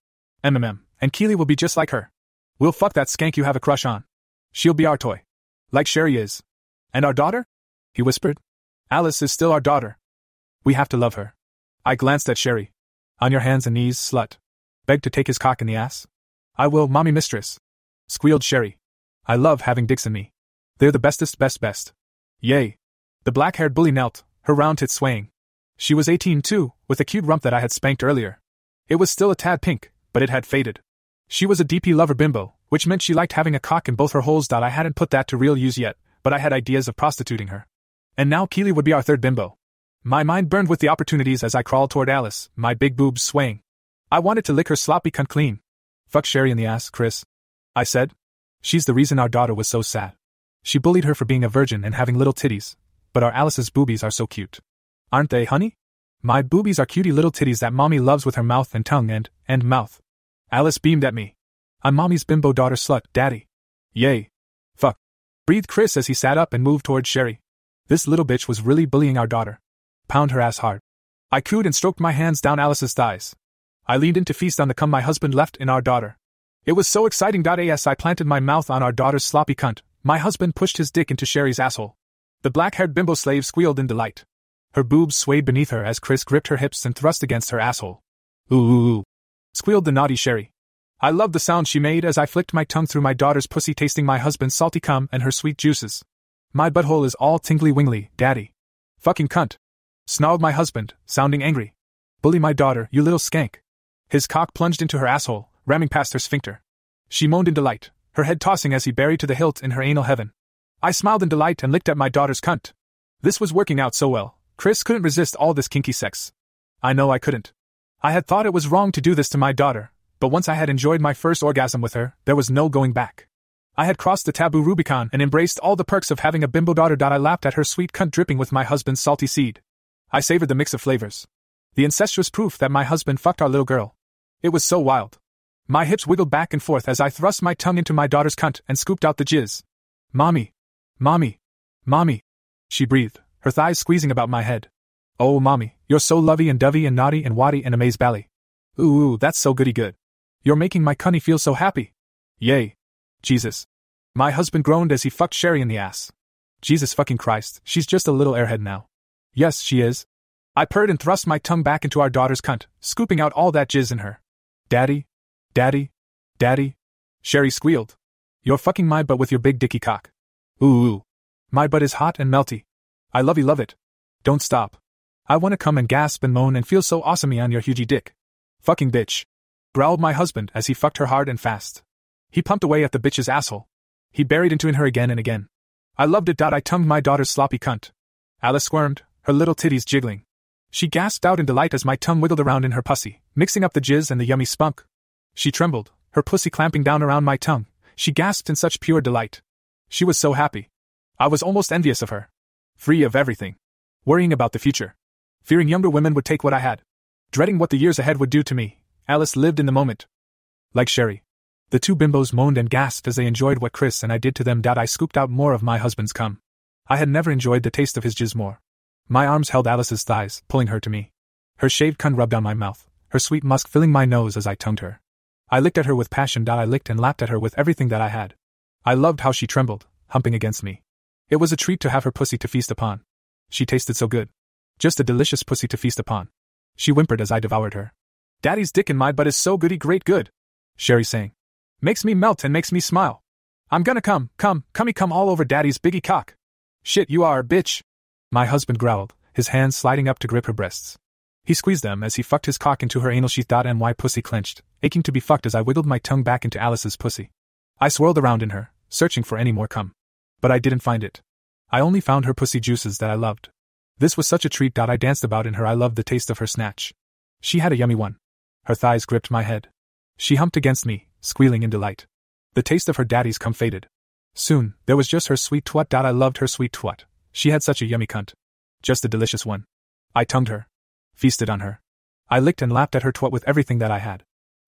And Keely will be just like her. We'll fuck that skank you have a crush on. She'll be our toy. Like Sherry is. And our daughter? He whispered. Alice is still our daughter. We have to love her. I glanced at Sherry. On your hands and knees, slut. Begged to take his cock in the ass. I will, mommy mistress. Squealed Sherry. I love having dicks in me. They're the bestest best. Yay. The black-haired bully knelt, her round tits swaying. She was 18 too, with a cute rump that I had spanked earlier. It was still a tad pink, but it had faded. She was a DP lover bimbo, which meant she liked having a cock in both her holes. I hadn't put that to real use yet, but I had ideas of prostituting her. And now Keely would be our third bimbo. My mind burned with the opportunities as I crawled toward Alice, my big boobs swaying. I wanted to lick her sloppy cunt clean. Fuck Sherry in the ass, Chris, I said. She's the reason our daughter was so sad. She bullied her for being a virgin and having little titties, but our Alice's boobies are so cute. Aren't they, honey? My boobies are cutie little titties that mommy loves with her mouth and tongue and mouth. Alice beamed at me. I'm mommy's bimbo daughter slut, daddy. Yay. Fuck. Breathed Chris as he sat up and moved towards Sherry. This little bitch was really bullying our daughter. Pound her ass hard. I cooed and stroked my hands down Alice's thighs. I leaned in to feast on the cum my husband left in our daughter. It was so exciting. As I planted my mouth on our daughter's sloppy cunt, my husband pushed his dick into Sherry's asshole. The black-haired bimbo slave squealed in delight. Her boobs swayed beneath her as Chris gripped her hips and thrust against her asshole. Ooh, ooh, ooh, squealed the naughty Sherry. I loved the sound she made as I flicked my tongue through my daughter's pussy, tasting my husband's salty cum and her sweet juices. My butthole is all tingly-wingly, daddy. Fucking cunt. Snarled my husband, sounding angry. Bully my daughter, you little skank. His cock plunged into her asshole, ramming past her sphincter. She moaned in delight, her head tossing as he buried to the hilt in her anal heaven. I smiled in delight and licked at my daughter's cunt. This was working out so well. Chris couldn't resist all this kinky sex. I know I couldn't. I had thought it was wrong to do this to my daughter, but once I had enjoyed my first orgasm with her, there was no going back. I had crossed the taboo Rubicon and embraced all the perks of having a bimbo daughter. I lapped at her sweet cunt dripping with my husband's salty seed. I savored the mix of flavors. The incestuous proof that my husband fucked our little girl. It was so wild. My hips wiggled back and forth as I thrust my tongue into my daughter's cunt and scooped out the jizz. Mommy. Mommy. Mommy. She breathed, her thighs squeezing about my head. Oh, mommy, you're so lovey and dovey and naughty and waddy and amaze-bally. Ooh, that's so goody good. You're making my cunny feel so happy. Yay. Jesus. My husband groaned as he fucked Sherry in the ass. Jesus fucking Christ, she's just a little airhead now. Yes, she is. I purred and thrust my tongue back into our daughter's cunt, scooping out all that jizz in her. Daddy? Daddy? Daddy? Sherry squealed. You're fucking my butt with your big dicky cock. Ooh. My butt is hot and melty. I love it. Don't stop. I wanna come and gasp and moan and feel so awesomey on your hugie dick. Fucking bitch. Growled my husband as he fucked her hard and fast. He pumped away at the bitch's asshole. He buried into her again and again. I loved it. I tongued my daughter's sloppy cunt. Alice squirmed, her little titties jiggling. She gasped out in delight as my tongue wiggled around in her pussy, mixing up the jizz and the yummy spunk. She trembled, her pussy clamping down around my tongue. She gasped in such pure delight. She was so happy. I was almost envious of her. Free of everything. Worrying about the future. Fearing younger women would take what I had. Dreading what the years ahead would do to me, Alice lived in the moment. Like Sherry. The two bimbos moaned and gasped as they enjoyed what Chris and I did to them. I scooped out more of my husband's cum. I had never enjoyed the taste of his jizz more. My arms held Alice's thighs, pulling her to me. Her shaved cunt rubbed on my mouth, her sweet musk filling my nose as I tongued her. I licked at her with passion. I licked and lapped at her with everything that I had. I loved how she trembled, humping against me. It was a treat to have her pussy to feast upon. She tasted so good. Just a delicious pussy to feast upon. She whimpered as I devoured her. Daddy's dick in my butt is so goody great good, Sherry sang. Makes me melt and makes me smile. I'm gonna come all over Daddy's biggie cock. Shit, you are a bitch. My husband growled, his hands sliding up to grip her breasts. He squeezed them as he fucked his cock into her anal sheath. My pussy clenched, aching to be fucked as I wiggled my tongue back into Alice's pussy. I swirled around in her, searching for any more cum. But I didn't find it. I only found her pussy juices that I loved. This was such a treat. I danced about in her. I loved the taste of her snatch. She had a yummy one. Her thighs gripped my head. She humped against me, squealing in delight. The taste of her daddy's cum faded. Soon, there was just her sweet twat. I loved her sweet twat. She had such a yummy cunt. Just a delicious one. I tongued her. Feasted on her. I licked and lapped at her twat with everything that I had.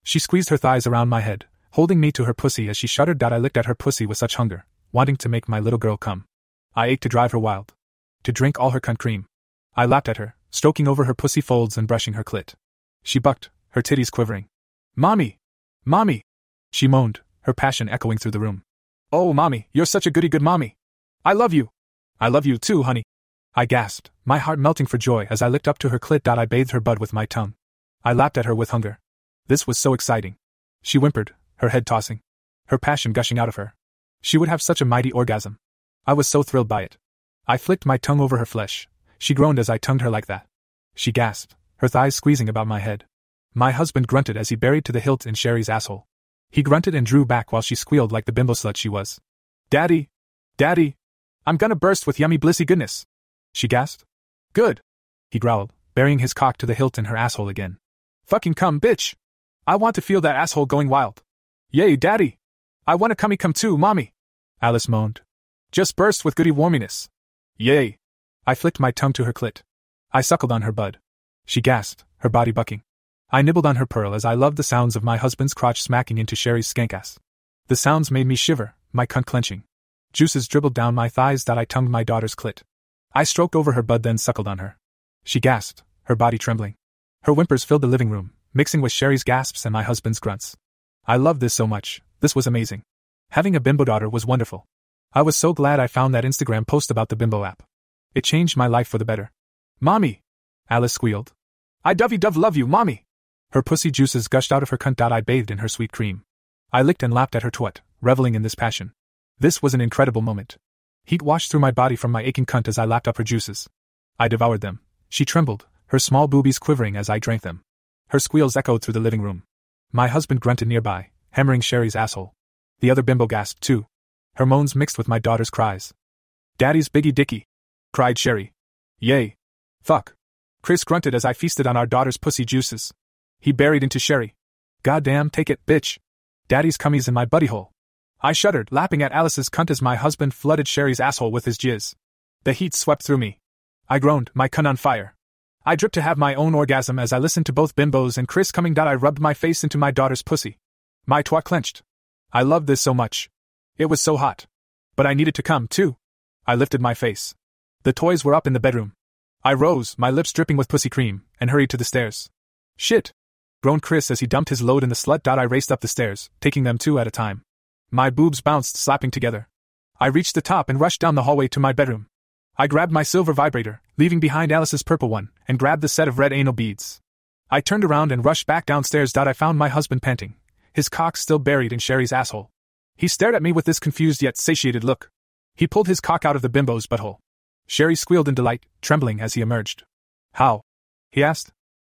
She squeezed her thighs around my head, holding me to her pussy as she shuddered. I looked at her pussy with such hunger, wanting to make my little girl come. I ached to drive her wild, to drink all her cunt cream. I lapped at her, stroking over her pussy folds and brushing her clit. She bucked, her titties quivering. Mommy! Mommy! She moaned, her passion echoing through the room. Oh, Mommy, you're such a goody good mommy! I love you! I love you too, honey! I gasped, my heart melting for joy as I licked up to her clit. I bathed her bud with my tongue. I lapped at her with hunger. This was so exciting. She whimpered, her head tossing, her passion gushing out of her. She would have such a mighty orgasm. I was so thrilled by it. I flicked my tongue over her flesh. She groaned as I tongued her like that. She gasped, her thighs squeezing about my head. My husband grunted as he buried to the hilt in Sherry's asshole. He grunted and drew back while she squealed like the bimbo slut she was. Daddy! Daddy! I'm gonna burst with yummy blissy goodness! She gasped. Good! He growled, burying his cock to the hilt in her asshole again. Fucking come, bitch! I want to feel that asshole going wild. Yay, Daddy! I want to come too, Mommy! Alice moaned. Just burst with goody warminess. Yay! I flicked my tongue to her clit. I suckled on her bud. She gasped, her body bucking. I nibbled on her pearl as I loved the sounds of my husband's crotch smacking into Sherry's skank-ass. The sounds made me shiver, my cunt clenching. Juices dribbled down my thighs. I tongued my daughter's clit. I stroked over her bud then suckled on her. She gasped, her body trembling. Her whimpers filled the living room, mixing with Sherry's gasps and my husband's grunts. I loved this so much. This was amazing. Having a bimbo daughter was wonderful. I was so glad I found that Instagram post about the bimbo app. It changed my life for the better. Mommy! Alice squealed. I dovey-dove love you, Mommy! Her pussy juices gushed out of her cunt. I bathed in her sweet cream. I licked and lapped at her twat, reveling in this passion. This was an incredible moment. Heat washed through my body from my aching cunt as I lapped up her juices. I devoured them. She trembled, her small boobies quivering as I drank them. Her squeals echoed through the living room. My husband grunted nearby, hammering Sherry's asshole. The other bimbo gasped too. Her moans mixed with my daughter's cries. Daddy's biggie dicky! Cried Sherry. Yay! Fuck! Chris grunted as I feasted on our daughter's pussy juices. He buried into Sherry. Goddamn, take it, bitch! Daddy's cummies in my buddy hole. I shuddered, lapping at Alice's cunt as my husband flooded Sherry's asshole with his jizz. The heat swept through me. I groaned, my cunt on fire. I dripped to have my own orgasm as I listened to both bimbos and Chris coming. I rubbed my face into my daughter's pussy. My twat clenched. I loved this so much. It was so hot. But I needed to come, too. I lifted my face. The toys were up in the bedroom. I rose, my lips dripping with pussy cream, and hurried to the stairs. Shit! Groaned Chris as he dumped his load in the slut. I raced up the stairs, taking them two at a time. My boobs bounced, slapping together. I reached the top and rushed down the hallway to my bedroom. I grabbed my silver vibrator, leaving behind Alice's purple one, and grabbed the set of red anal beads. I turned around and rushed back downstairs. I found my husband panting, his cock still buried in Sherry's asshole. He stared at me with this confused yet satiated look. He pulled his cock out of the bimbo's butthole. Sherry squealed in delight, trembling as he emerged. How? He asked.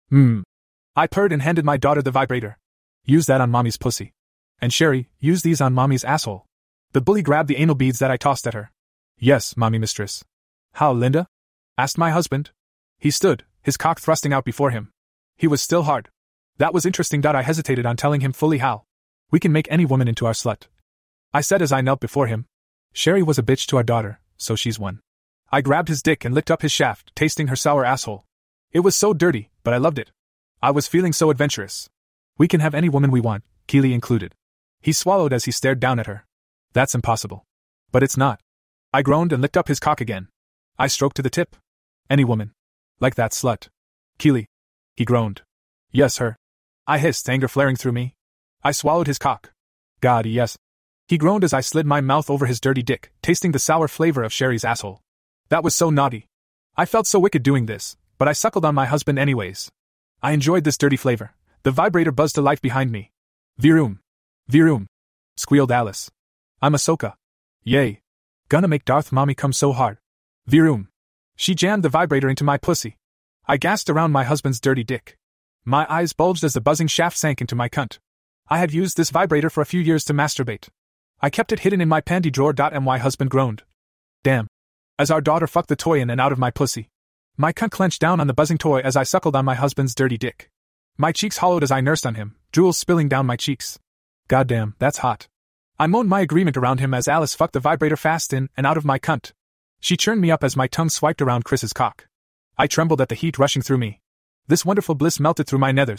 I purred and handed my daughter the vibrator. Use that on Mommy's pussy. And Sherry, use these on Mommy's asshole. The bully grabbed the anal beads that I tossed at her. Yes, Mommy mistress. How, Linda? Asked my husband. He stood, his cock thrusting out before him. He was still hard. That was interesting. I hesitated on telling him fully how. We can make any woman into our slut. I said as I knelt before him. Sherry was a bitch to our daughter, so she's one. I grabbed his dick and licked up his shaft, tasting her sour asshole. It was so dirty, but I loved it. I was feeling so adventurous. We can have any woman we want, Keely included. He swallowed as he stared down at her. That's impossible. But it's not. I groaned and licked up his cock again. I stroked to the tip. Any woman. Like that slut. Keely. He groaned. Yes, her. I hissed, anger flaring through me. I swallowed his cock. God, yes. He groaned as I slid my mouth over his dirty dick, tasting the sour flavor of Sherry's asshole. That was so naughty. I felt so wicked doing this, but I suckled on my husband anyways. I enjoyed this dirty flavor. The vibrator buzzed to life behind me. Viroom. Viroom. Squealed Alice. I'm Ahsoka. Yay. Gonna make Darth Mommy come so hard. Viroom. She jammed the vibrator into my pussy. I gasped around my husband's dirty dick. My eyes bulged as the buzzing shaft sank into my cunt. I had used this vibrator for a few years to masturbate. I kept it hidden in my panty drawer. My husband groaned. Damn. As our daughter fucked the toy in and out of my pussy. My cunt clenched down on the buzzing toy as I suckled on my husband's dirty dick. My cheeks hollowed as I nursed on him, drool spilling down my cheeks. Goddamn, that's hot. I moaned my agreement around him as Alice fucked the vibrator fast in and out of my cunt. She churned me up as my tongue swiped around Chris's cock. I trembled at the heat rushing through me. This wonderful bliss melted through my nethers.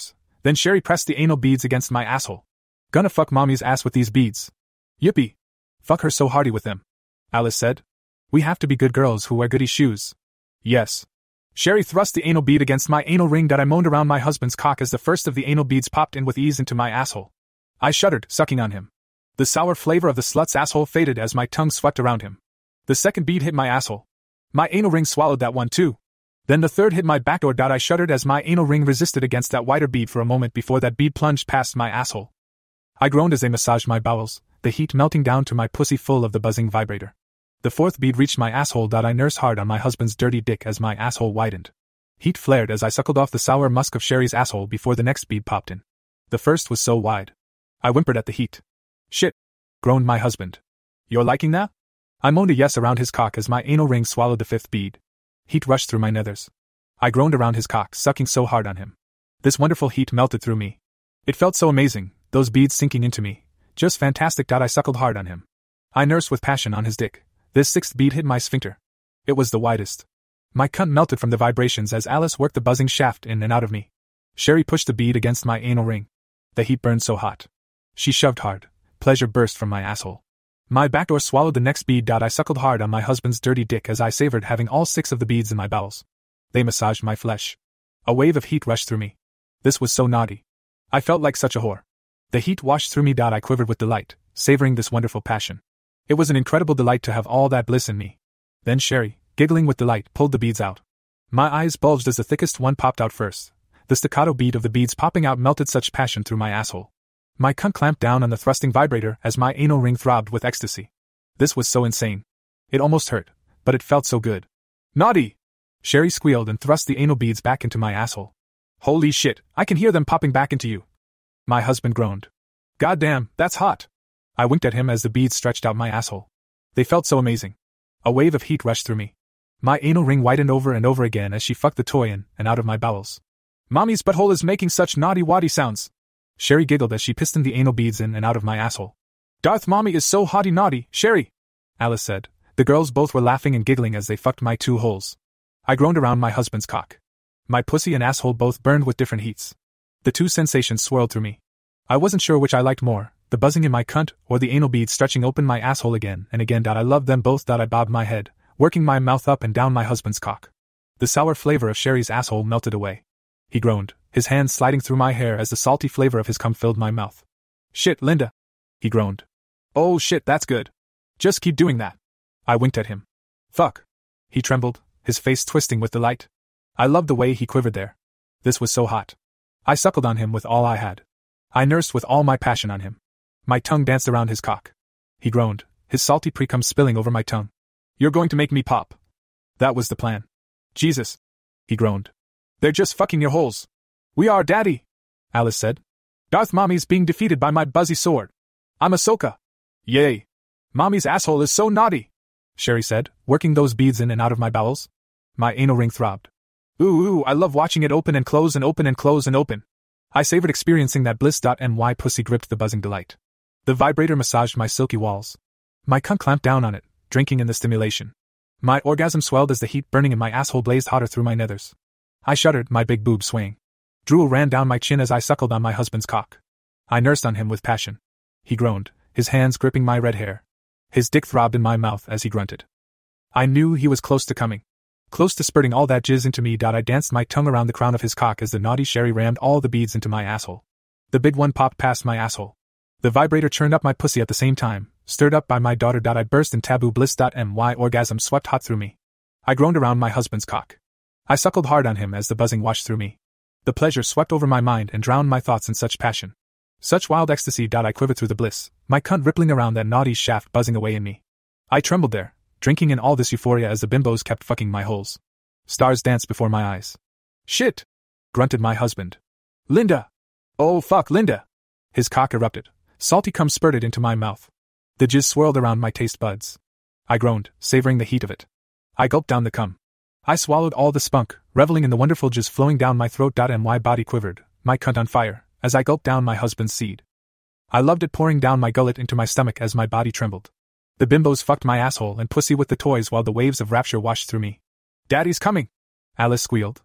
Then Sherry pressed the anal beads against my asshole. Gonna fuck mommy's ass with these beads. Yippee. Fuck her so hardy with them. Alice said. We have to be good girls who wear goody shoes. Yes. Sherry thrust the anal bead against my anal ring that I moaned around my husband's cock as the first of the anal beads popped in with ease into my asshole. I shuddered, sucking on him. The sour flavor of the slut's asshole faded as my tongue swept around him. The second bead hit my asshole. My anal ring swallowed that one too. Then the third hit my backdoor. I shuddered as my anal ring resisted against that wider bead for a moment before that bead plunged past my asshole. I groaned as they massaged my bowels, the heat melting down to my pussy full of the buzzing vibrator. The fourth bead reached my asshole. I nursed hard on my husband's dirty dick as my asshole widened. Heat flared as I suckled off the sour musk of Sherry's asshole before the next bead popped in. The first was so wide. I whimpered at the heat. Shit, groaned my husband. You're liking that? I moaned a yes around his cock as my anal ring swallowed the fifth bead. Heat rushed through my nethers. I groaned around his cock, sucking so hard on him. This wonderful heat melted through me. It felt so amazing, those beads sinking into me. Just fantastic. I suckled hard on him. I nursed with passion on his dick. This sixth bead hit my sphincter. It was the widest. My cunt melted from the vibrations as Alice worked the buzzing shaft in and out of me. Sherry pushed the bead against my anal ring. The heat burned so hot. She shoved hard. Pleasure burst from my asshole. My backdoor swallowed the next bead. I suckled hard on my husband's dirty dick as I savored having all 6 of the beads in my bowels. They massaged my flesh. A wave of heat rushed through me. This was so naughty. I felt like such a whore. The heat washed through me. I quivered with delight, savoring this wonderful passion. It was an incredible delight to have all that bliss in me. Then Sherry, giggling with delight, pulled the beads out. My eyes bulged as the thickest one popped out first. The staccato beat of the beads popping out melted such passion through my asshole. My cunt clamped down on the thrusting vibrator as my anal ring throbbed with ecstasy. This was so insane. It almost hurt, but it felt so good. Naughty! Sherry squealed and thrust the anal beads back into my asshole. Holy shit, I can hear them popping back into you. My husband groaned. Goddamn, that's hot. I winked at him as the beads stretched out my asshole. They felt so amazing. A wave of heat rushed through me. My anal ring widened over and over again as she fucked the toy in and out of my bowels. Mommy's butthole is making such naughty waddy sounds. Sherry giggled as she pistoned the anal beads in and out of my asshole. Darth Mommy is so hotty naughty, Sherry, Alice said. The girls both were laughing and giggling as they fucked my 2 holes. I groaned around my husband's cock. My pussy and asshole both burned with different heats. The 2 sensations swirled through me. I wasn't sure which I liked more, the buzzing in my cunt or the anal beads stretching open my asshole again and again. I loved them both. I bobbed my head, working my mouth up and down my husband's cock. The sour flavor of Sherry's asshole melted away. He groaned, his hands sliding through my hair as the salty flavor of his cum filled my mouth. Shit, Linda. He groaned. Oh shit, that's good. Just keep doing that. I winked at him. Fuck. He trembled, his face twisting with delight. I loved the way he quivered there. This was so hot. I suckled on him with all I had. I nursed with all my passion on him. My tongue danced around his cock. He groaned, his salty pre-cum spilling over my tongue. You're going to make me pop. That was the plan. Jesus. He groaned. They're just fucking your holes. We are, Daddy, Alice said. Darth Mommy's being defeated by my buzzy sword. I'm Ahsoka. Yay. Mommy's asshole is so naughty, Sherry said, working those beads in and out of my bowels. My anal ring throbbed. Ooh, I love watching it open and close and open and close and open. I savored experiencing that bliss. My pussy gripped the buzzing delight. The vibrator massaged my silky walls. My cunt clamped down on it, drinking in the stimulation. My orgasm swelled as the heat burning in my asshole blazed hotter through my nethers. I shuddered, my big boobs swaying. Drool ran down my chin as I suckled on my husband's cock. I nursed on him with passion. He groaned, his hands gripping my red hair. His dick throbbed in my mouth as he grunted. I knew he was close to coming. Close to spurting all that jizz into me. I danced my tongue around the crown of his cock as the naughty Sherry rammed all the beads into my asshole. The big one popped past my asshole. The vibrator churned up my pussy at the same time, stirred up by my daughter. I burst in taboo bliss. My orgasm swept hot through me. I groaned around my husband's cock. I suckled hard on him as the buzzing washed through me. The pleasure swept over my mind and drowned my thoughts in such passion. Such wild ecstasy. I quivered through the bliss, my cunt rippling around that naughty shaft buzzing away in me. I trembled there, drinking in all this euphoria as the bimbos kept fucking my holes. Stars danced before my eyes. Shit! Grunted my husband. Linda! Oh fuck, Linda! His cock erupted. Salty cum spurted into my mouth. The jizz swirled around my taste buds. I groaned, savoring the heat of it. I gulped down the cum. I swallowed all the spunk, reveling in the wonderful jizz flowing down my throat. My body quivered, my cunt on fire, as I gulped down my husband's seed. I loved it pouring down my gullet into my stomach as my body trembled. The bimbos fucked my asshole and pussy with the toys while the waves of rapture washed through me. Daddy's coming! Alice squealed.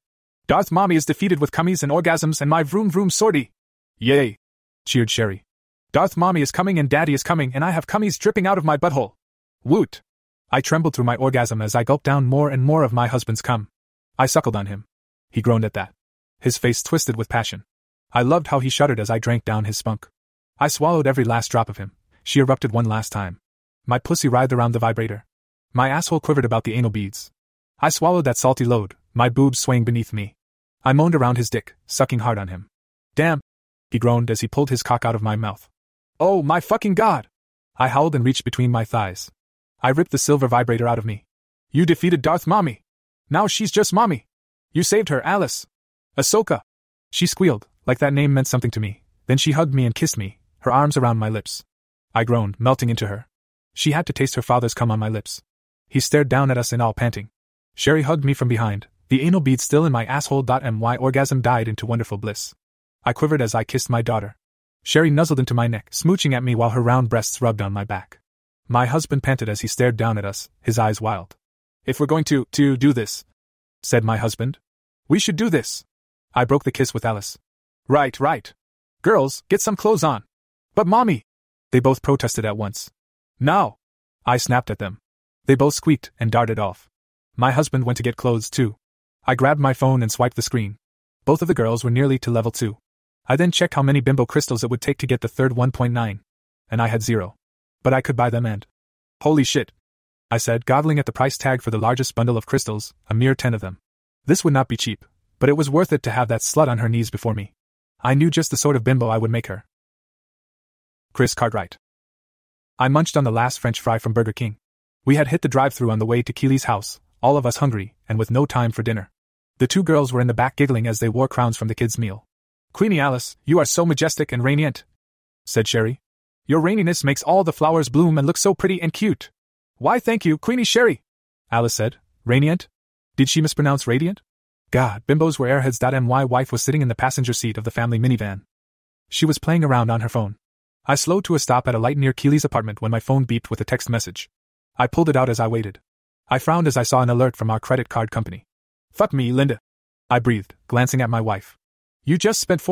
Darth Mommy is defeated with cummies and orgasms and my vroom vroom sortie. Yay! Cheered Sherry. Darth Mommy is coming and Daddy is coming and I have cummies dripping out of my butthole. Woot! I trembled through my orgasm as I gulped down more and more of my husband's cum. I suckled on him. He groaned at that. His face twisted with passion. I loved how he shuddered as I drank down his spunk. I swallowed every last drop of him. She erupted one last time. My pussy writhed around the vibrator. My asshole quivered about the anal beads. I swallowed that salty load, my boobs swaying beneath me. I moaned around his dick, sucking hard on him. Damn! He groaned as he pulled his cock out of my mouth. Oh my fucking god! I howled and reached between my thighs. I ripped the silver vibrator out of me. You defeated Darth Mommy! Now she's just Mommy! You saved her, Alice! Ahsoka! She squealed, like that name meant something to me. Then she hugged me and kissed me, her arms around my lips. I groaned, melting into her. She had to taste her father's cum on my lips. He stared down at us in all panting. Sherry hugged me from behind, the anal bead still in my asshole. My orgasm died into wonderful bliss. I quivered as I kissed my daughter. Sherry nuzzled into my neck, smooching at me while her round breasts rubbed on my back. My husband panted as he stared down at us, his eyes wild. If we're going to do this, said my husband, we should do this. I broke the kiss with Alice. Right. Girls, get some clothes on. But Mommy! They both protested at once. No! I snapped at them. They both squeaked and darted off. My husband went to get clothes too. I grabbed my phone and swiped the screen. Both of the girls were nearly to level 2. I then checked how many bimbo crystals it would take to get the third 1.9. And I had 0. But I could buy them and... Holy shit! I said, goggling at the price tag for the largest bundle of crystals, a mere 10 of them. This would not be cheap, but it was worth it to have that slut on her knees before me. I knew just the sort of bimbo I would make her. Chris Cartwright. I munched on the last French fry from Burger King. We had hit the drive-thru on the way to Keely's house, all of us hungry, and with no time for dinner. The 2 girls were in the back giggling as they wore crowns from the kids' meal. Queenie Alice, you are so majestic and radiant, said Sherry. Your raininess makes all the flowers bloom and look so pretty and cute. Why thank you, Queenie Sherry, Alice said. Radiant? Did she mispronounce radiant? God, bimbos were airheads. My wife was sitting in the passenger seat of the family minivan. She was playing around on her phone. I slowed to a stop at a light near Keely's apartment when my phone beeped with a text message. I pulled it out as I waited. I frowned as I saw an alert from our credit card company. Fuck me, Linda, I breathed, glancing at my wife. You just spent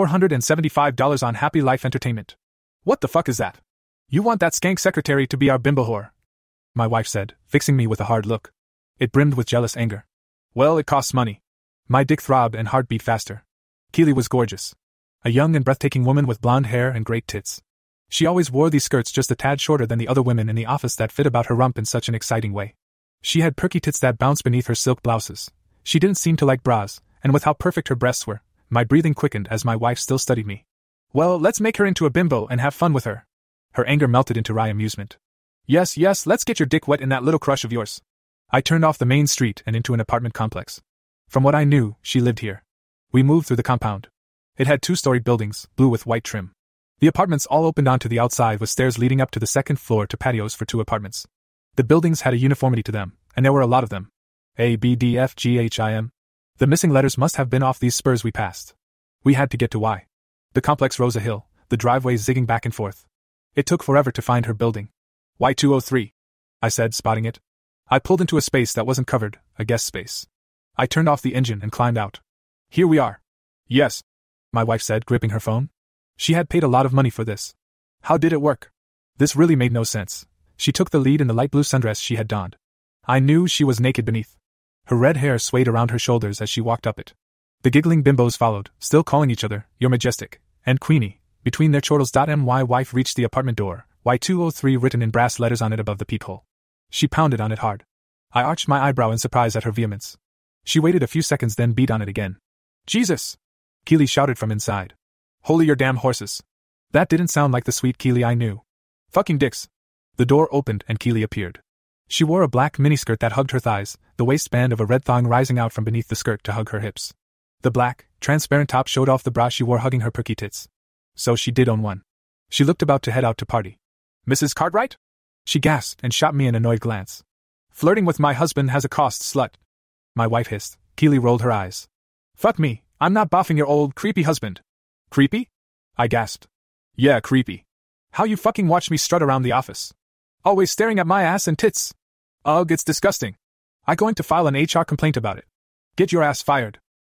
$475 on Happy Life Entertainment. What the fuck is that? You want that skank secretary to be our bimbo whore? My wife said, fixing me with a hard look. It brimmed with jealous anger. Well, it costs money. My dick throbbed and heart beat faster. Keely was gorgeous. A young and breathtaking woman with blonde hair and great tits. She always wore these skirts just a tad shorter than the other women in the office that fit about her rump in such an exciting way. She had perky tits that bounced beneath her silk blouses. She didn't seem to like bras, and with how perfect her breasts were, my breathing quickened as my wife still studied me. Well, let's make her into a bimbo and have fun with her. Her anger melted into wry amusement. Yes, let's get your dick wet in that little crush of yours. I turned off the main street and into an apartment complex. From what I knew, she lived here. We moved through the compound. It had 2-story buildings, blue with white trim. The apartments all opened onto the outside with stairs leading up to the second floor to patios for 2 apartments. The buildings had a uniformity to them, and there were a lot of them. A, B, D, F, G, H, I, M. The missing letters must have been off these spurs we passed. We had to get to Y. The complex rose a hill, the driveway zigging back and forth. It took forever to find her building. Y203, I said, spotting it. I pulled into a space that wasn't covered, a guest space. I turned off the engine and climbed out. Here we are. Yes, my wife said, gripping her phone. She had paid a lot of money for this. How did it work? This really made no sense. She took the lead in the light blue sundress she had donned. I knew she was naked beneath. Her red hair swayed around her shoulders as she walked up it. The giggling bimbos followed, still calling each other, "You're majestic," and "Queenie," between their chortles. My wife reached the apartment door, Y203 written in brass letters on it above the peephole. She pounded on it hard. I arched my eyebrow in surprise at her vehemence. She waited a few seconds, then beat on it again. Jesus! Keely shouted from inside. Holy your damn horses. That didn't sound like the sweet Keely I knew. Fucking dicks. The door opened and Keely appeared. She wore a black miniskirt that hugged her thighs, the waistband of a red thong rising out from beneath the skirt to hug her hips. The black, transparent top showed off the bra she wore hugging her perky tits. So she did own one. She looked about to head out to party. Mrs. Cartwright? She gasped and shot me an annoyed glance. Flirting with my husband has a cost, slut. My wife hissed. Keely rolled her eyes. Fuck me, I'm not boffing your old, creepy husband. Creepy? I gasped. Yeah, creepy. How you fucking watch me strut around the office. Always staring at my ass and tits. Ugh, it's disgusting. I'm going to file an HR complaint about it. Get your ass fired.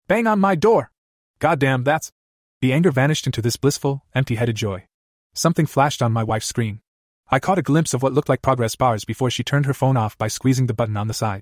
Bang on my door! Goddamn, that's... The anger vanished into this blissful, empty-headed joy. Something flashed on my wife's screen. I caught a glimpse of what looked like progress bars before she turned her phone off by squeezing the button on the side.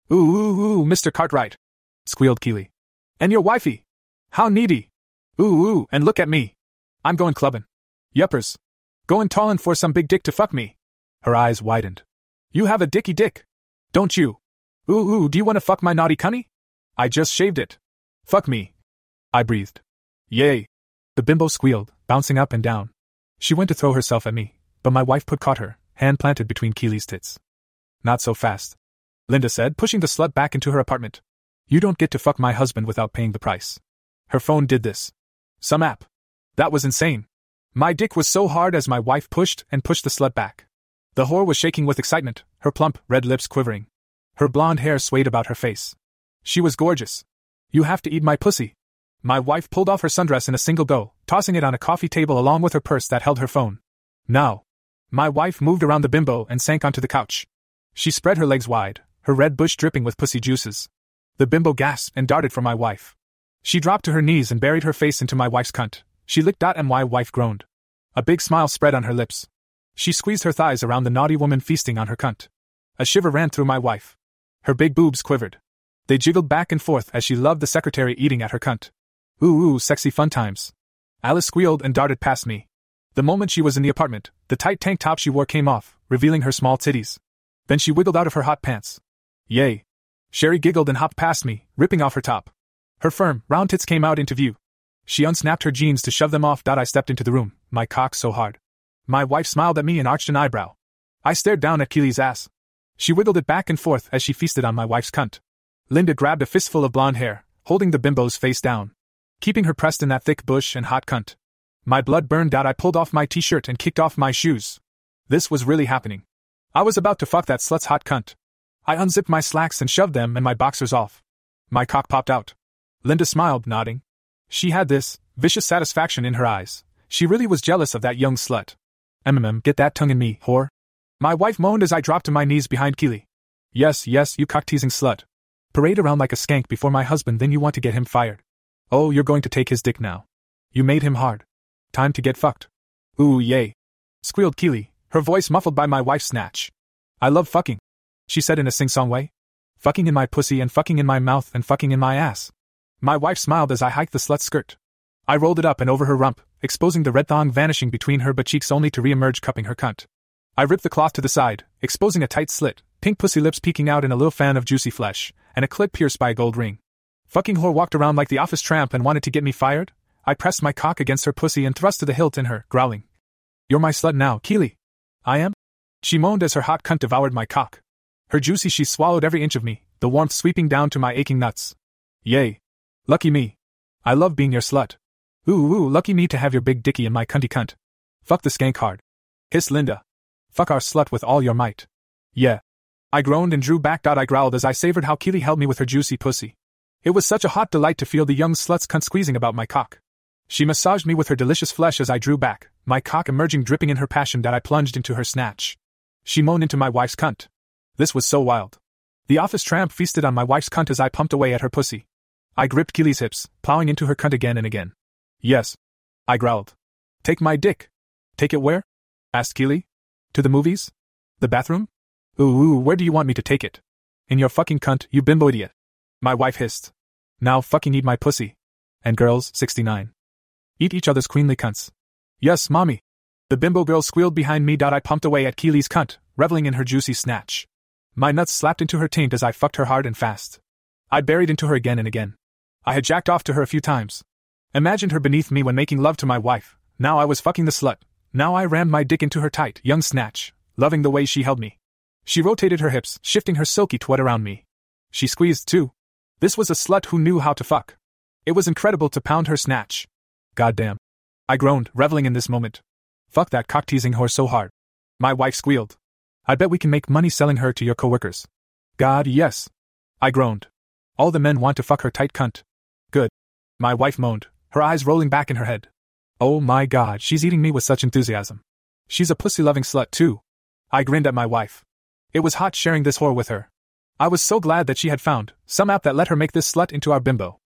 Ooh, Mr. Cartwright! Squealed Keely. And your wifey! How needy! Ooh, and look at me! I'm going clubbin'. Yuppers. Going tallin' for some big dick to fuck me. Her eyes widened. You have a dicky dick. Don't you? Ooh, do you wanna fuck my naughty cunny? I just shaved it. Fuck me. I breathed. Yay. The bimbo squealed, bouncing up and down. She went to throw herself at me, but my wife caught her, hand planted between Keely's tits. Not so fast, Linda said, pushing the slut back into her apartment. You don't get to fuck my husband without paying the price. Her phone did this. Some app. That was insane. My dick was so hard as my wife pushed the slut back. The whore was shaking with excitement, her plump, red lips quivering. Her blonde hair swayed about her face. She was gorgeous. You have to eat my pussy. My wife pulled off her sundress in a single go, tossing it on a coffee table along with her purse that held her phone. Now. My wife moved around the bimbo and sank onto the couch. She spread her legs wide, her red bush dripping with pussy juices. The bimbo gasped and darted for my wife. She dropped to her knees and buried her face into my wife's cunt. She licked and my wife groaned. A big smile spread on her lips. She squeezed her thighs around the naughty woman feasting on her cunt. A shiver ran through my wife. Her big boobs quivered. They jiggled back and forth as she loved the secretary eating at her cunt. Ooh, sexy fun times. Alice squealed and darted past me. The moment she was in the apartment, the tight tank top she wore came off, revealing her small titties. Then she wiggled out of her hot pants. Yay. Sherry giggled and hopped past me, ripping off her top. Her firm, round tits came out into view. She unsnapped her jeans to shove them off. I stepped into the room, my cock so hard. My wife smiled at me and arched an eyebrow. I stared down at Keely's ass. She wiggled it back and forth as she feasted on my wife's cunt. Linda grabbed a fistful of blonde hair, holding the bimbo's face down, keeping her pressed in that thick bush and hot cunt. My blood burned out. I pulled off my t-shirt and kicked off my shoes. This was really happening. I was about to fuck that slut's hot cunt. I unzipped my slacks and shoved them and my boxers off. My cock popped out. Linda smiled, nodding. She had this vicious satisfaction in her eyes. She really was jealous of that young slut. Get that tongue in me, whore. My wife moaned as I dropped to my knees behind Keely. Yes, you cock-teasing slut. Parade around like a skank before my husband, then you want to get him fired. Oh, you're going to take his dick now. You made him hard. Time to get fucked. Ooh, yay. Squealed Keely, her voice muffled by my wife's snatch. I love fucking, she said in a sing-song way. Fucking in my pussy and fucking in my mouth and fucking in my ass. My wife smiled as I hiked the slut's skirt. I rolled it up and over her rump, exposing the red thong vanishing between her butt cheeks only to re-emerge cupping her cunt. I ripped the cloth to the side, exposing a tight slit, pink pussy lips peeking out in a little fan of juicy flesh, and a clit pierced by a gold ring. Fucking whore walked around like the office tramp and wanted to get me fired? I pressed my cock against her pussy and thrust to the hilt in her, growling. You're my slut now, Keely. I am? She moaned as her hot cunt devoured my cock. Her juicy she swallowed every inch of me, the warmth sweeping down to my aching nuts. Yay. Lucky me. I love being your slut. Ooh, lucky me to have your big dicky in my cunty cunt. Fuck the skank hard. Hissed Linda. Fuck our slut with all your might. Yeah. I groaned and drew back. I growled as I savored how Keely held me with her juicy pussy. It was such a hot delight to feel the young slut's cunt squeezing about my cock. She massaged me with her delicious flesh as I drew back, my cock emerging dripping in her passion. I plunged into her snatch. She moaned into my wife's cunt. This was so wild. The office tramp feasted on my wife's cunt as I pumped away at her pussy. I gripped Keely's hips, plowing into her cunt again and again. Yes. I growled. Take my dick. Take it where? Asked Keely. To the movies? The bathroom? Ooh, where do you want me to take it? In your fucking cunt, you bimbo idiot. My wife hissed. Now fucking eat my pussy. And girls, 69. Eat each other's queenly cunts. Yes, mommy. The bimbo girl squealed behind me. I pumped away at Keely's cunt, reveling in her juicy snatch. My nuts slapped into her taint as I fucked her hard and fast. I buried into her again and again. I had jacked off to her a few times. Imagined her beneath me when making love to my wife. Now I was fucking the slut. Now I rammed my dick into her tight, young snatch, loving the way she held me. She rotated her hips, shifting her silky twat around me. She squeezed too. This was a slut who knew how to fuck. It was incredible to pound her snatch. Goddamn. I groaned, reveling in this moment. Fuck that cock-teasing whore so hard. My wife squealed. I bet we can make money selling her to your coworkers. God, yes. I groaned. All the men want to fuck her tight cunt. Good. My wife moaned, her eyes rolling back in her head. Oh my God, she's eating me with such enthusiasm. She's a pussy-loving slut too. I grinned at my wife. It was hot sharing this whore with her. I was so glad that she had found some app that let her make this slut into our bimbo.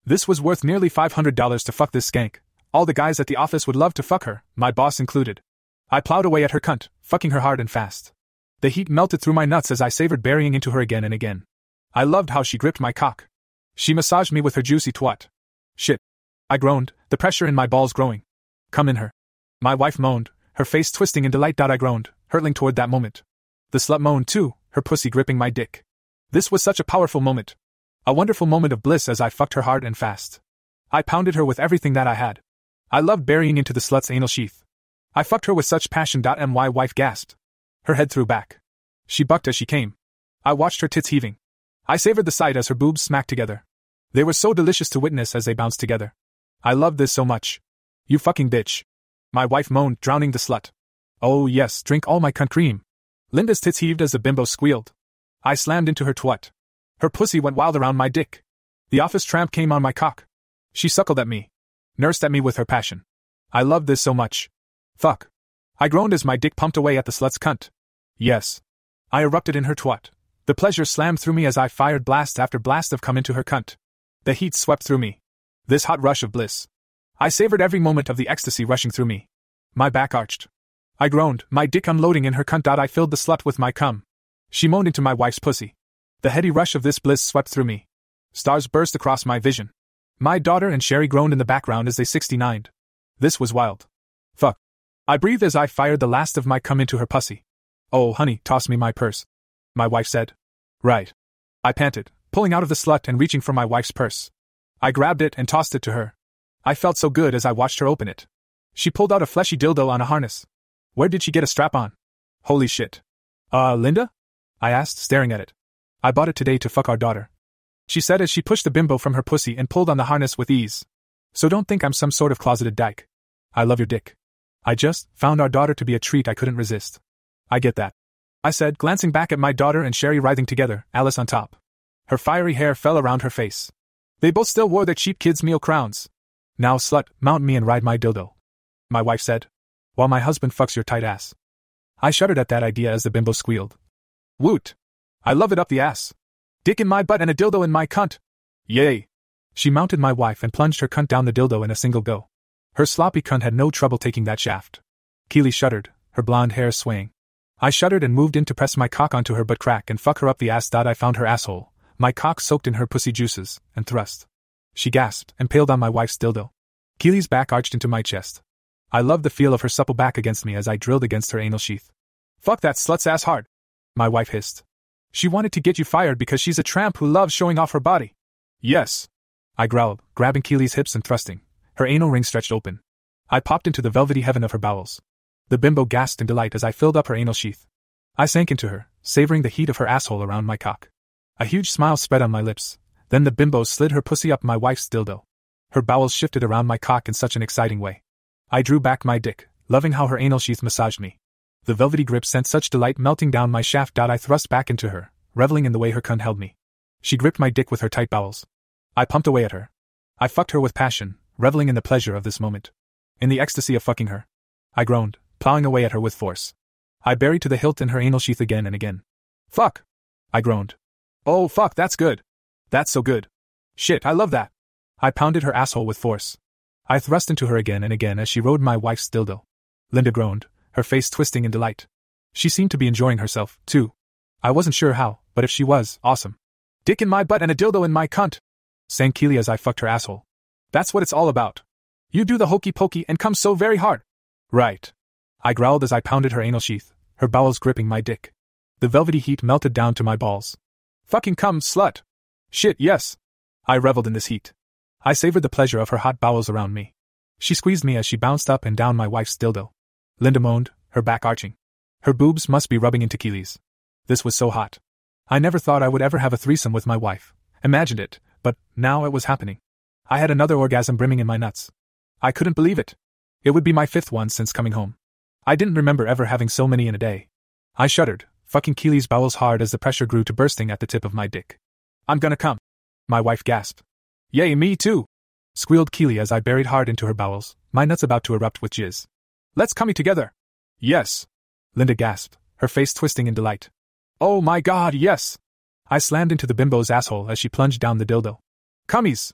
This was worth nearly $500 to fuck this skank. All the guys at the office would love to fuck her, my boss included. I plowed away at her cunt, fucking her hard and fast. The heat melted through my nuts as I savored burying into her again and again. I loved how she gripped my cock. She massaged me with her juicy twat. Shit. I groaned, the pressure in my balls growing. Come in her. My wife moaned, her face twisting in delight. I groaned, hurtling toward that moment. The slut moaned too, her pussy gripping my dick. This was such a powerful moment. A wonderful moment of bliss as I fucked her hard and fast. I pounded her with everything that I had. I loved burying into the slut's anal sheath. I fucked her with such passion. My wife gasped. Her head threw back. She bucked as she came. I watched her tits heaving. I savored the sight as her boobs smacked together. They were so delicious to witness as they bounced together. I loved this so much. You fucking bitch. My wife moaned, drowning the slut. Oh yes, drink all my cunt cream. Linda's tits heaved as the bimbo squealed. I slammed into her twat. Her pussy went wild around my dick. The office tramp came on my cock. She suckled at me. Nursed at me with her passion. I loved this so much. Fuck. I groaned as my dick pumped away at the slut's cunt. Yes. I erupted in her twat. The pleasure slammed through me as I fired blast after blast of cum into her cunt. The heat swept through me. This hot rush of bliss. I savored every moment of the ecstasy rushing through me. My back arched. I groaned, my dick unloading in her cunt. I filled the slut with my cum. She moaned into my wife's pussy. The heady rush of this bliss swept through me. Stars burst across my vision. My daughter and Sherry groaned in the background as they 69'd. This was wild. Fuck. I breathed as I fired the last of my cum into her pussy. Oh, honey, toss me my purse. My wife said. Right. I panted, pulling out of the slut and reaching for my wife's purse. I grabbed it and tossed it to her. I felt so good as I watched her open it. She pulled out a fleshy dildo on a harness. Where did she get a strap on? Holy shit. Linda? I asked, staring at it. I bought it today to fuck our daughter. She said as she pushed the bimbo from her pussy and pulled on the harness with ease. So don't think I'm some sort of closeted dyke. I love your dick. I just found our daughter to be a treat I couldn't resist. I get that. I said, glancing back at my daughter and Sherry writhing together, Alice on top. Her fiery hair fell around her face. They both still wore their cheap kids' meal crowns. Now, slut, mount me and ride my dildo. My wife said. While my husband fucks your tight ass. I shuddered at that idea as the bimbo squealed. Woot! I love it up the ass. Dick in my butt and a dildo in my cunt. Yay! She mounted my wife and plunged her cunt down the dildo in a single go. Her sloppy cunt had no trouble taking that shaft. Keely shuddered, her blonde hair swaying. I shuddered and moved in to press my cock onto her butt crack and fuck her up the ass. I found her asshole, my cock soaked in her pussy juices, and thrust. She gasped, impaled on my wife's dildo. Keely's back arched into my chest. I loved the feel of her supple back against me as I drilled against her anal sheath. Fuck that slut's ass hard. My wife hissed. She wanted to get you fired because she's a tramp who loves showing off her body. Yes. I growled, grabbing Keely's hips and thrusting. Her anal ring stretched open. I popped into the velvety heaven of her bowels. The bimbo gasped in delight as I filled up her anal sheath. I sank into her, savoring the heat of her asshole around my cock. A huge smile spread on my lips. Then the bimbo slid her pussy up my wife's dildo. Her bowels shifted around my cock in such an exciting way. I drew back my dick, loving how her anal sheath massaged me. The velvety grip sent such delight melting down my shaft. I thrust back into her, reveling in the way her cunt held me. She gripped my dick with her tight bowels. I pumped away at her. I fucked her with passion, reveling in the pleasure of this moment. In the ecstasy of fucking her. I groaned, plowing away at her with force. I buried to the hilt in her anal sheath again and again. Fuck! I groaned. Oh fuck, that's good. That's so good. Shit, I love that. I pounded her asshole with force. I thrust into her again and again as she rode my wife's dildo. Linda groaned, her face twisting in delight. She seemed to be enjoying herself, too. I wasn't sure how, but if she was, awesome. Dick in my butt and a dildo in my cunt, sang Keely as I fucked her asshole. That's what it's all about. You do the hokey pokey and come so very hard. Right. I growled as I pounded her anal sheath, her bowels gripping my dick. The velvety heat melted down to my balls. Fucking come, slut. Shit, yes. I reveled in this heat. I savored the pleasure of her hot bowels around me. She squeezed me as she bounced up and down my wife's dildo. Linda moaned, her back arching. Her boobs must be rubbing into Keely's. This was so hot. I never thought I would ever have a threesome with my wife. Imagined it, but now it was happening. I had another orgasm brimming in my nuts. I couldn't believe it. It would be my 5th one since coming home. I didn't remember ever having so many in a day. I shuddered, fucking Keely's bowels hard as the pressure grew to bursting at the tip of my dick. I'm gonna come. My wife gasped. Yay, me too! Squealed Keely as I buried hard into her bowels, my nuts about to erupt with jizz. Let's cummy together! Yes! Linda gasped, her face twisting in delight. Oh my god, yes! I slammed into the bimbo's asshole as she plunged down the dildo. Cummies!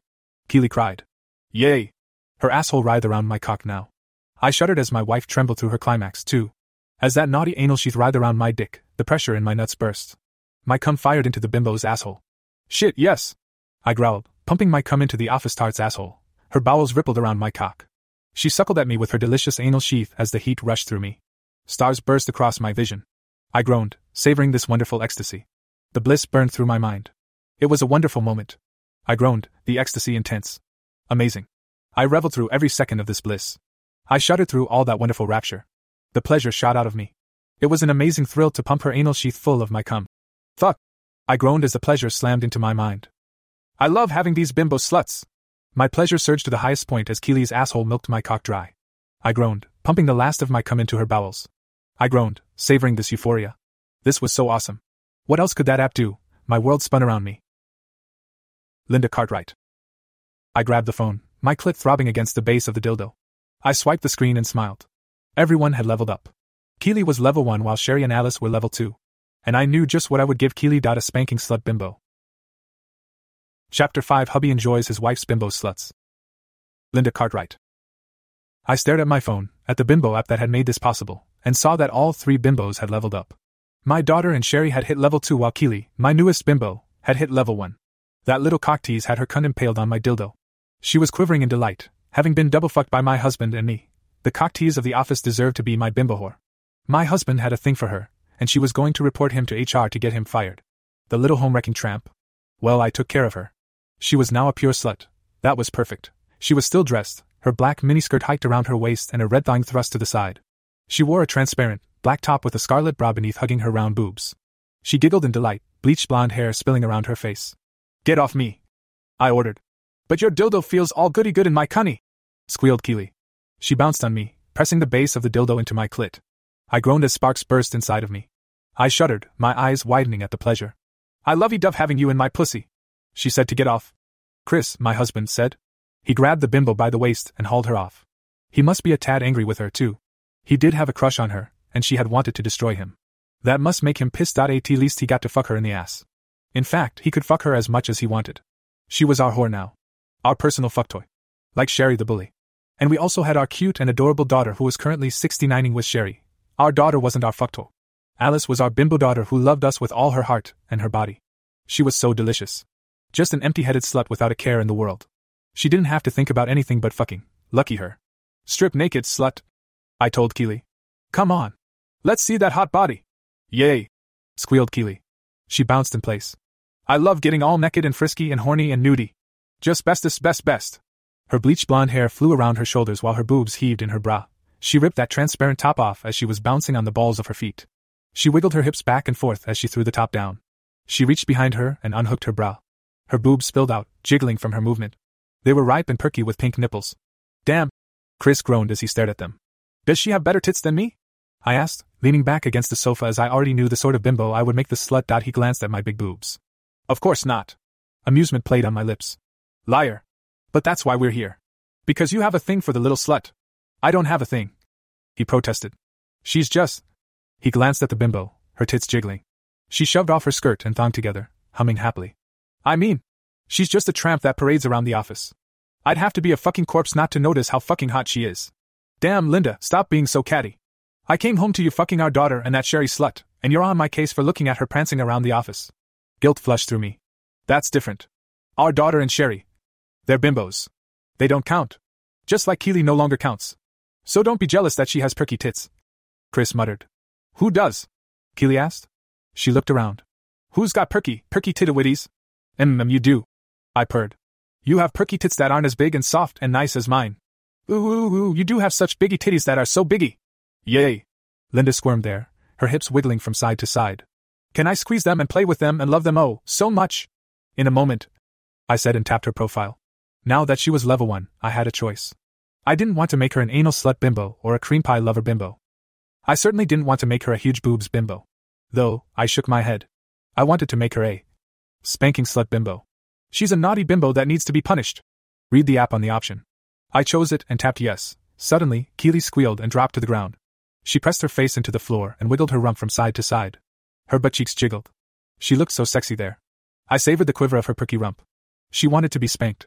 Keely cried. Yay! Her asshole writhed around my cock now. I shuddered as my wife trembled through her climax, too. As that naughty anal sheath writhed around my dick, the pressure in my nuts burst. My cum fired into the bimbo's asshole. Shit, yes! I growled, pumping my cum into the office tart's asshole. Her bowels rippled around my cock. She suckled at me with her delicious anal sheath as the heat rushed through me. Stars burst across my vision. I groaned, savoring this wonderful ecstasy. The bliss burned through my mind. It was a wonderful moment. I groaned, the ecstasy intense. Amazing. I reveled through every second of this bliss. I shuddered through all that wonderful rapture. The pleasure shot out of me. It was an amazing thrill to pump her anal sheath full of my cum. Fuck! I groaned as the pleasure slammed into my mind. I love having these bimbo sluts. My pleasure surged to the highest point as Keely's asshole milked my cock dry. I groaned, pumping the last of my cum into her bowels. I groaned, savoring this euphoria. This was so awesome. What else could that app do? My world spun around me. Linda Cartwright. I grabbed the phone, my clit throbbing against the base of the dildo. I swiped the screen and smiled. Everyone had leveled up. Keely was level 1 while Sherry and Alice were level 2. And I knew just what I would give Keely. A spanking slut bimbo. Chapter 5. Hubby enjoys his wife's bimbo sluts. Linda Cartwright. I stared at my phone, at the bimbo app that had made this possible, and saw that all 3 bimbos had leveled up. My daughter and Sherry had hit level 2 while Keely, my newest bimbo, had hit level 1. That little cock tease had her cunt impaled on my dildo. She was quivering in delight, having been double fucked by my husband and me. The cock tease of the office deserved to be my bimbo whore. My husband had a thing for her, and she was going to report him to HR to get him fired. The little home-wrecking tramp. Well, I took care of her. She was now a pure slut. That was perfect. She was still dressed, her black miniskirt hiked around her waist and a red thong thrust to the side. She wore a transparent, black top with a scarlet bra beneath hugging her round boobs. She giggled in delight, bleached blonde hair spilling around her face. Get off me! I ordered. But your dildo feels all goody-good in my cunny! Squealed Keely. She bounced on me, pressing the base of the dildo into my clit. I groaned as sparks burst inside of me. I shuddered, my eyes widening at the pleasure. I lovey-dove having you in my pussy, she said to get off. Chris, my husband, said. He grabbed the bimbo by the waist and hauled her off. He must be a tad angry with her, too. He did have a crush on her, and she had wanted to destroy him. That must make him pissed. At least he got to fuck her in the ass. In fact, he could fuck her as much as he wanted. She was our whore now. Our personal fuck toy. Like Sherry the bully. And we also had our cute and adorable daughter who was currently 69ing with Sherry. Our daughter wasn't our fuck toy. Alice was our bimbo daughter who loved us with all her heart and her body. She was so delicious. Just an empty-headed slut without a care in the world. She didn't have to think about anything but fucking. Lucky her. Strip naked, slut, I told Keely. Come on. Let's see that hot body. Yay, squealed Keely. She bounced in place. I love getting all naked and frisky and horny and nudie. Just bestest best. Her bleached blonde hair flew around her shoulders while her boobs heaved in her bra. She ripped that transparent top off as she was bouncing on the balls of her feet. She wiggled her hips back and forth as she threw the top down. She reached behind her and unhooked her bra. Her boobs spilled out, jiggling from her movement. They were ripe and perky with pink nipples. Damn! Chris groaned as he stared at them. Does she have better tits than me? I asked, leaning back against the sofa as I already knew the sort of bimbo I would make the slut. He glanced at my big boobs. Of course not. Amusement played on my lips. Liar. But that's why we're here. Because you have a thing for the little slut. I don't have a thing. He protested. She's just... He glanced at the bimbo, her tits jiggling. She shoved off her skirt and thong together, humming happily. I mean, she's just a tramp that parades around the office. I'd have to be a fucking corpse not to notice how fucking hot she is. Damn, Linda, stop being so catty. I came home to you fucking our daughter and that Sherry slut, and you're on my case for looking at her prancing around the office. Guilt flushed through me. That's different. Our daughter and Sherry. They're bimbos. They don't count. Just like Keely no longer counts. So don't be jealous that she has perky tits. Chris muttered. Who does? Keely asked. She looked around. Who's got perky titawitties? You do. I purred. You have perky tits that aren't as big and soft and nice as mine. Ooh, you do have such biggy titties that are so biggy. Yay. Linda squirmed there, her hips wiggling from side to side. Can I squeeze them and play with them and love them oh, so much? In a moment, I said and tapped her profile. Now that she was level 1, I had a choice. I didn't want to make her an anal slut bimbo or a cream pie lover bimbo. I certainly didn't want to make her a huge boobs bimbo. Though, I shook my head. I wanted to make her a spanking slut bimbo. She's a naughty bimbo that needs to be punished. Read the app on the option. I chose it and tapped yes. Suddenly, Keely squealed and dropped to the ground. She pressed her face into the floor and wiggled her rump from side to side. Her butt cheeks jiggled. She looked so sexy there. I savored the quiver of her perky rump. She wanted to be spanked.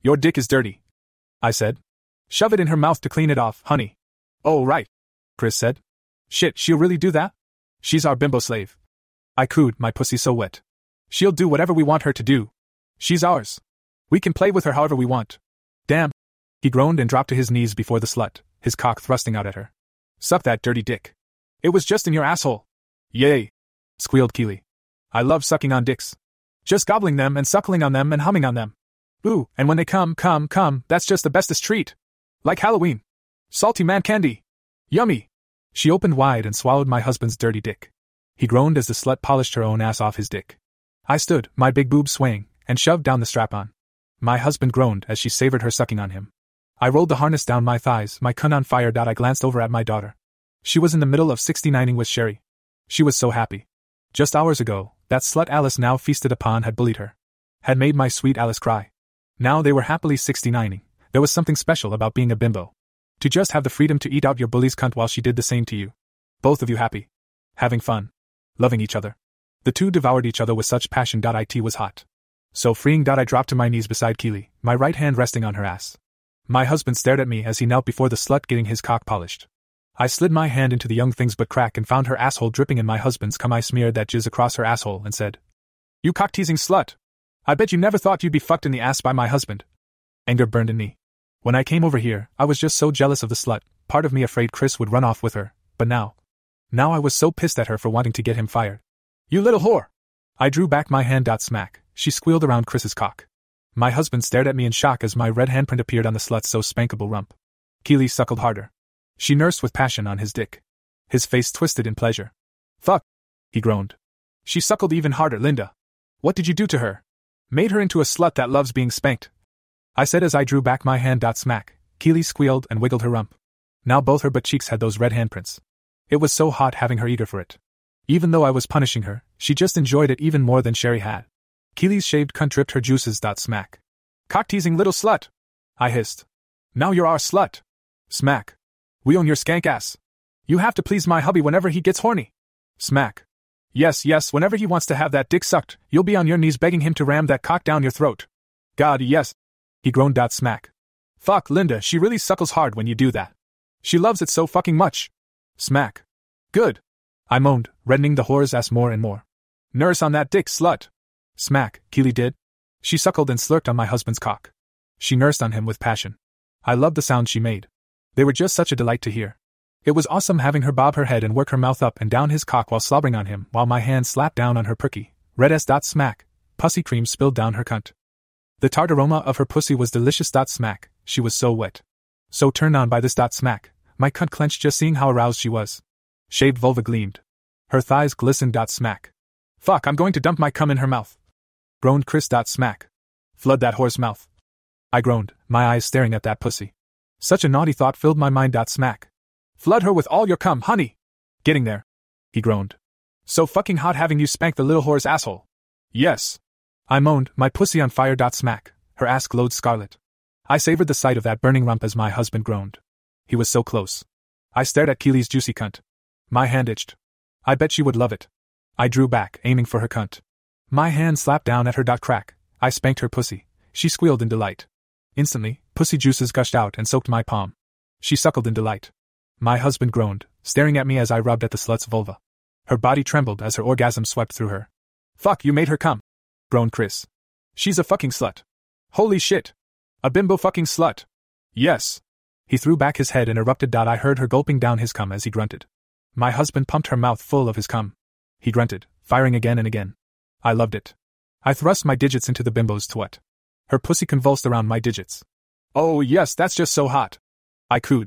Your dick is dirty, I said. Shove it in her mouth to clean it off, honey. Oh, right, Chris said. Shit, she'll really do that? She's our bimbo slave. I cooed, my pussy so wet. She'll do whatever we want her to do. She's ours. We can play with her however we want. Damn. He groaned and dropped to his knees before the slut, his cock thrusting out at her. Suck that dirty dick. It was just in your asshole. Yay, squealed Keely. I love sucking on dicks. Just gobbling them and suckling on them and humming on them. Ooh, and when they come, that's just the bestest treat. Like Halloween. Salty man candy. Yummy. She opened wide and swallowed my husband's dirty dick. He groaned as the slut polished her own ass off his dick. I stood, my big boobs swaying, and shoved down the strap-on. My husband groaned as she savored her sucking on him. I rolled the harness down my thighs, my cunt on fire. I glanced over at my daughter. She was in the middle of 69ing with Sherry. She was so happy. Just hours ago, that slut Alice now feasted upon had bullied her. Had made my sweet Alice cry. Now they were happily 69ing. There was something special about being a bimbo. To just have the freedom to eat out your bully's cunt while she did the same to you. Both of you happy. Having fun. Loving each other. The two devoured each other with such passion. It was hot. So freeing. I dropped to my knees beside Keely, my right hand resting on her ass. My husband stared at me as he knelt before the slut getting his cock polished. I slid my hand into the young thing's butt crack and found her asshole dripping in my husband's cum. I smeared that jizz across her asshole and said, You cock-teasing slut! I bet you never thought you'd be fucked in the ass by my husband. Anger burned in me. When I came over here, I was just so jealous of the slut, part of me afraid Chris would run off with her, but now I was so pissed at her for wanting to get him fired. You little whore! I drew back my hand. Smack, she squealed around Chris's cock. My husband stared at me in shock as my red handprint appeared on the slut's so spankable rump. Keely suckled harder. She nursed with passion on his dick. His face twisted in pleasure. Fuck, he groaned. She suckled even harder. Linda, what did you do to her? Made her into a slut that loves being spanked, I said as I drew back my hand. Smack, Keely squealed and wiggled her rump. Now both her butt cheeks had those red handprints. It was so hot having her eager for it. Even though I was punishing her, she just enjoyed it even more than Sherry had. Keely's shaved cunt dripped her juices. Smack. Cock-teasing little slut! I hissed. Now you're our slut! Smack. We own your skank ass. You have to please my hubby whenever he gets horny. Smack. Yes, whenever he wants to have that dick sucked, you'll be on your knees begging him to ram that cock down your throat. God, yes. He groaned. Smack. Fuck, Linda, she really suckles hard when you do that. She loves it so fucking much. Smack. Good. I moaned, reddening the whore's ass more and more. Nurse on that dick, slut. Smack, Keely did. She suckled and slurped on my husband's cock. She nursed on him with passion. I loved the sounds she made. They were just such a delight to hear. It was awesome having her bob her head and work her mouth up and down his cock while slobbering on him, while my hand slapped down on her perky, red ass. Smack, pussy cream spilled down her cunt. The tart aroma of her pussy was delicious. Smack, she was so wet. So turned on by this. Smack, my cunt clenched just seeing how aroused she was. Shaved vulva gleamed. Her thighs glistened. Smack. Fuck, I'm going to dump my cum in her mouth. Groaned Chris. Smack. Flood that whore's mouth. I groaned, my eyes staring at that pussy. Such a naughty thought filled my mind. Smack. Flood her with all your cum, honey. Getting there. He groaned. So fucking hot having you spank the little whore's asshole. Yes. I moaned, my pussy on fire. Smack. Her ass glowed scarlet. I savored the sight of that burning rump as my husband groaned. He was so close. I stared at Keely's juicy cunt. My hand itched. I bet she would love it. I drew back, aiming for her cunt. My hand slapped down at her. Crack. I spanked her pussy. She squealed in delight. Instantly, pussy juices gushed out and soaked my palm. She suckled in delight. My husband groaned, staring at me as I rubbed at the slut's vulva. Her body trembled as her orgasm swept through her. Fuck, you made her come, groaned Chris. She's a fucking slut. Holy shit. A bimbo fucking slut. Yes. He threw back his head and erupted. I heard her gulping down his cum as he grunted. My husband pumped her mouth full of his cum. He grunted, firing again and again. I loved it. I thrust my digits into the bimbo's twat. Her pussy convulsed around my digits. Oh yes, that's just so hot. I cooed.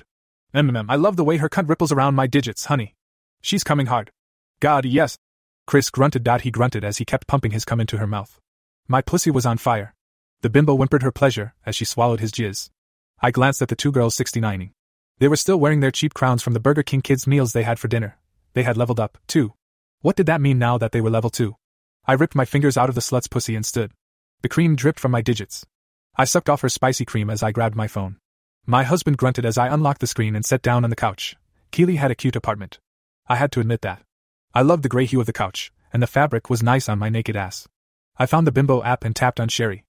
I love the way her cunt ripples around my digits, honey. She's coming hard. God, yes. Chris grunted. He grunted as he kept pumping his cum into her mouth. My pussy was on fire. The bimbo whimpered her pleasure as she swallowed his jizz. I glanced at the two girls 69ing. They were still wearing their cheap crowns from the Burger King kids' meals they had for dinner. They had leveled up, too. What did that mean now that they were level 2? I ripped my fingers out of the slut's pussy and stood. The cream dripped from my digits. I sucked off her spicy cream as I grabbed my phone. My husband grunted as I unlocked the screen and sat down on the couch. Keely had a cute apartment. I had to admit that. I loved the gray hue of the couch, and the fabric was nice on my naked ass. I found the Bimbo app and tapped on Sherry.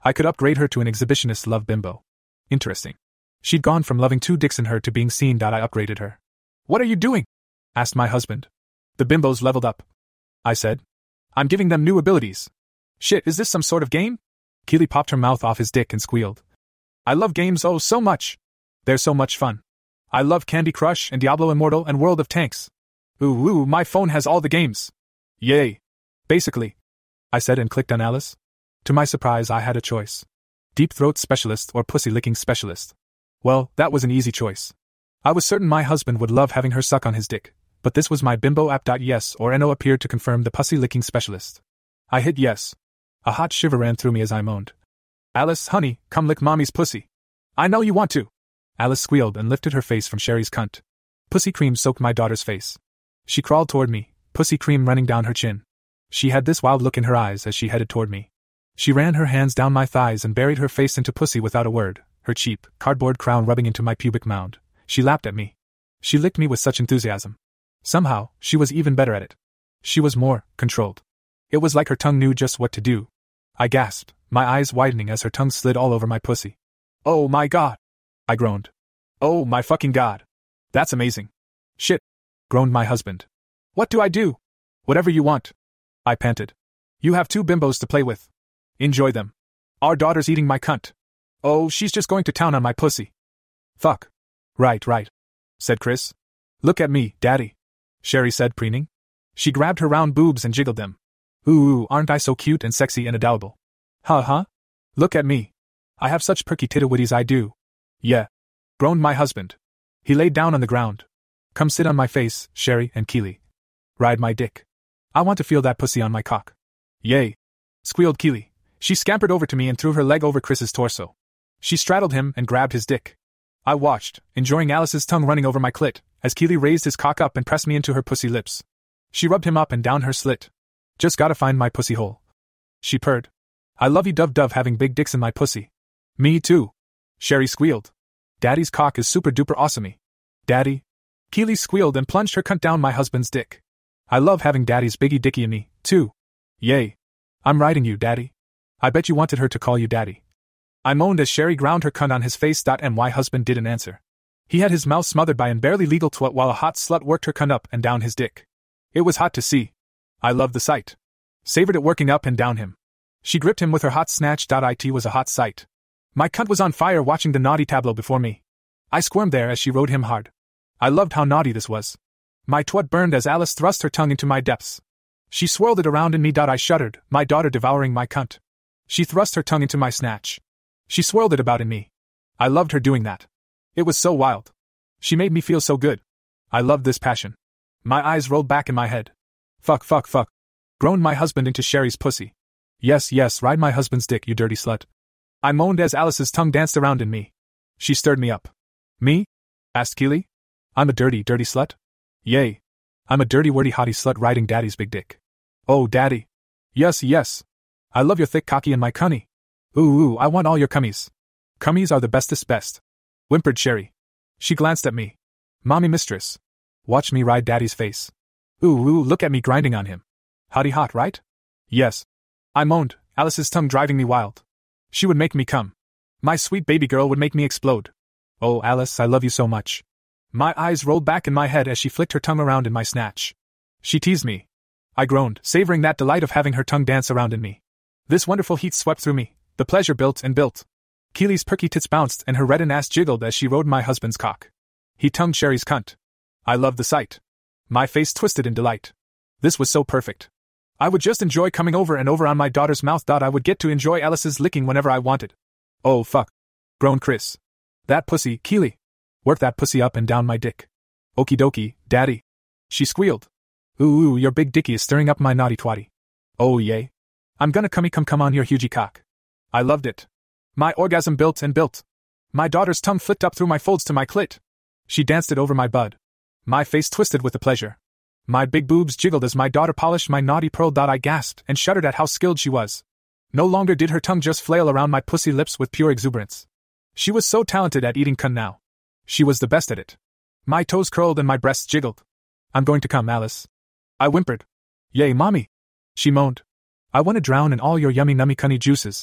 I could upgrade her to an exhibitionist love bimbo. Interesting. She'd gone from loving 2 dicks in her to being seen. I upgraded her. What are you doing? Asked my husband. The bimbos leveled up, I said. I'm giving them new abilities. Shit, is this some sort of game? Keely popped her mouth off his dick and squealed. I love games oh so much. They're so much fun. I love Candy Crush and Diablo Immortal and World of Tanks. Ooh, my phone has all the games. Yay. Basically, I said and clicked on Alice. To my surprise, I had a choice. Deep Throat Specialist or Pussy Licking Specialist. Well, that was an easy choice. I was certain my husband would love having her suck on his dick, but this was my bimbo app. Yes or no appeared to confirm the Pussy Licking Specialist. I hit yes. A hot shiver ran through me as I moaned. Alice, honey, come lick mommy's pussy. I know you want to. Alice squealed and lifted her face from Sherry's cunt. Pussy cream soaked my daughter's face. She crawled toward me, pussy cream running down her chin. She had this wild look in her eyes as she headed toward me. She ran her hands down my thighs and buried her face into pussy without a word, her cheap, cardboard crown rubbing into my pubic mound. She lapped at me. She licked me with such enthusiasm. Somehow, she was even better at it. She was more controlled. It was like her tongue knew just what to do. I gasped, my eyes widening as her tongue slid all over my pussy. Oh my god! I groaned. Oh my fucking god! That's amazing. Shit! Groaned my husband. What do I do? Whatever you want. I panted. You have 2 bimbos to play with. Enjoy them. Our daughter's eating my cunt. Oh, she's just going to town on my pussy. Fuck. Right, said Chris. Look at me, daddy. Sherry said, preening. She grabbed her round boobs and jiggled them. Ooh, aren't I so cute and sexy and adorable? Huh? Look at me. I have such perky tittle-witties I do. Yeah. Groaned my husband. He laid down on the ground. Come sit on my face, Sherry and Keely. Ride my dick. I want to feel that pussy on my cock. Yay. Squealed Keely. She scampered over to me and threw her leg over Chris's torso. She straddled him and grabbed his dick. I watched, enjoying Alice's tongue running over my clit, as Keely raised his cock up and pressed me into her pussy lips. She rubbed him up and down her slit. Just gotta find my pussy hole. She purred. I love you dove having big dicks in my pussy. Me too. Sherry squealed. Daddy's cock is super duper awesomey. Daddy. Keely squealed and plunged her cunt down my husband's dick. I love having daddy's biggie dicky in me, too. Yay. I'm riding you, daddy. I bet you wanted her to call you daddy. I moaned as Sherry ground her cunt on his face. My husband didn't answer. He had his mouth smothered by an barely legal twat while a hot slut worked her cunt up and down his dick. It was hot to see. I loved the sight. Savored it working up and down him. She gripped him with her hot snatch. It was a hot sight. My cunt was on fire watching the naughty tableau before me. I squirmed there as she rode him hard. I loved how naughty this was. My twat burned as Alice thrust her tongue into my depths. She swirled it around in me. I shuddered, my daughter devouring my cunt. She thrust her tongue into my snatch. She swirled it about in me. I loved her doing that. It was so wild. She made me feel so good. I loved this passion. My eyes rolled back in my head. Fuck. Groaned my husband into Sherry's pussy. Yes, ride my husband's dick, you dirty slut. I moaned as Alice's tongue danced around in me. She stirred me up. Me? Asked Keely. I'm a dirty slut? Yay. I'm a dirty wordy hottie slut riding daddy's big dick. Oh, daddy. Yes. I love your thick cocky and my cunny. Ooh, I want all your cummies. Cummies are the bestest best. Whimpered Sherry. She glanced at me. Mommy mistress. Watch me ride daddy's face. Ooh, look at me grinding on him. Hottie hot, right? Yes. I moaned, Alice's tongue driving me wild. She would make me come. My sweet baby girl would make me explode. Oh, Alice, I love you so much. My eyes rolled back in my head as she flicked her tongue around in my snatch. She teased me. I groaned, savoring that delight of having her tongue dance around in me. This wonderful heat swept through me. The pleasure built and built. Keely's perky tits bounced and her reddened ass jiggled as she rode my husband's cock. He tongued Sherry's cunt. I loved the sight. My face twisted in delight. This was so perfect. I would just enjoy coming over and over on my daughter's mouth. I would get to enjoy Alice's licking whenever I wanted. Oh fuck. Groaned Chris. That pussy, Keely. Work that pussy up and down my dick. Okie dokie, daddy. She squealed. Ooh, your big dicky is stirring up my naughty twatty. Oh yay. I'm gonna come on your hugie cock. I loved it. My orgasm built and built. My daughter's tongue flicked up through my folds to my clit. She danced it over my bud. My face twisted with the pleasure. My big boobs jiggled as my daughter polished my naughty pearl. I gasped and shuddered at how skilled she was. No longer did her tongue just flail around my pussy lips with pure exuberance. She was so talented at eating cunt now. She was the best at it. My toes curled and my breasts jiggled. I'm going to come, Alice. I whimpered. Yay, mommy. She moaned. I want to drown in all your yummy nummy cunny juices.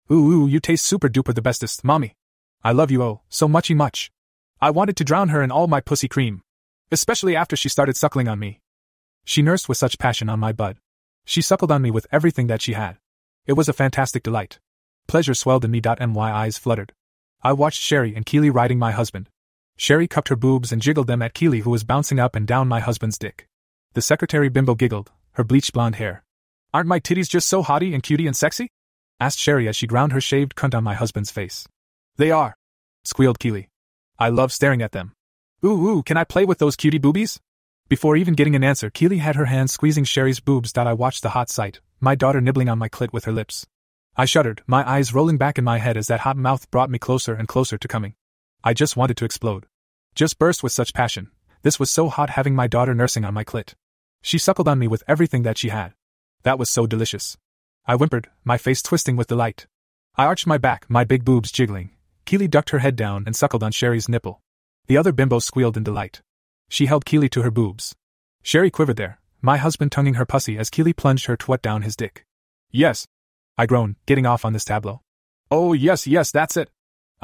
Ooh, you taste super duper the bestest, mommy. I love you oh, so muchy much. I wanted to drown her in all my pussy cream. Especially after she started suckling on me. She nursed with such passion on my bud. She suckled on me with everything that she had. It was a fantastic delight. Pleasure swelled in me. My eyes fluttered. I watched Sherry and Keely riding my husband. Sherry cupped her boobs and jiggled them at Keely, who was bouncing up and down my husband's dick. The secretary bimbo giggled, her bleached blonde hair. Aren't my titties just so hotty and cutie and sexy? Asked Sherry as she ground her shaved cunt on my husband's face. They are, squealed Keely. I love staring at them. Ooh, can I play with those cutie boobies? Before even getting an answer, Keely had her hand squeezing Sherry's boobs. I watched the hot sight, my daughter nibbling on my clit with her lips. I shuddered, my eyes rolling back in my head as that hot mouth brought me closer and closer to coming. I just wanted to explode. Just burst with such passion. This was so hot, having my daughter nursing on my clit. She suckled on me with everything that she had. That was so delicious. I whimpered, my face twisting with delight. I arched my back, my big boobs jiggling. Keely ducked her head down and suckled on Sherry's nipple. The other bimbo squealed in delight. She held Keely to her boobs. Sherry quivered there, my husband tonguing her pussy as Keely plunged her twat down his dick. Yes, I groaned, getting off on this tableau. Oh yes, that's it.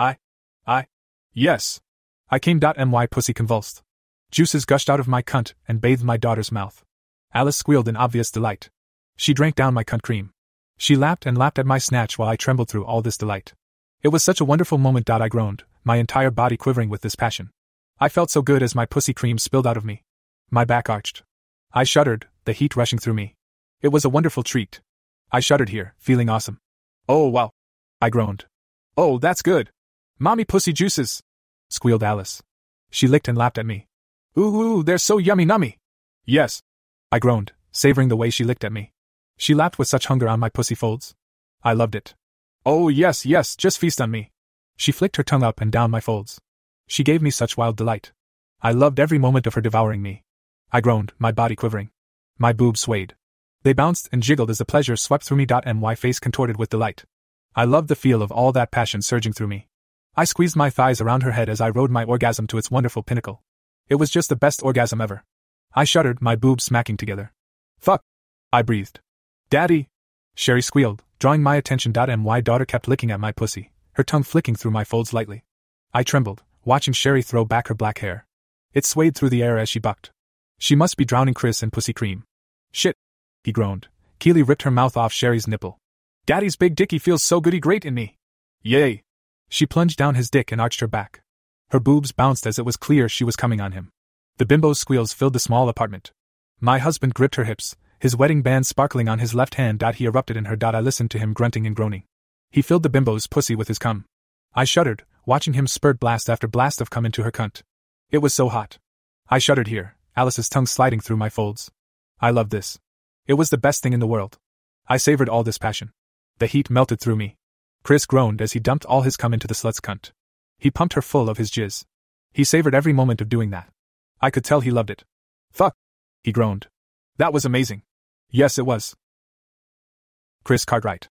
Yes. I came. My pussy convulsed. Juices gushed out of my cunt and bathed my daughter's mouth. Alice squealed in obvious delight. She drank down my cunt cream. She lapped and lapped at my snatch while I trembled through all this delight. It was such a wonderful moment. I groaned, my entire body quivering with this passion. I felt so good as my pussy cream spilled out of me. My back arched. I shuddered, the heat rushing through me. It was a wonderful treat. I shuddered here, feeling awesome. Oh wow. I groaned. Oh, that's good. Mommy pussy juices, squealed Alice. She licked and lapped at me. Ooh, they're so yummy nummy. Yes, I groaned, savoring the way she licked at me. She lapped with such hunger on my pussy folds. I loved it. Oh yes, just feast on me. She flicked her tongue up and down my folds. She gave me such wild delight. I loved every moment of her devouring me. I groaned, my body quivering. My boobs swayed. They bounced and jiggled as the pleasure swept through me. My face contorted with delight. I loved the feel of all that passion surging through me. I squeezed my thighs around her head as I rode my orgasm to its wonderful pinnacle. It was just the best orgasm ever. I shuddered, my boobs smacking together. Fuck, I breathed. Daddy, Sherry squealed, drawing my attention. My daughter kept licking at my pussy, her tongue flicking through my folds lightly. I trembled, watching Sherry throw back her black hair. It swayed through the air as she bucked. She must be drowning Chris in pussy cream. Shit, he groaned. Keely ripped her mouth off Sherry's nipple. Daddy's big dicky feels so goody great in me. Yay. She plunged down his dick and arched her back. Her boobs bounced as it was clear she was coming on him. The bimbo's squeals filled the small apartment. My husband gripped her hips, his wedding band sparkling on his left hand. He erupted in her. I listened to him grunting and groaning. He filled the bimbo's pussy with his cum. I shuddered, watching him spurt blast after blast of cum into her cunt. It was so hot. I shuddered here, Alice's tongue sliding through my folds. I loved this. It was the best thing in the world. I savored all this passion. The heat melted through me. Chris groaned as he dumped all his cum into the slut's cunt. He pumped her full of his jizz. He savored every moment of doing that. I could tell he loved it. Fuck, he groaned. That was amazing. Yes, it was. Chris Cartwright.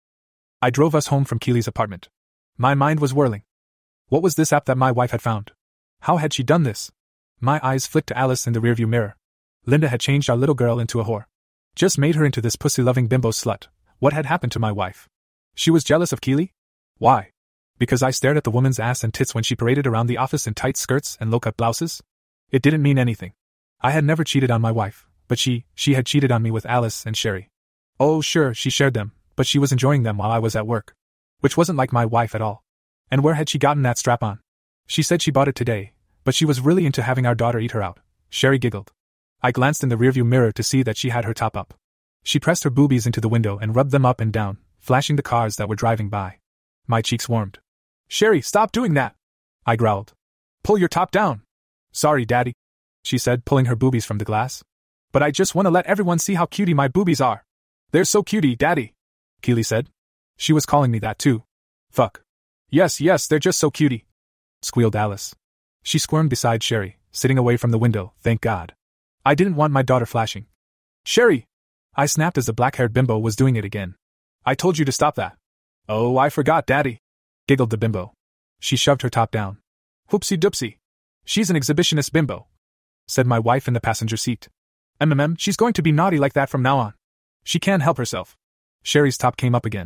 I drove us home from Keely's apartment. My mind was whirling. What was this app that my wife had found? How had she done this? My eyes flicked to Alice in the rearview mirror. Linda had changed our little girl into a whore. Just made her into this pussy-loving bimbo slut. What had happened to my wife? She was jealous of Keely? Why? Because I stared at the woman's ass and tits when she paraded around the office in tight skirts and low-cut blouses? It didn't mean anything. I had never cheated on my wife, but she had cheated on me with Alice and Sherry. Oh sure, she shared them, but she was enjoying them while I was at work. Which wasn't like my wife at all. And where had she gotten that strap-on? She said she bought it today, but she was really into having our daughter eat her out. Sherry giggled. I glanced in the rearview mirror to see that she had her top up. She pressed her boobies into the window and rubbed them up and down, flashing the cars that were driving by. My cheeks warmed. Sherry, stop doing that! I growled. Pull your top down. Sorry, Daddy, she said, pulling her boobies from the glass. But I just want to let everyone see how cutie my boobies are. They're so cutie, Daddy, Keely said. She was calling me that too. Fuck. Yes, they're just so cutie, squealed Alice. She squirmed beside Sherry, sitting away from the window, thank God. I didn't want my daughter flashing. Sherry! I snapped as the black-haired bimbo was doing it again. I told you to stop that. Oh, I forgot, Daddy, giggled the bimbo. She shoved her top down. Whoopsie-doopsie. She's an exhibitionist bimbo, said my wife in the passenger seat. She's going to be naughty like that from now on. She can't help herself. Sherry's top came up again.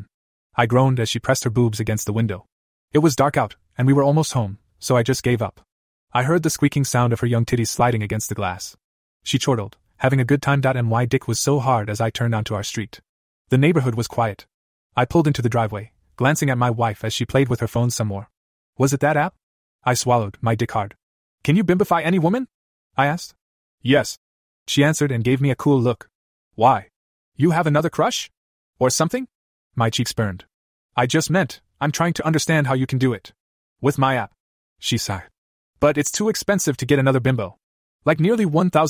I groaned as she pressed her boobs against the window. It was dark out, and we were almost home, so I just gave up. I heard the squeaking sound of her young titties sliding against the glass. She chortled, having a good time. My dick was so hard as I turned onto our street. The neighborhood was quiet. I pulled into the driveway, glancing at my wife as she played with her phone some more. Was it that app? I swallowed, my dick hard. Can you bimbify any woman? I asked. Yes. She answered and gave me a cool look. Why? You have another crush? Or something? My cheeks burned. I just meant, I'm trying to understand how you can do it. With my app. She sighed. But it's too expensive to get another bimbo. Like nearly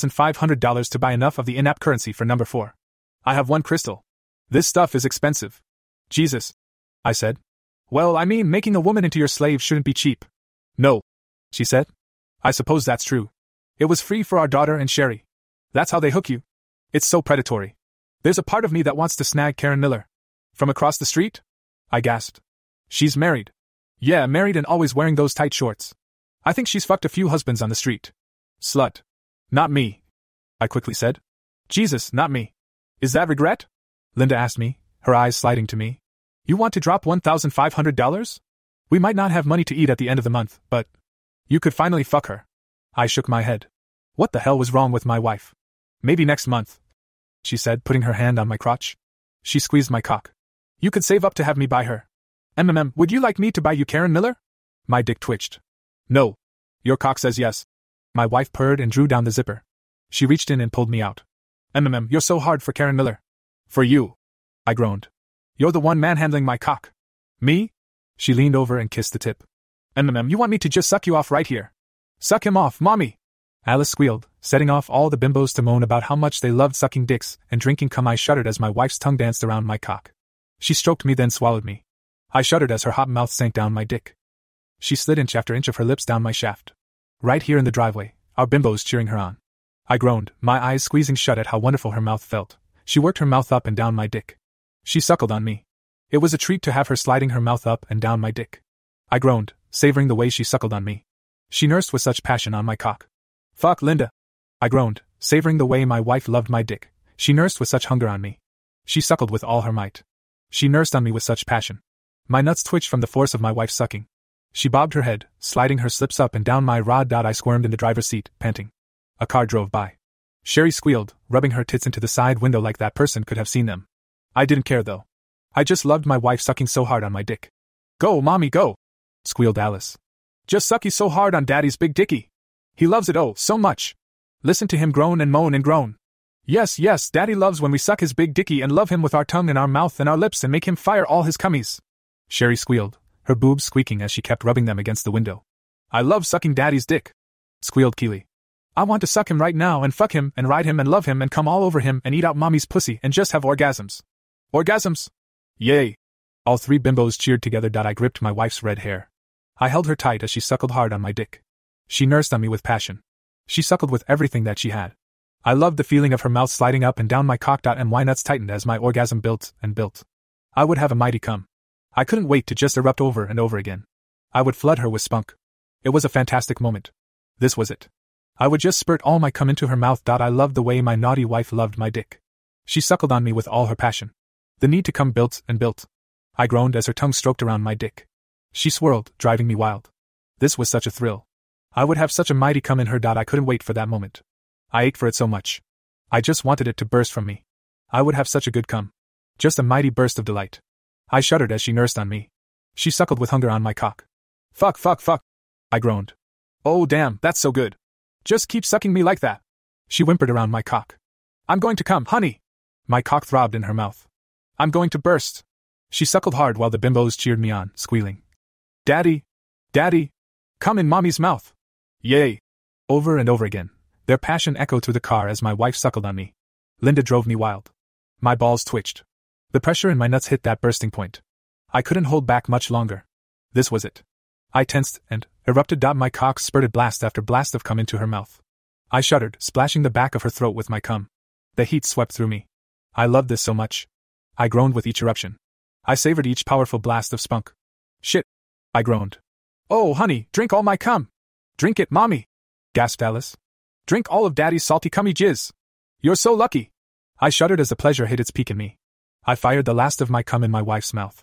$1,500 to buy enough of the in-app currency for number 4. I have one crystal. This stuff is expensive. Jesus. I said. Well, I mean, making a woman into your slave shouldn't be cheap. No. She said. I suppose that's true. It was free for our daughter and Sherry. That's how they hook you. It's so predatory. There's a part of me that wants to snag Karen Miller. From across the street? I gasped. She's married. Yeah, married and always wearing those tight shorts. I think she's fucked a few husbands on the street. Slut. Not me. I quickly said. Jesus, not me. Is that regret? Linda asked me, her eyes sliding to me. You want to drop $1,500? We might not have money to eat at the end of the month, but you could finally fuck her. I shook my head. What the hell was wrong with my wife? Maybe next month, she said, putting her hand on my crotch. She squeezed my cock. You could save up to have me buy her. Would you like me to buy you Karen Miller? My dick twitched. No. Your cock says yes. My wife purred and drew down the zipper. She reached in and pulled me out. You're so hard for Karen Miller. For you. I groaned. You're the one manhandling my cock. Me? She leaned over and kissed the tip. You want me to just suck you off right here? Suck him off, mommy! Alice squealed, setting off all the bimbos to moan about how much they loved sucking dicks and drinking cum. I shuddered as my wife's tongue danced around my cock. She stroked me then swallowed me. I shuddered as her hot mouth sank down my dick. She slid inch after inch of her lips down my shaft. Right here in the driveway, our bimbos cheering her on. I groaned, my eyes squeezing shut at how wonderful her mouth felt. She worked her mouth up and down my dick. She suckled on me. It was a treat to have her sliding her mouth up and down my dick. I groaned, savoring the way she suckled on me. She nursed with such passion on my cock. Fuck Linda. I groaned, savoring the way my wife loved my dick. She nursed with such hunger on me. She suckled with all her might. She nursed on me with such passion. My nuts twitched from the force of my wife's sucking. She bobbed her head, sliding her slips up and down my rod. I squirmed in the driver's seat, panting. A car drove by. Sherry squealed, rubbing her tits into the side window like that person could have seen them. I didn't care though. I just loved my wife sucking so hard on my dick. Go, mommy, go! Squealed Alice. Just sucky so hard on daddy's big dicky. He loves it oh so much. Listen to him groan and moan and groan. Yes, yes, daddy loves when we suck his big dicky and love him with our tongue and our mouth and our lips and make him fire all his cummies. Sherry squealed, her boobs squeaking as she kept rubbing them against the window. I love sucking daddy's dick. Squealed Keely. I want to suck him right now and fuck him and ride him and love him and come all over him and eat out mommy's pussy and just have orgasms. Orgasms! Yay! All three bimbos cheered together. I gripped my wife's red hair. I held her tight as she suckled hard on my dick. She nursed on me with passion. She suckled with everything that she had. I loved the feeling of her mouth sliding up and down my cock. And my nuts tightened as my orgasm built and built. I would have a mighty cum. I couldn't wait to just erupt over and over again. I would flood her with spunk. It was a fantastic moment. This was it. I would just spurt all my cum into her mouth. I loved the way my naughty wife loved my dick. She suckled on me with all her passion. The need to come built and built. I groaned as her tongue stroked around my dick. She swirled, driving me wild. This was such a thrill. I would have such a mighty cum in her. I couldn't wait for that moment. I ached for it so much. I just wanted it to burst from me. I would have such a good cum. Just a mighty burst of delight. I shuddered as she nursed on me. She suckled with hunger on my cock. Fuck, fuck, fuck. I groaned. Oh damn, that's so good. Just keep sucking me like that. She whimpered around my cock. I'm going to come, honey. My cock throbbed in her mouth. I'm going to burst. She suckled hard while the bimbos cheered me on, squealing. Daddy! Daddy! Come in mommy's mouth! Yay! Over and over again, their passion echoed through the car as my wife suckled on me. Linda drove me wild. My balls twitched. The pressure in my nuts hit that bursting point. I couldn't hold back much longer. This was it. I tensed and erupted. My cock spurted blast after blast of cum into her mouth. I shuddered, splashing the back of her throat with my cum. The heat swept through me. I loved this so much. I groaned with each eruption. I savored each powerful blast of spunk. Shit! I groaned. Oh, honey, drink all my cum! Drink it, mommy! Gasped Alice. Drink all of daddy's salty cummy jizz! You're so lucky! I shuddered as the pleasure hit its peak in me. I fired the last of my cum in my wife's mouth.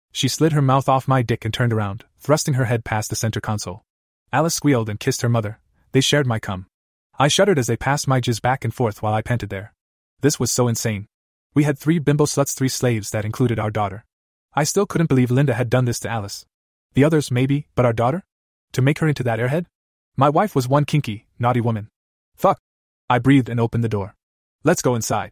She slid her mouth off my dick and turned around, thrusting her head past the center console. Alice squealed and kissed her mother. They shared my cum. I shuddered as they passed my jizz back and forth while I panted there. This was so insane. We had 3 bimbo sluts, 3 slaves that included our daughter. I still couldn't believe Linda had done this to Alice. The others maybe, but our daughter? To make her into that airhead? My wife was one kinky, naughty woman. Fuck. I breathed and opened the door. Let's go inside.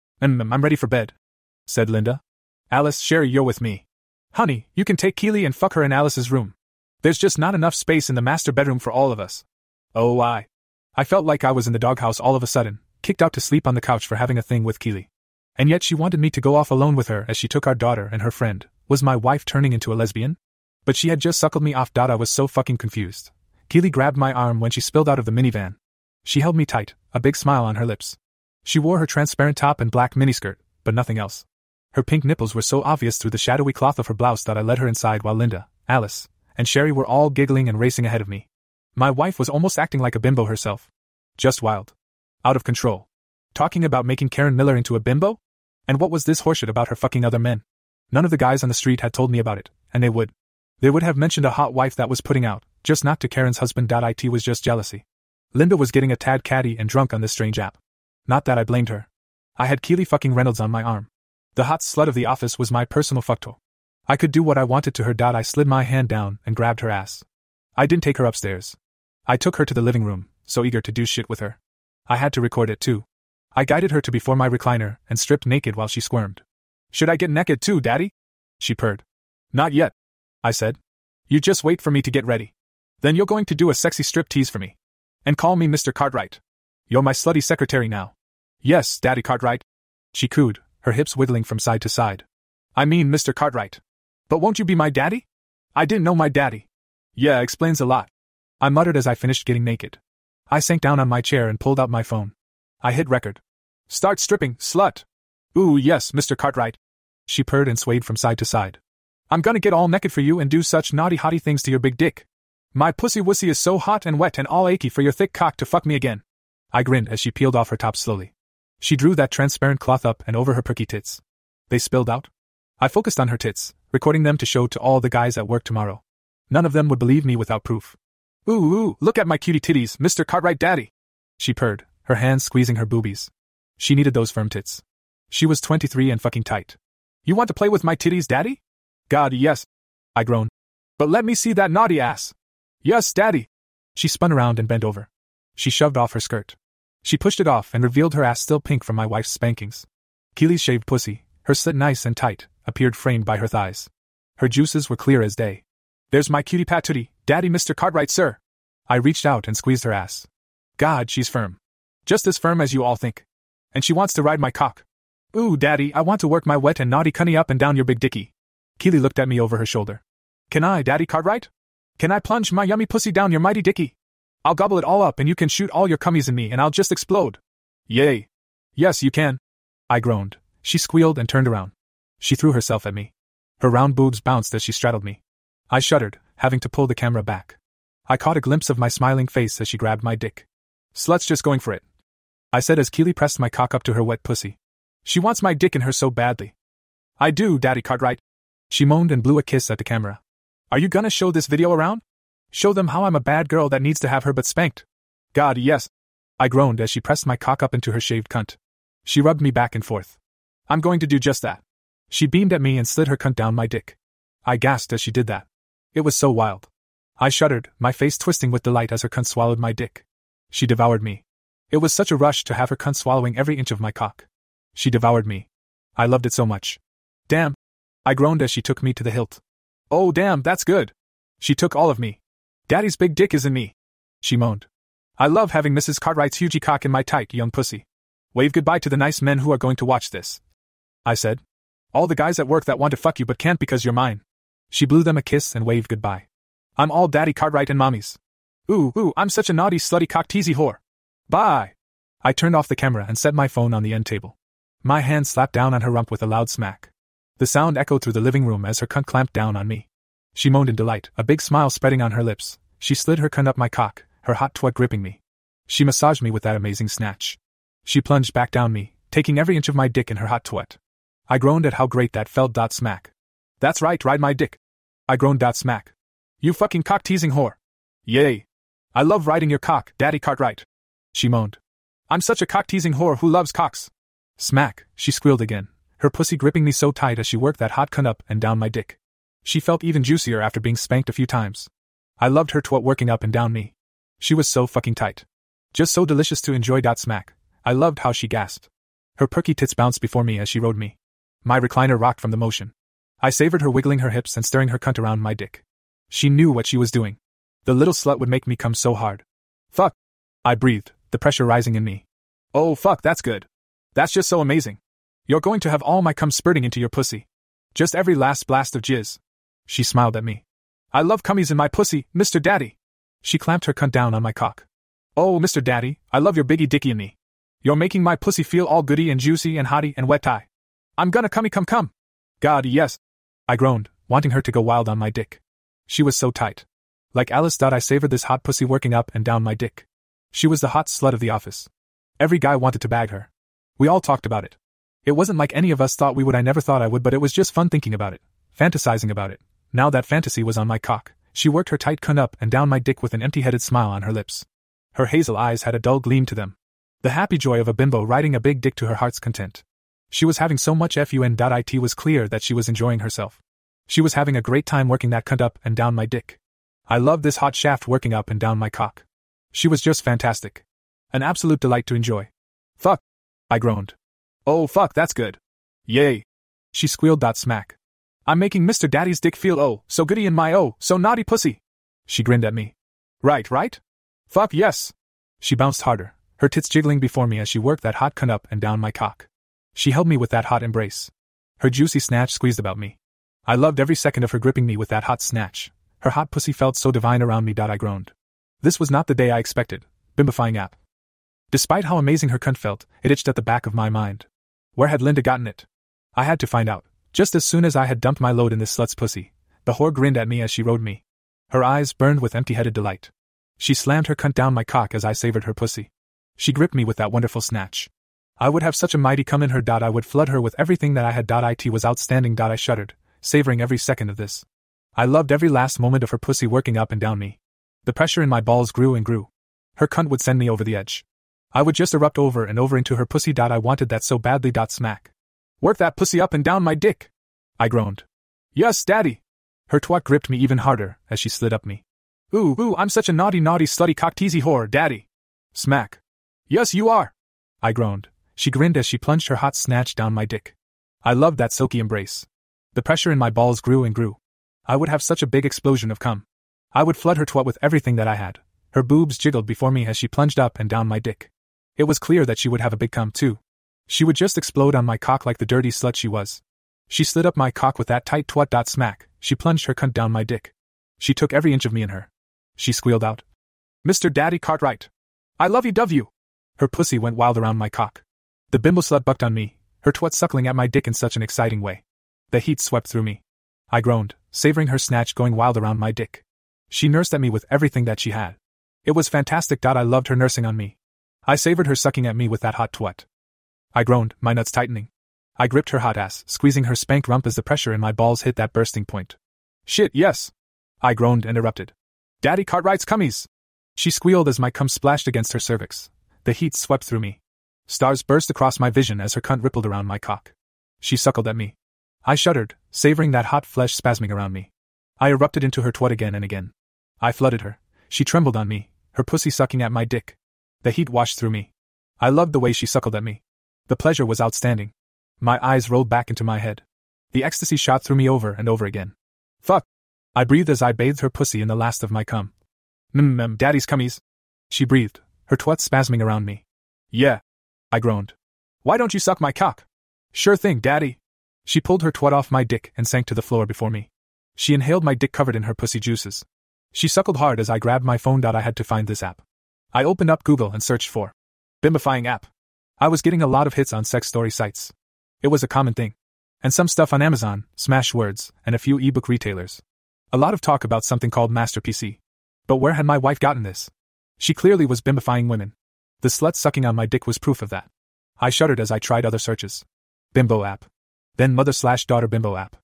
I'm ready for bed, said Linda. Alice, Sherry, you're with me. Honey, you can take Keely and fuck her in Alice's room. There's just not enough space in the master bedroom for all of us. Oh, I felt like I was in the doghouse all of a sudden, kicked out to sleep on the couch for having a thing with Keely. And yet she wanted me to go off alone with her as she took our daughter and her friend. Was my wife turning into a lesbian? But she had just suckled me off. I was so fucking confused. Keely grabbed my arm when she spilled out of the minivan. She held me tight, a big smile on her lips. She wore her transparent top and black miniskirt, but nothing else. Her pink nipples were so obvious through the shadowy cloth of her blouse that I led her inside while Linda, Alice, and Sherry were all giggling and racing ahead of me. My wife was almost acting like a bimbo herself. Just wild. Out of control. Talking about making Karen Miller into a bimbo? And what was this horseshit about her fucking other men? None of the guys on the street had told me about it, and they would. They would have mentioned a hot wife that was putting out, just not to Karen's husband. It was just jealousy. Linda was getting a tad catty and drunk on this strange app. Not that I blamed her. I had Keely fucking Reynolds on my arm. The hot slut of the office was my personal fucktoy. I could do what I wanted to her. I slid my hand down and grabbed her ass. I didn't take her upstairs. I took her to the living room, so eager to do shit with her. I had to record it too. I guided her to before my recliner and stripped naked while she squirmed. Should I get naked too, Daddy? She purred. Not yet, I said. You just wait for me to get ready. Then you're going to do a sexy strip tease for me. And call me Mr. Cartwright. You're my slutty secretary now. Yes, Daddy Cartwright. She cooed, her hips wiggling from side to side. I mean Mr. Cartwright. But won't you be my daddy? I didn't know my daddy. Yeah, explains a lot. I muttered as I finished getting naked. I sank down on my chair and pulled out my phone. I hit record. Start stripping, slut. Ooh, yes, Mr. Cartwright. She purred and swayed from side to side. I'm gonna get all naked for you and do such naughty hottie things to your big dick. My pussy wussy is so hot and wet and all achy for your thick cock to fuck me again. I grinned as she peeled off her top slowly. She drew that transparent cloth up and over her perky tits. They spilled out. I focused on her tits, recording them to show to all the guys at work tomorrow. None of them would believe me without proof. Ooh, look at my cutie titties, Mr. Cartwright Daddy. She purred, her hands squeezing her boobies. She needed those firm tits. She was 23 and fucking tight. You want to play with my titties, Daddy? God, yes. I groaned. But let me see that naughty ass. Yes, Daddy. She spun around and bent over. She shoved off her skirt. She pushed it off and revealed her ass still pink from my wife's spankings. Keely's shaved pussy, her slit nice and tight, appeared framed by her thighs. Her juices were clear as day. There's my cutie patootie, Daddy Mr. Cartwright, sir. I reached out and squeezed her ass. God, she's firm. Just as firm as you all think. And she wants to ride my cock. Ooh, Daddy, I want to work my wet and naughty cunny up and down your big dicky. Keely looked at me over her shoulder. Can I, Daddy Cartwright? Can I plunge my yummy pussy down your mighty dicky? I'll gobble it all up and you can shoot all your cummies in me and I'll just explode. Yay. Yes, you can. I groaned. She squealed and turned around. She threw herself at me. Her round boobs bounced as she straddled me. I shuddered, having to pull the camera back. I caught a glimpse of my smiling face as she grabbed my dick. Slut's just going for it, I said as Keely pressed my cock up to her wet pussy. She wants my dick in her so badly. I do, Daddy Cartwright. She moaned and blew a kiss at the camera. Are you gonna show this video around? Show them how I'm a bad girl that needs to have her butt spanked. God, yes. I groaned as she pressed my cock up into her shaved cunt. She rubbed me back and forth. I'm going to do just that. She beamed at me and slid her cunt down my dick. I gasped as she did that. It was so wild. I shuddered, my face twisting with delight as her cunt swallowed my dick. She devoured me. It was such a rush to have her cunt swallowing every inch of my cock. She devoured me. I loved it so much. Damn. I groaned as she took me to the hilt. Oh damn, that's good. She took all of me. Daddy's big dick is in me. She moaned. I love having Mrs. Cartwright's hugie cock in my tight young pussy. Wave goodbye to the nice men who are going to watch this, I said. All the guys at work that want to fuck you but can't because you're mine. She blew them a kiss and waved goodbye. I'm all Daddy Cartwright and Mommy's. Ooh, I'm such a naughty slutty cock teasy whore. Bye. I turned off the camera and set my phone on the end table. My hand slapped down on her rump with a loud smack. The sound echoed through the living room as her cunt clamped down on me. She moaned in delight, a big smile spreading on her lips. She slid her cunt up my cock, her hot twat gripping me. She massaged me with that amazing snatch. She plunged back down me, taking every inch of my dick in her hot twat. I groaned at how great that felt. Smack. That's right, ride my dick. I groaned. Smack. You fucking cock-teasing whore. Yay. I love riding your cock, Daddy Cartwright. She moaned. I'm such a cock-teasing whore who loves cocks. Smack, she squealed again, her pussy gripping me so tight as she worked that hot cunt up and down my dick. She felt even juicier after being spanked a few times. I loved her twat working up and down me. She was so fucking tight. Just so delicious to enjoy. Smack. I loved how she gasped. Her perky tits bounced before me as she rode me. My recliner rocked from the motion. I savored her wiggling her hips and stirring her cunt around my dick. She knew what she was doing. The little slut would make me come so hard. Fuck. I breathed, the pressure rising in me. Oh fuck, that's good. That's just so amazing. You're going to have all my cum spurting into your pussy. Just every last blast of jizz. She smiled at me. I love cummies in my pussy, Mr. Daddy. She clamped her cunt down on my cock. Oh, Mr. Daddy, I love your biggie dicky in me. You're making my pussy feel all goody and juicy and hotty and wet-tie. I'm gonna cummy come. God, yes. I groaned, wanting her to go wild on my dick. She was so tight. Like Alice. I savored this hot pussy working up and down my dick. She was the hot slut of the office. Every guy wanted to bag her. We all talked about it. It wasn't like any of us thought we would. I never thought I would, but it was just fun thinking about it, fantasizing about it. Now that fantasy was on my cock, she worked her tight cunt up and down my dick with an empty-headed smile on her lips. Her hazel eyes had a dull gleam to them. The happy joy of a bimbo riding a big dick to her heart's content. She was having so much fun. It was clear that she was enjoying herself. She was having a great time working that cunt up and down my dick. I loved this hot shaft working up and down my cock. She was just fantastic. An absolute delight to enjoy. Fuck. I groaned. Oh fuck, that's good. Yay. She squealed. Smack. I'm making Mr. Daddy's dick feel oh so goody in my oh so naughty pussy. She grinned at me. Right? Fuck yes. She bounced harder, her tits jiggling before me as she worked that hot cunt up and down my cock. She held me with that hot embrace. Her juicy snatch squeezed about me. I loved every second of her gripping me with that hot snatch. Her hot pussy felt so divine around me. I groaned. This was not the day I expected. Bimbifying app. Despite how amazing her cunt felt, it itched at the back of my mind. Where had Linda gotten it? I had to find out. Just as soon as I had dumped my load in this slut's pussy, the whore grinned at me as she rode me. Her eyes burned with empty-headed delight. She slammed her cunt down my cock as I savored her pussy. She gripped me with that wonderful snatch. I would have such a mighty cum in her. I would flood her with everything that I had. It was outstanding. I shuddered, savoring every second of this. I loved every last moment of her pussy working up and down me. The pressure in my balls grew and grew. Her cunt would send me over the edge. I would just erupt over and over into her pussy. I wanted that so badly. Smack. Work that pussy up and down my dick. I groaned. Yes, Daddy. Her twat gripped me even harder as she slid up me. Ooh, I'm such a naughty slutty cock-teasy whore, Daddy. Smack. Yes, you are. I groaned. She grinned as she plunged her hot snatch down my dick. I loved that silky embrace. The pressure in my balls grew and grew. I would have such a big explosion of cum. I would flood her twat with everything that I had. Her boobs jiggled before me as she plunged up and down my dick. It was clear that she would have a big cum too. She would just explode on my cock like the dirty slut she was. She slid up my cock with that tight twat. Smack. She plunged her cunt down my dick. She took every inch of me in her. She squealed out. Mr. Daddy Cartwright. I love you. Her pussy went wild around my cock. The bimbo slut bucked on me, her twat suckling at my dick in such an exciting way. The heat swept through me. I groaned, savoring her snatch going wild around my dick. She nursed at me with everything that she had. It was fantastic. I loved her nursing on me. I savored her sucking at me with that hot twat. I groaned, my nuts tightening. I gripped her hot ass, squeezing her spanked rump as the pressure in my balls hit that bursting point. Shit, yes. I groaned and erupted. Daddy Cartwright's cummies. She squealed as my cum splashed against her cervix. The heat swept through me. Stars burst across my vision as her cunt rippled around my cock. She suckled at me. I shuddered, savoring that hot flesh spasming around me. I erupted into her twat again and again. I flooded her. She trembled on me, her pussy sucking at my dick. The heat washed through me. I loved the way she suckled at me. The pleasure was outstanding. My eyes rolled back into my head. The ecstasy shot through me over and over again. Fuck! I breathed as I bathed her pussy in the last of my cum. Daddy's cummies. She breathed, her twat spasming around me. Yeah. I groaned. Why don't you suck my cock? Sure thing, Daddy. She pulled her twat off my dick and sank to the floor before me. She inhaled my dick covered in her pussy juices. She suckled hard as I grabbed my phone. I had to find this app. I opened up Google and searched for Bimbifying app. I was getting a lot of hits on sex story sites. It was a common thing. And some stuff on Amazon, Smashwords, and a few ebook retailers. A lot of talk about something called Master PC. But where had my wife gotten this? She clearly was bimbifying women. The slut sucking on my dick was proof of that. I shuddered as I tried other searches. Bimbo app. Then mother/daughter bimbo app.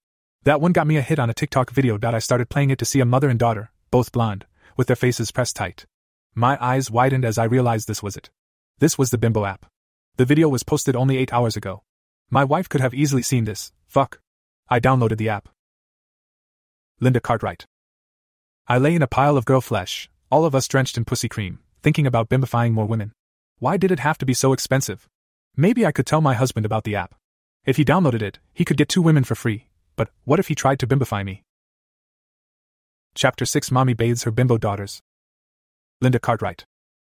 That one got me a hit on a TikTok video. I started playing it to see a mother and daughter, both blonde, with their faces pressed tight. My eyes widened as I realized this was it. This was the Bimbo app. The video was posted only 8 hours ago. My wife could have easily seen this. Fuck. I downloaded the app. Lynda Cartwright. I lay in a pile of girl flesh, all of us drenched in pussy cream, thinking about bimbifying more women. Why did it have to be so expensive? Maybe I could tell my husband about the app. If he downloaded it, he could get 2 women for free. But what if he tried to bimbify me? Chapter 6. Mommy bathes her bimbo daughters. Lynda Cartwright.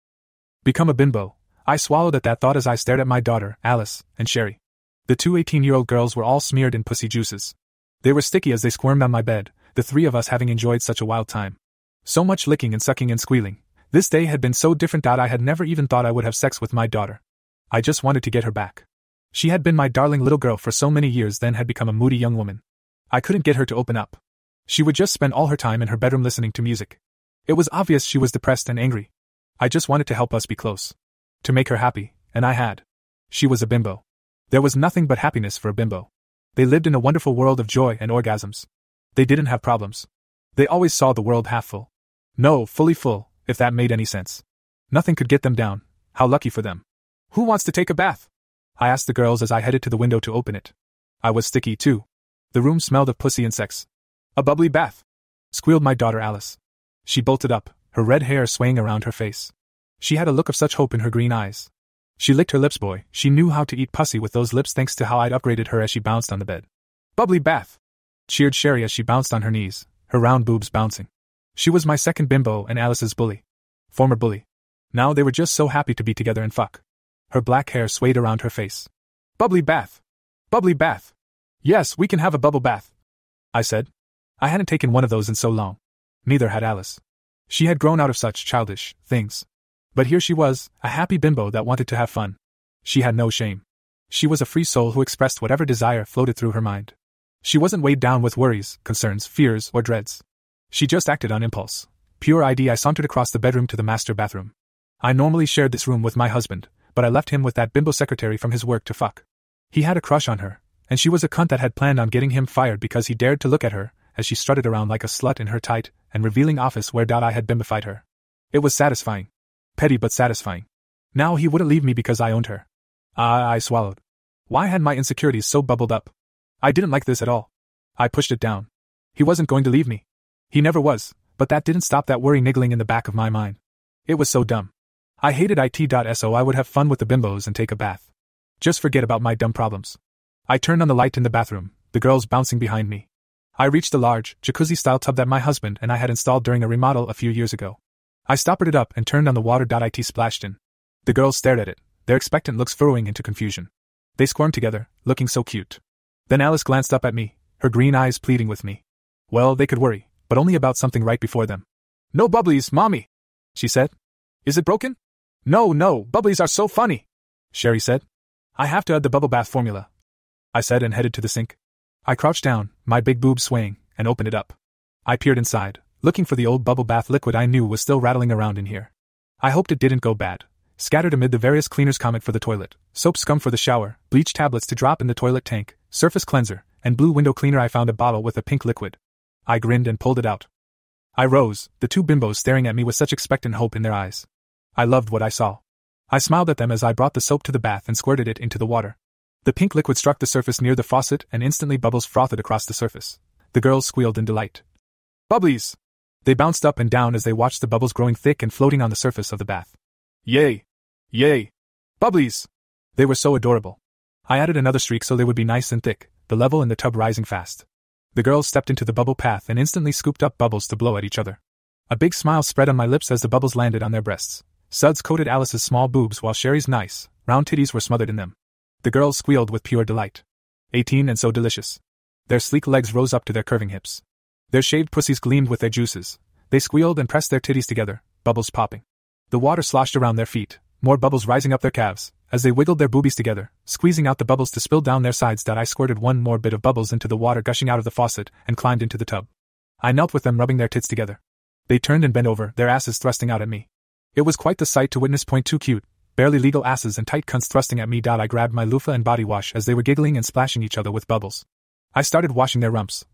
Become a bimbo. I swallowed at that thought as I stared at my daughter, Alice, and Sherry. The 2 18-year-old girls were all smeared in pussy juices. They were sticky as they squirmed on my bed, the 3 of us having enjoyed such a wild time. So much licking and sucking and squealing. This day had been so different that I had never even thought I would have sex with my daughter. I just wanted to get her back. She had been my darling little girl for so many years, then had become a moody young woman. I couldn't get her to open up. She would just spend all her time in her bedroom listening to music. It was obvious she was depressed and angry. I just wanted to help us be close. To make her happy, and I had. She was a bimbo. There was nothing but happiness for a bimbo. They lived in a wonderful world of joy and orgasms. They didn't have problems. They always saw the world half full. No, fully full, if that made any sense. Nothing could get them down. How lucky for them. Who wants to take a bath? I asked the girls as I headed to the window to open it. I was sticky too. The room smelled of pussy and sex. A bubbly bath, squealed my daughter Alice. She bolted up, her red hair swaying around her face. She had a look of such hope in her green eyes. She licked her lips, boy. She knew how to eat pussy with those lips thanks to how I'd upgraded her as she bounced on the bed. Bubbly bath, cheered Sherry as she bounced on her knees, her round boobs bouncing. She was my second bimbo and Alice's bully. Former bully. Now they were just so happy to be together and fuck. Her black hair swayed around her face. Bubbly bath. Bubbly bath. Yes, we can have a bubble bath, I said. I hadn't taken one of those in so long. Neither had Alice. She had grown out of such childish things. But here she was, a happy bimbo that wanted to have fun. She had no shame. She was a free soul who expressed whatever desire floated through her mind. She wasn't weighed down with worries, concerns, fears, or dreads. She just acted on impulse. Pure ID. I sauntered across the bedroom to the master bathroom. I normally shared this room with my husband, but I left him with that bimbo secretary from his work to fuck. He had a crush on her, and she was a cunt that had planned on getting him fired because he dared to look at her as she strutted around like a slut in her tight and revealing office where I had bimbified her. It was satisfying. Petty but satisfying. Now he wouldn't leave me because I owned her. I swallowed. Why had my insecurities so bubbled up? I didn't like this at all. I pushed it down. He wasn't going to leave me. He never was, but that didn't stop that worry niggling in the back of my mind. It was so dumb. I hated it. So I would have fun with the bimbos and take a bath. Just forget about my dumb problems. I turned on the light in the bathroom, the girls bouncing behind me. I reached the large, jacuzzi-style tub that my husband and I had installed during a remodel a few years ago. I stoppered it up and turned on the water. It splashed in. The girls stared at it, their expectant looks furrowing into confusion. They squirmed together, looking so cute. Then Alice glanced up at me, her green eyes pleading with me. Well, they could worry, but only about something right before them. No bubblies, Mommy, she said. Is it broken? No, bubblies are so funny, Sherry said. I have to add the bubble bath formula, I said and headed to the sink. I crouched down, my big boobs swaying, and opened it up. I peered inside, looking for the old bubble bath liquid I knew was still rattling around in here. I hoped it didn't go bad. Scattered amid the various cleaners, comet for the toilet, soap scum for the shower, bleach tablets to drop in the toilet tank, surface cleanser, and blue window cleaner, I found a bottle with a pink liquid. I grinned and pulled it out. I rose, the 2 bimbos staring at me with such expectant hope in their eyes. I loved what I saw. I smiled at them as I brought the soap to the bath and squirted it into the water. The pink liquid struck the surface near the faucet and instantly bubbles frothed across the surface. The girls squealed in delight. Bubblies! They bounced up and down as they watched the bubbles growing thick and floating on the surface of the bath. Yay! Yay! Bubblies! They were so adorable. I added another streak so they would be nice and thick, the level in the tub rising fast. The girls stepped into the bubble path and instantly scooped up bubbles to blow at each other. A big smile spread on my lips as the bubbles landed on their breasts. Suds coated Alice's small boobs while Sherry's nice, round titties were smothered in them. The girls squealed with pure delight. 18 and so delicious. Their sleek legs rose up to their curving hips. Their shaved pussies gleamed with their juices. They squealed and pressed their titties together, bubbles popping. The water sloshed around their feet, more bubbles rising up their calves, as they wiggled their boobies together, squeezing out the bubbles to spill down their sides. I squirted one more bit of bubbles into the water gushing out of the faucet and climbed into the tub. I knelt with them, rubbing their tits together. They turned and bent over, their asses thrusting out at me. It was quite the sight to witness. 2 cute, barely legal asses and tight cunts thrusting at me. I grabbed my loofah and body wash as they were giggling and splashing each other with bubbles. I started washing their rumps,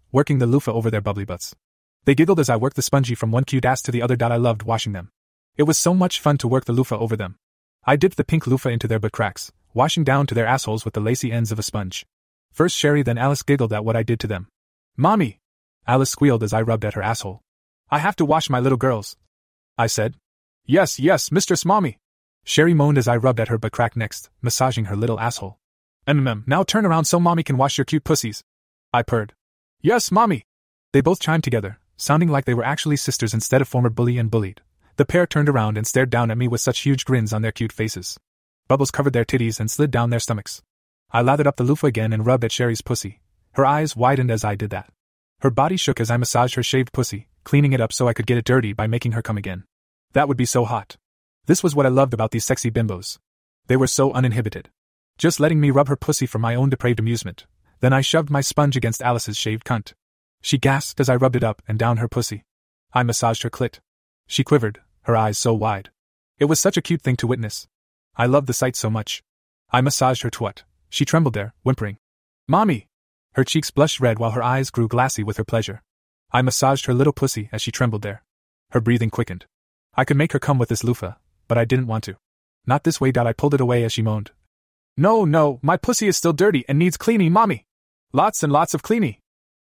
working the loofah over their bubbly butts. They giggled as I worked the spongy from one cute ass to the other. I loved washing them. It was so much fun to work the loofah over them. I dipped the pink loofah into their butt cracks, washing down to their assholes with the lacy ends of a sponge. First Sherry, then Alice giggled at what I did to them. "Mommy!" Alice squealed as I rubbed at her asshole. "I have to wash my little girls," I said. Yes, Mistress Mommy," Sherry moaned as I rubbed at her butt crack next, massaging her little asshole. Now turn around so Mommy can wash your cute pussies," I purred. "Yes, Mommy." They both chimed together, sounding like they were actually sisters instead of former bully and bullied. The pair turned around and stared down at me with such huge grins on their cute faces. Bubbles covered their titties and slid down their stomachs. I lathered up the loofah again and rubbed at Sherry's pussy. Her eyes widened as I did that. Her body shook as I massaged her shaved pussy, cleaning it up so I could get it dirty by making her come again. That would be so hot. This was what I loved about these sexy bimbos. They were so uninhibited. Just letting me rub her pussy for my own depraved amusement. Then I shoved my sponge against Alice's shaved cunt. She gasped as I rubbed it up and down her pussy. I massaged her clit. She quivered, her eyes so wide. It was such a cute thing to witness. I loved the sight so much. I massaged her twat. She trembled there, whimpering. "Mommy!" Her cheeks blushed red while her eyes grew glassy with her pleasure. I massaged her little pussy as she trembled there. Her breathing quickened. I could make her come with this loofah, but I didn't want to. Not this way. I pulled it away as she moaned. No, my pussy is still dirty and needs cleaning, Mommy. Lots and lots of cleaning.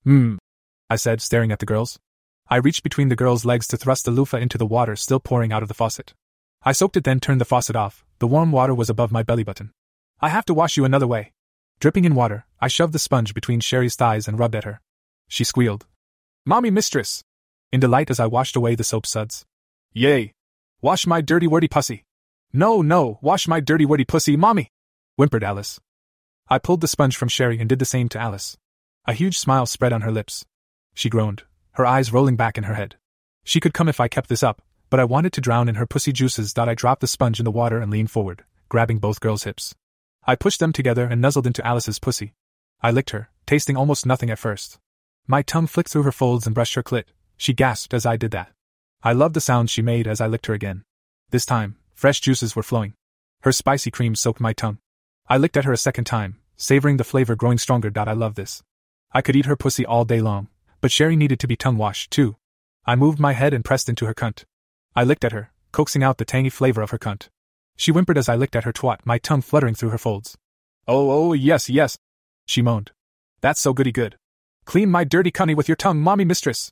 I said, staring at the girls. I reached between the girls' legs to thrust the loofah into the water still pouring out of the faucet. I soaked it, then turned the faucet off. The warm water was above my belly button. "I have to wash you another way." Dripping in water, I shoved the sponge between Sherry's thighs and rubbed at her. She squealed. "Mommy, mistress!" in delight as I washed away the soap suds. "Yay! Wash my dirty wordy pussy!" No, wash my dirty wordy pussy, Mommy!" whimpered Alice. I pulled the sponge from Sherry and did the same to Alice. A huge smile spread on her lips. She groaned, her eyes rolling back in her head. She could come if I kept this up, but I wanted to drown in her pussy juices. I dropped the sponge in the water and leaned forward, grabbing both girls' hips. I pushed them together and nuzzled into Alice's pussy. I licked her, tasting almost nothing at first. My tongue flicked through her folds and brushed her clit. She gasped as I did that. I loved the sound she made as I licked her again. This time, fresh juices were flowing. Her spicy cream soaked my tongue. I licked at her a second time, savoring the flavor growing stronger. I love this. I could eat her pussy all day long, but Sherry needed to be tongue-washed, too. I moved my head and pressed into her cunt. I licked at her, coaxing out the tangy flavor of her cunt. She whimpered as I licked at her twat, my tongue fluttering through her folds. Oh, yes, she moaned. "That's so goody good. Clean my dirty cunny with your tongue, Mommy mistress."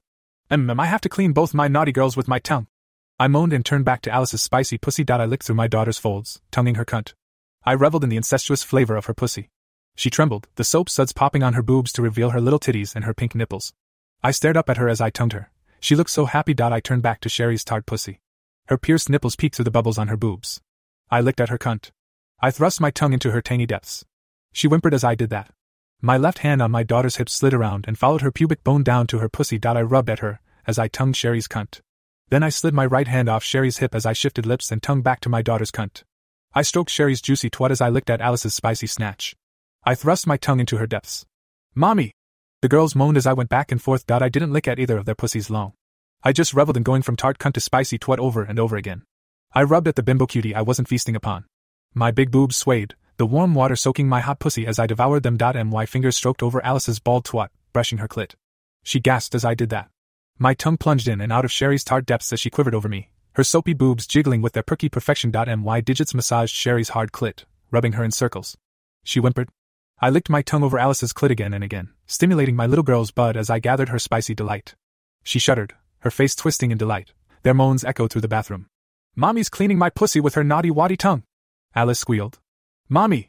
I have to clean both my naughty girls with my tongue," I moaned and turned back to Alice's spicy pussy. I licked through my daughter's folds, tonguing her cunt. I reveled in the incestuous flavor of her pussy. She trembled, the soap suds popping on her boobs to reveal her little titties and her pink nipples. I stared up at her as I tongued her. She looked so happy. I turned back to Sherry's tart pussy. Her pierced nipples peeked through the bubbles on her boobs. I licked at her cunt. I thrust my tongue into her tangy depths. She whimpered as I did that. My left hand on my daughter's hip slid around and followed her pubic bone down to her pussy. I rubbed at her as I tongued Sherry's cunt. Then I slid my right hand off Sherry's hip as I shifted lips and tongue back to my daughter's cunt. I stroked Sherry's juicy twat as I licked at Alice's spicy snatch. I thrust my tongue into her depths. "Mommy!" The girls moaned as I went back and forth. I didn't lick at either of their pussies long. I just reveled in going from tart cunt to spicy twat over and over again. I rubbed at the bimbo cutie I wasn't feasting upon. My big boobs swayed, the warm water soaking my hot pussy as I devoured them. My fingers stroked over Alice's bald twat, brushing her clit. She gasped as I did that. My tongue plunged in and out of Sherry's tart depths as she quivered over me, her soapy boobs jiggling with their perky perfection. My digits massaged Sherry's hard clit, rubbing her in circles. She whimpered. I licked my tongue over Alice's clit again and again, stimulating my little girl's bud as I gathered her spicy delight. She shuddered, her face twisting in delight. Their moans echoed through the bathroom. "Mommy's cleaning my pussy with her naughty waddy tongue," Alice squealed. Mommy,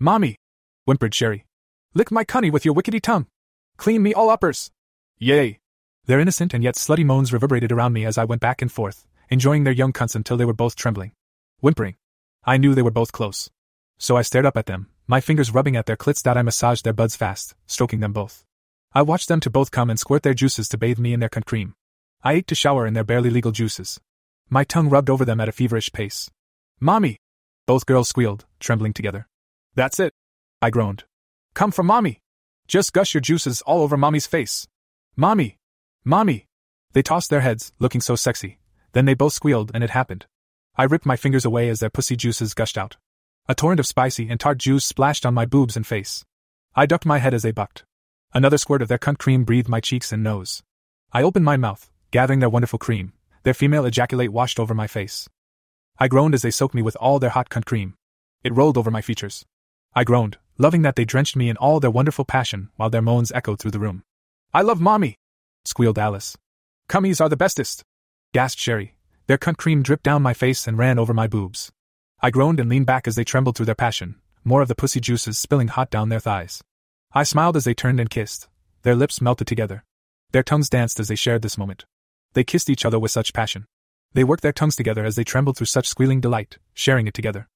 whimpered Sherry. "Lick my cunny with your wickedy tongue. Clean me all uppers." Yay! Their innocent and yet slutty moans reverberated around me as I went back and forth, enjoying their young cunts until they were both trembling. Whimpering. I knew they were both close. So I stared up at them, my fingers rubbing at their clits. I massaged their buds fast, stroking them both. I watched them to both come and squirt their juices to bathe me in their cunt cream. I ate to shower in their barely legal juices. My tongue rubbed over them at a feverish pace. "Mommy!" Both girls squealed, trembling together. "That's it," I groaned. "Come from Mommy! Just gush your juices all over Mommy's face. Mommy! Mommy!" They tossed their heads, looking so sexy. Then they both squealed and it happened. I ripped my fingers away as their pussy juices gushed out. A torrent of spicy and tart juice splashed on my boobs and face. I ducked my head as they bucked. Another squirt of their cunt cream breathed my cheeks and nose. I opened my mouth, gathering their wonderful cream. Their female ejaculate washed over my face. I groaned as they soaked me with all their hot cunt cream. It rolled over my features. I groaned, loving that they drenched me in all their wonderful passion while their moans echoed through the room. "I love mommy!" squealed Alice. "Cummies are the bestest!" gasped Sherry. Their cunt cream dripped down my face and ran over my boobs. I groaned and leaned back as they trembled through their passion, more of the pussy juices spilling hot down their thighs. I smiled as they turned and kissed. Their lips melted together. Their tongues danced as they shared this moment. They kissed each other with such passion. They worked their tongues together as they trembled through such squealing delight, sharing it together.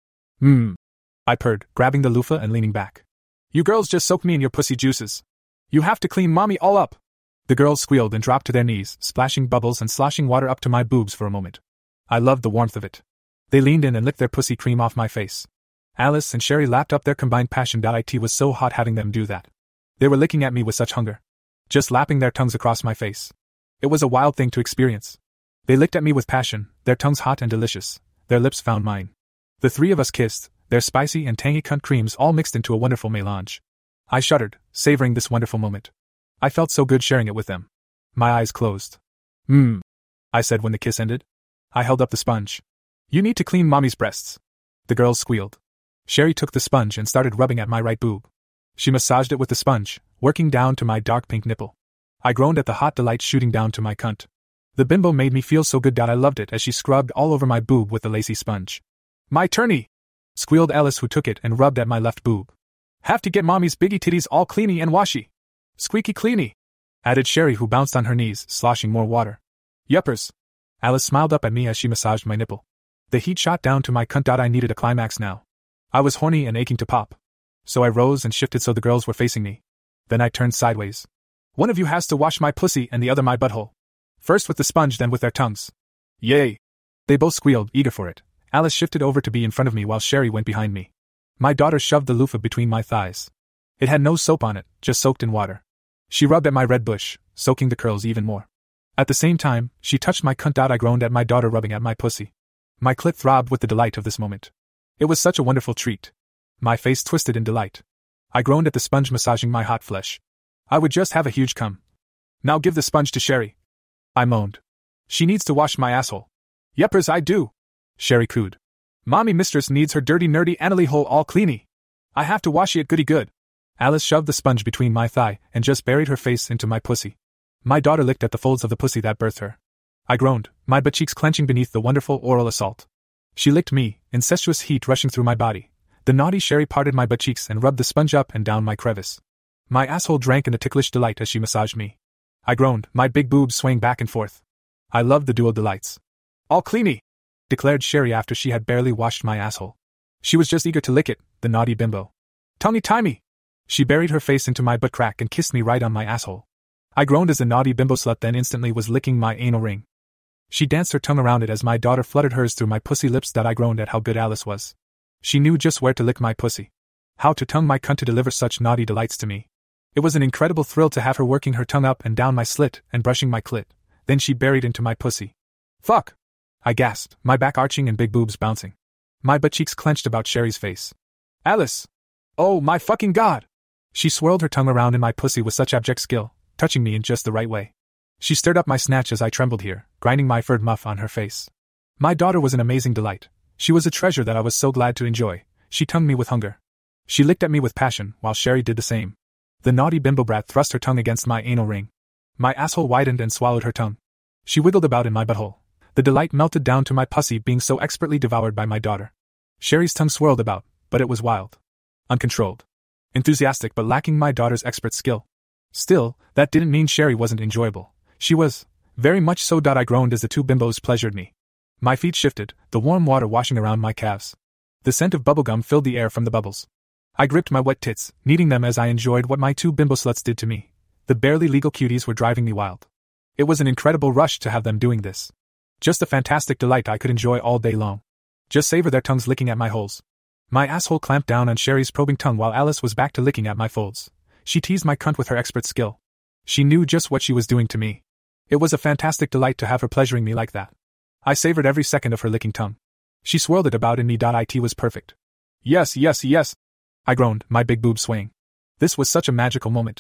I purred, grabbing the loofah and leaning back. "You girls just soaked me in your pussy juices. You have to clean mommy all up." The girls squealed and dropped to their knees, splashing bubbles and sloshing water up to my boobs for a moment. I loved the warmth of it. They leaned in and licked their pussy cream off my face. Alice and Sherry lapped up their combined passion. It was so hot having them do that. They were licking at me with such hunger, just lapping their tongues across my face. It was a wild thing to experience. They licked at me with passion, their tongues hot and delicious. Their lips found mine. The three of us kissed, their spicy and tangy cunt creams all mixed into a wonderful melange. I shuddered, savoring this wonderful moment. I felt so good sharing it with them. My eyes closed. I said when the kiss ended. I held up the sponge. "You need to clean mommy's breasts." The girls squealed. Sherry took the sponge and started rubbing at my right boob. She massaged it with the sponge, working down to my dark pink nipple. I groaned at the hot delight shooting down to my cunt. The bimbo made me feel so good that I loved it as she scrubbed all over my boob with the lacy sponge. "My turny!" squealed Alice, who took it and rubbed at my left boob. "Have to get mommy's biggie titties all cleany and washy. Squeaky cleany," added Sherry, who bounced on her knees, sloshing more water. "Yuppers." Alice smiled up at me as she massaged my nipple. The heat shot down to my cunt. I needed a climax now. I was horny and aching to pop. So I rose and shifted so the girls were facing me. Then I turned sideways. "One of you has to wash my pussy and the other my butthole. First with the sponge, then with their tongues." "Yay!" They both squealed, eager for it. Alice shifted over to be in front of me while Sherry went behind me. My daughter shoved the loofah between my thighs. It had no soap on it, just soaked in water. She rubbed at my red bush, soaking the curls even more. At the same time, she touched my cunt. I groaned at my daughter rubbing at my pussy. My clit throbbed with the delight of this moment. It was such a wonderful treat. My face twisted in delight. I groaned at the sponge massaging my hot flesh. I would just have a huge cum. "Now give the sponge to Sherry," I moaned. "She needs to wash my asshole." "Yuppers, I do," Sherry cooed. "Mommy mistress needs her dirty nerdy annally hole all cleany. I have to wash it goody good." Alice shoved the sponge between my thigh and just buried her face into my pussy. My daughter licked at the folds of the pussy that birthed her. I groaned, my butt cheeks clenching beneath the wonderful oral assault. She licked me, incestuous heat rushing through my body. The naughty Sherry parted my butt cheeks and rubbed the sponge up and down my crevice. My asshole drank in a ticklish delight as she massaged me. I groaned, my big boobs swaying back and forth. I loved the dual delights. "All cleany," declared Sherry after she had barely washed my asshole. She was just eager to lick it, the naughty bimbo. "Tonguey timey." She buried her face into my butt crack and kissed me right on my asshole. I groaned as the naughty bimbo slut then instantly was licking my anal ring. She danced her tongue around it as my daughter fluttered hers through my pussy lips. I groaned at how good Alice was. She knew just where to lick my pussy. How to tongue my cunt to deliver such naughty delights to me. It was an incredible thrill to have her working her tongue up and down my slit and brushing my clit. Then she buried into my pussy. "Fuck!" I gasped, my back arching and big boobs bouncing. My butt cheeks clenched about Sherry's face. "Alice! Oh my fucking god!" She swirled her tongue around in my pussy with such abject skill, touching me in just the right way. She stirred up my snatch as I trembled here, grinding my furred muff on her face. My daughter was an amazing delight. She was a treasure that I was so glad to enjoy. She tongued me with hunger. She licked at me with passion, while Sherry did the same. The naughty bimbo brat thrust her tongue against my anal ring. My asshole widened and swallowed her tongue. She wiggled about in my butthole. The delight melted down to my pussy being so expertly devoured by my daughter. Sherry's tongue swirled about, but it was wild. Uncontrolled. Enthusiastic but lacking my daughter's expert skill. Still, that didn't mean Sherry wasn't enjoyable. She was. Very much so. I groaned as the two bimbos pleasured me. My feet shifted, the warm water washing around my calves. The scent of bubblegum filled the air from the bubbles. I gripped my wet tits, kneading them as I enjoyed what my two bimbo sluts did to me. The barely legal cuties were driving me wild. It was an incredible rush to have them doing this. Just a fantastic delight I could enjoy all day long. Just savor their tongues licking at my holes. My asshole clamped down on Sherry's probing tongue while Alice was back to licking at my folds. She teased my cunt with her expert skill. She knew just what she was doing to me. It was a fantastic delight to have her pleasuring me like that. I savored every second of her licking tongue. She swirled it about in me. It was perfect. Yes, yes, yes, I groaned, my big boobs swaying. This was such a magical moment.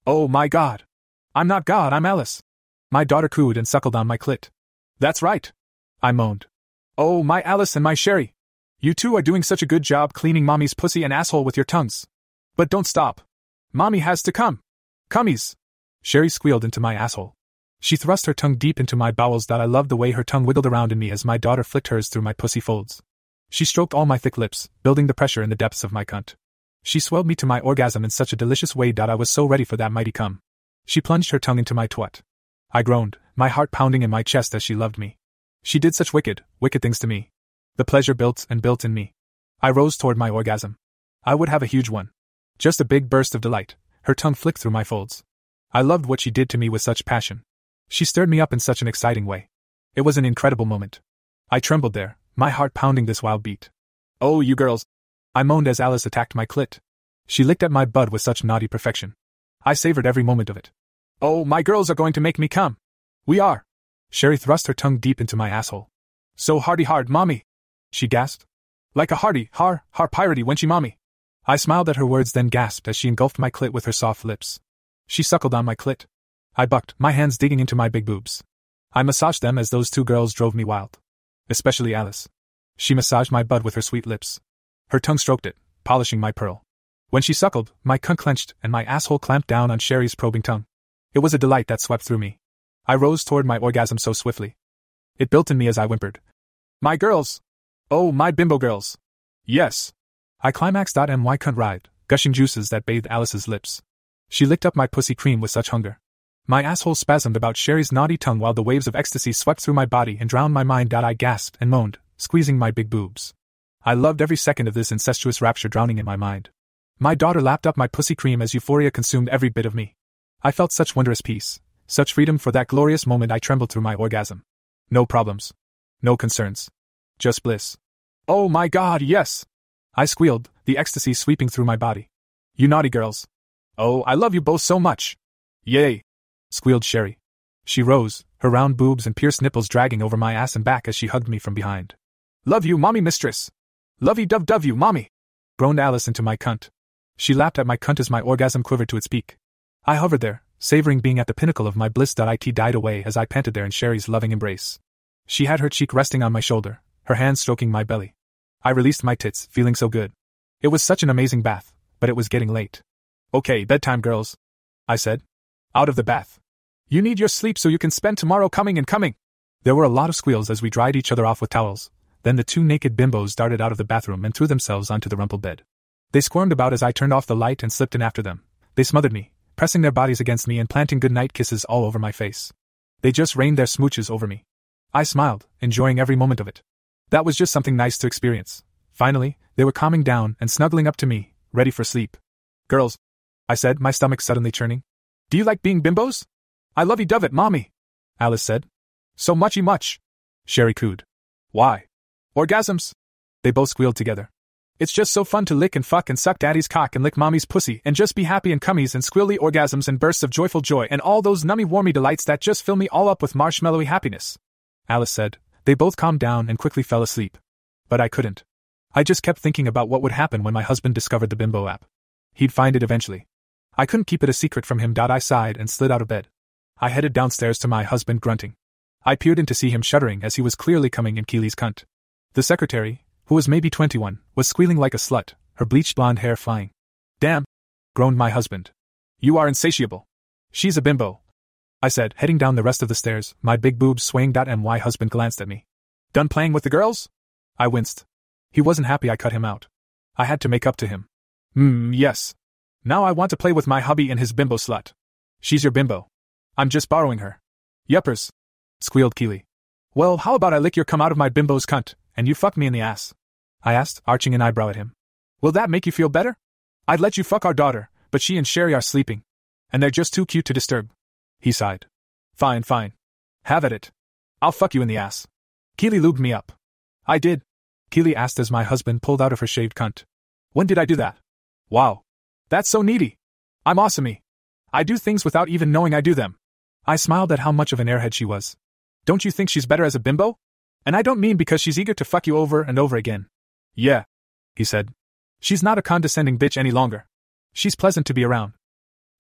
Oh my god. I'm not God, I'm Alice. My daughter cooed and suckled on my clit. That's right. I moaned. Oh, my Alice and my Sherry. You two are doing such a good job cleaning Mommy's pussy and asshole with your tongues. But don't stop. Mommy has to come. Cummies. Sherry squealed into my asshole. She thrust her tongue deep into my bowels. I loved the way her tongue wiggled around in me as my daughter flicked hers through my pussy folds. She stroked all my thick lips, building the pressure in the depths of my cunt. She swelled me to my orgasm in such a delicious way that I was so ready for that mighty cum. She plunged her tongue into my twat. I groaned, my heart pounding in my chest as she loved me. She did such wicked, wicked things to me. The pleasure built and built in me. I rose toward my orgasm. I would have a huge one. Just a big burst of delight. Her tongue flicked through my folds. I loved what she did to me with such passion. She stirred me up in such an exciting way. It was an incredible moment. I trembled there, my heart pounding this wild beat. Oh, you girls! I moaned as Alice attacked my clit. She licked at my bud with such naughty perfection. I savored every moment of it. Oh, my girls are going to make me come. We are. Sherry thrust her tongue deep into my asshole. So hardy hard, Mommy. She gasped. Like a hardy, piratey wenchy Mommy. I smiled at her words, then gasped as she engulfed my clit with her soft lips. She suckled on my clit. I bucked, my hands digging into my big boobs. I massaged them as those two girls drove me wild. Especially Alice. She massaged my bud with her sweet lips. Her tongue stroked it, polishing my pearl. When she suckled, my cunt clenched and my asshole clamped down on Sherry's probing tongue. It was a delight that swept through me. I rose toward my orgasm so swiftly. It built in me as I whimpered. My girls! Oh, my bimbo girls! Yes! I climaxed. My cunt writhed, gushing juices that bathed Alice's lips. She licked up my pussy cream with such hunger. My asshole spasmed about Sherry's naughty tongue while the waves of ecstasy swept through my body and drowned my mind. I gasped and moaned, squeezing my big boobs. I loved every second of this incestuous rapture drowning in my mind. My daughter lapped up my pussy cream as euphoria consumed every bit of me. I felt such wondrous peace, such freedom for that glorious moment. I trembled through my orgasm. No problems. No concerns. Just bliss. Oh my God, yes! I squealed, the ecstasy sweeping through my body. You naughty girls. Oh, I love you both so much. Yay! Squealed Sherry. She rose, her round boobs and pierced nipples dragging over my ass and back as she hugged me from behind. Love you, Mommy mistress! Lovey-dove you, Mommy! Groaned Alice into my cunt. She lapped at my cunt as my orgasm quivered to its peak. I hovered there, savoring being at the pinnacle of my bliss. It died away as I panted there in Sherry's loving embrace. She had her cheek resting on my shoulder, her hand stroking my belly. I released my tits, feeling so good. It was such an amazing bath, but it was getting late. Okay, bedtime, girls, I said. Out of the bath. You need your sleep so you can spend tomorrow coming and coming. There were a lot of squeals as we dried each other off with towels. Then the two naked bimbos darted out of the bathroom and threw themselves onto the rumpled bed. They squirmed about as I turned off the light and slipped in after them. They smothered me, pressing their bodies against me and planting goodnight kisses all over my face. They just rained their smooches over me. I smiled, enjoying every moment of it. That was just something nice to experience. Finally, they were calming down and snuggling up to me, ready for sleep. Girls, I said, my stomach suddenly churning. Do you like being bimbos? I lovey-dove it, Mommy, Alice said. So muchy much, Sherry cooed. Why? Orgasms. They both squealed together. It's just so fun to lick and fuck and suck Daddy's cock and lick Mommy's pussy and just be happy and cummies and squealy orgasms and bursts of joyful joy and all those nummy warmy delights that just fill me all up with marshmallowy happiness, Alice said. They both calmed down and quickly fell asleep. But I couldn't. I just kept thinking about what would happen when my husband discovered the Bimbo app. He'd find it eventually. I couldn't keep it a secret from him. I sighed and slid out of bed. I headed downstairs to my husband grunting. I peered in to see him shuddering as he was clearly coming in Keely's cunt. The secretary, who was maybe 21, was squealing like a slut, her bleached blonde hair flying. Damn! Groaned my husband. You are insatiable. She's a bimbo, I said, heading down the rest of the stairs, my big boobs swaying. My husband glanced at me. Done playing with the girls? I winced. He wasn't happy I cut him out. I had to make up to him. Yes. Now I want to play with my hubby and his bimbo slut. She's your bimbo. I'm just borrowing her. Yuppers, squealed Keely. Well, how about I lick your cum out of my bimbo's cunt, and you fuck me in the ass? I asked, arching an eyebrow at him. Will that make you feel better? I'd let you fuck our daughter, but she and Sherry are sleeping. And they're just too cute to disturb. He sighed. Fine. Have at it. I'll fuck you in the ass. Keely lubed me up. I did. Keely asked as my husband pulled out of her shaved cunt. When did I do that? Wow. That's so needy. I'm awesome-y. I do things without even knowing I do them. I smiled at how much of an airhead she was. Don't you think she's better as a bimbo? And I don't mean because she's eager to fuck you over and over again. Yeah, he said. She's not a condescending bitch any longer. She's pleasant to be around.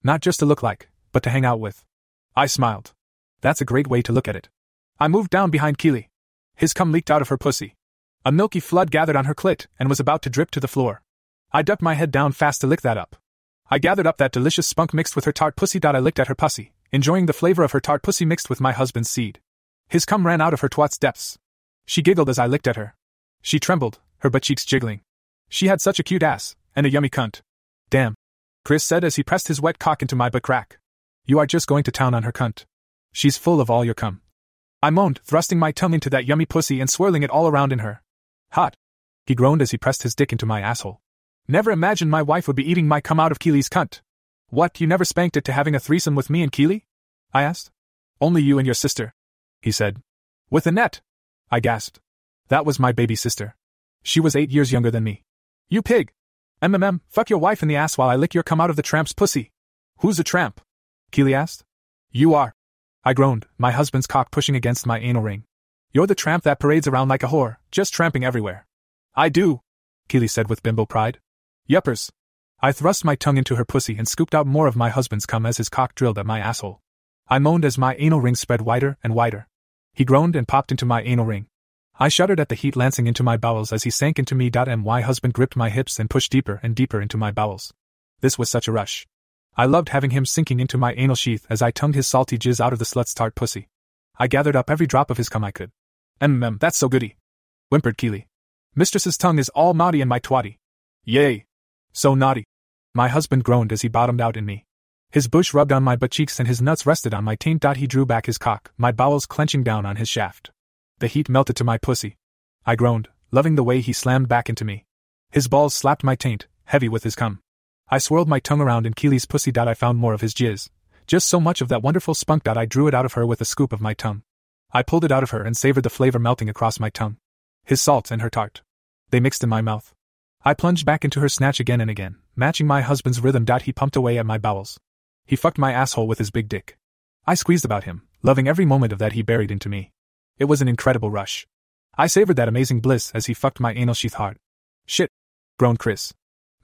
Not just to look like, but to hang out with. I smiled. That's a great way to look at it. I moved down behind Keely. His cum leaked out of her pussy. A milky flood gathered on her clit and was about to drip to the floor. I ducked my head down fast to lick that up. I gathered up that delicious spunk mixed with her tart pussy. I licked at her pussy, enjoying the flavor of her tart pussy mixed with my husband's seed. His cum ran out of her twat's depths. She giggled as I licked at her. She trembled, her butt cheeks jiggling. She had such a cute ass, and a yummy cunt. Damn, Chris said as he pressed his wet cock into my butt crack. You are just going to town on her cunt. She's full of all your cum. I moaned, thrusting my tongue into that yummy pussy and swirling it all around in her. Hot. He groaned as he pressed his dick into my asshole. Never imagined my wife would be eating my cum out of Keely's cunt. What, you never spanked it to having a threesome with me and Keely? I asked. Only you and your sister, he said. With Annette? I gasped. That was my baby sister. She was 8 years younger than me. You pig! Fuck your wife in the ass while I lick your cum out of the tramp's pussy. Who's a tramp? Keely asked. You are. I groaned, my husband's cock pushing against my anal ring. You're the tramp that parades around like a whore, just tramping everywhere. I do, Keely said with bimbo pride. Yuppers. I thrust my tongue into her pussy and scooped out more of my husband's cum as his cock drilled at my asshole. I moaned as my anal ring spread wider and wider. He groaned and popped into my anal ring. I shuddered at the heat lancing into my bowels as he sank into me. My husband gripped my hips and pushed deeper and deeper into my bowels. This was such a rush. I loved having him sinking into my anal sheath as I tongued his salty jizz out of the slut's tart pussy. I gathered up every drop of his cum I could. That's so goody, whimpered Keely. Mistress's tongue is all naughty in my twatty. Yay! So naughty. My husband groaned as he bottomed out in me. His bush rubbed on my butt cheeks and his nuts rested on my taint. He drew back his cock, my bowels clenching down on his shaft. The heat melted to my pussy. I groaned, loving the way he slammed back into me. His balls slapped my taint, heavy with his cum. I swirled my tongue around in Keely's pussy. I found more of his jizz. Just so much of that wonderful spunk. I drew it out of her with a scoop of my tongue. I pulled it out of her and savored the flavor melting across my tongue. His salt and her tart. They mixed in my mouth. I plunged back into her snatch again and again, matching my husband's rhythm. He pumped away at my bowels. He fucked my asshole with his big dick. I squeezed about him, loving every moment of that he buried into me. It was an incredible rush. I savored that amazing bliss as he fucked my anal sheath hard. Shit, groaned Chris.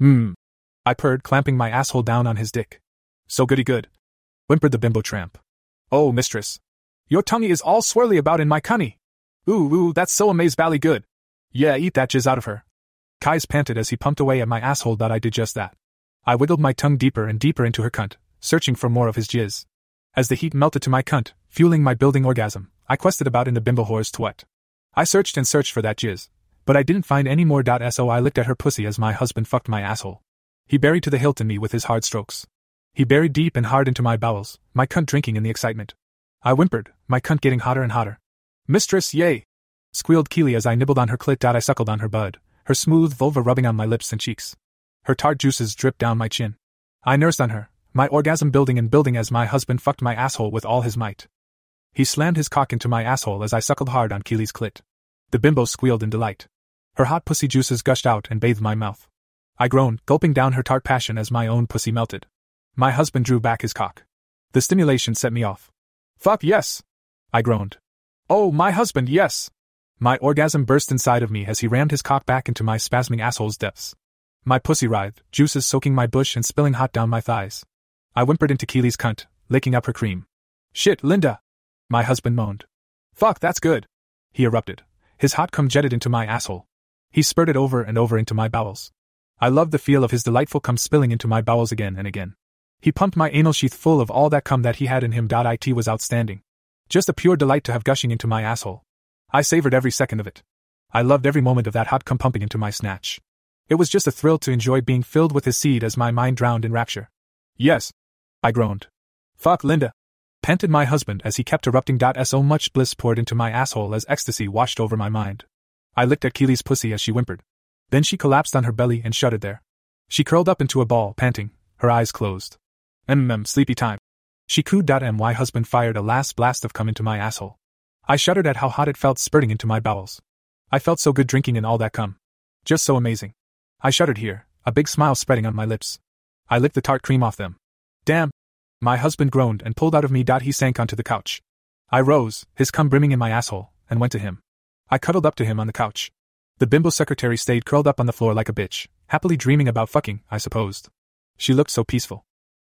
I purred, clamping my asshole down on his dick. So goody good, whimpered the bimbo tramp. Oh, mistress. Your tonguey is all swirly about in my cunny. Ooh, that's so amaze-bally good. Yeah, eat that jizz out of her. Kais panted as he pumped away at my asshole. I did just that. I wiggled my tongue deeper and deeper into her cunt, searching for more of his jizz. As the heat melted to my cunt, fueling my building orgasm, I quested about in the bimbo whore's twat. I searched and searched for that jizz, but I didn't find any more. So I licked at her pussy as my husband fucked my asshole. He buried to the hilt in me with his hard strokes. He buried deep and hard into my bowels, my cunt drinking in the excitement. I whimpered, my cunt getting hotter and hotter. Mistress, yay! Squealed Keely as I nibbled on her clit. I suckled on her bud, her smooth vulva rubbing on my lips and cheeks. Her tart juices dripped down my chin. I nursed on her, my orgasm building and building as my husband fucked my asshole with all his might. He slammed his cock into my asshole as I suckled hard on Keely's clit. The bimbo squealed in delight. Her hot pussy juices gushed out and bathed my mouth. I groaned, gulping down her tart passion as my own pussy melted. My husband drew back his cock. The stimulation set me off. Fuck yes! I groaned. Oh, my husband, yes! My orgasm burst inside of me as he rammed his cock back into my spasming asshole's depths. My pussy writhed, juices soaking my bush and spilling hot down my thighs. I whimpered into Keely's cunt, licking up her cream. Shit, Linda! My husband moaned. Fuck, that's good! He erupted. His hot cum jetted into my asshole. He spurted over and over into my bowels. I loved the feel of his delightful cum spilling into my bowels again and again. He pumped my anal sheath full of all that cum that he had in him. It was outstanding. Just a pure delight to have gushing into my asshole. I savored every second of it. I loved every moment of that hot cum pumping into my snatch. It was just a thrill to enjoy being filled with his seed as my mind drowned in rapture. Yes, I groaned. Fuck Linda, panted my husband as he kept erupting. So much bliss poured into my asshole as ecstasy washed over my mind. I licked at Keely's pussy as she whimpered. Then she collapsed on her belly and shuddered there. She curled up into a ball, panting, her eyes closed. Sleepy time. She cooed. My husband fired a last blast of cum into my asshole. I shuddered at how hot it felt spurting into my bowels. I felt so good drinking in all that cum. Just so amazing. I shuddered here, a big smile spreading on my lips. I licked the tart cream off them. Damn! My husband groaned and pulled out of me. He sank onto the couch. I rose, his cum brimming in my asshole, and went to him. I cuddled up to him on the couch. The bimbo secretary stayed curled up on the floor like a bitch, happily dreaming about fucking, I supposed. She looked so peaceful.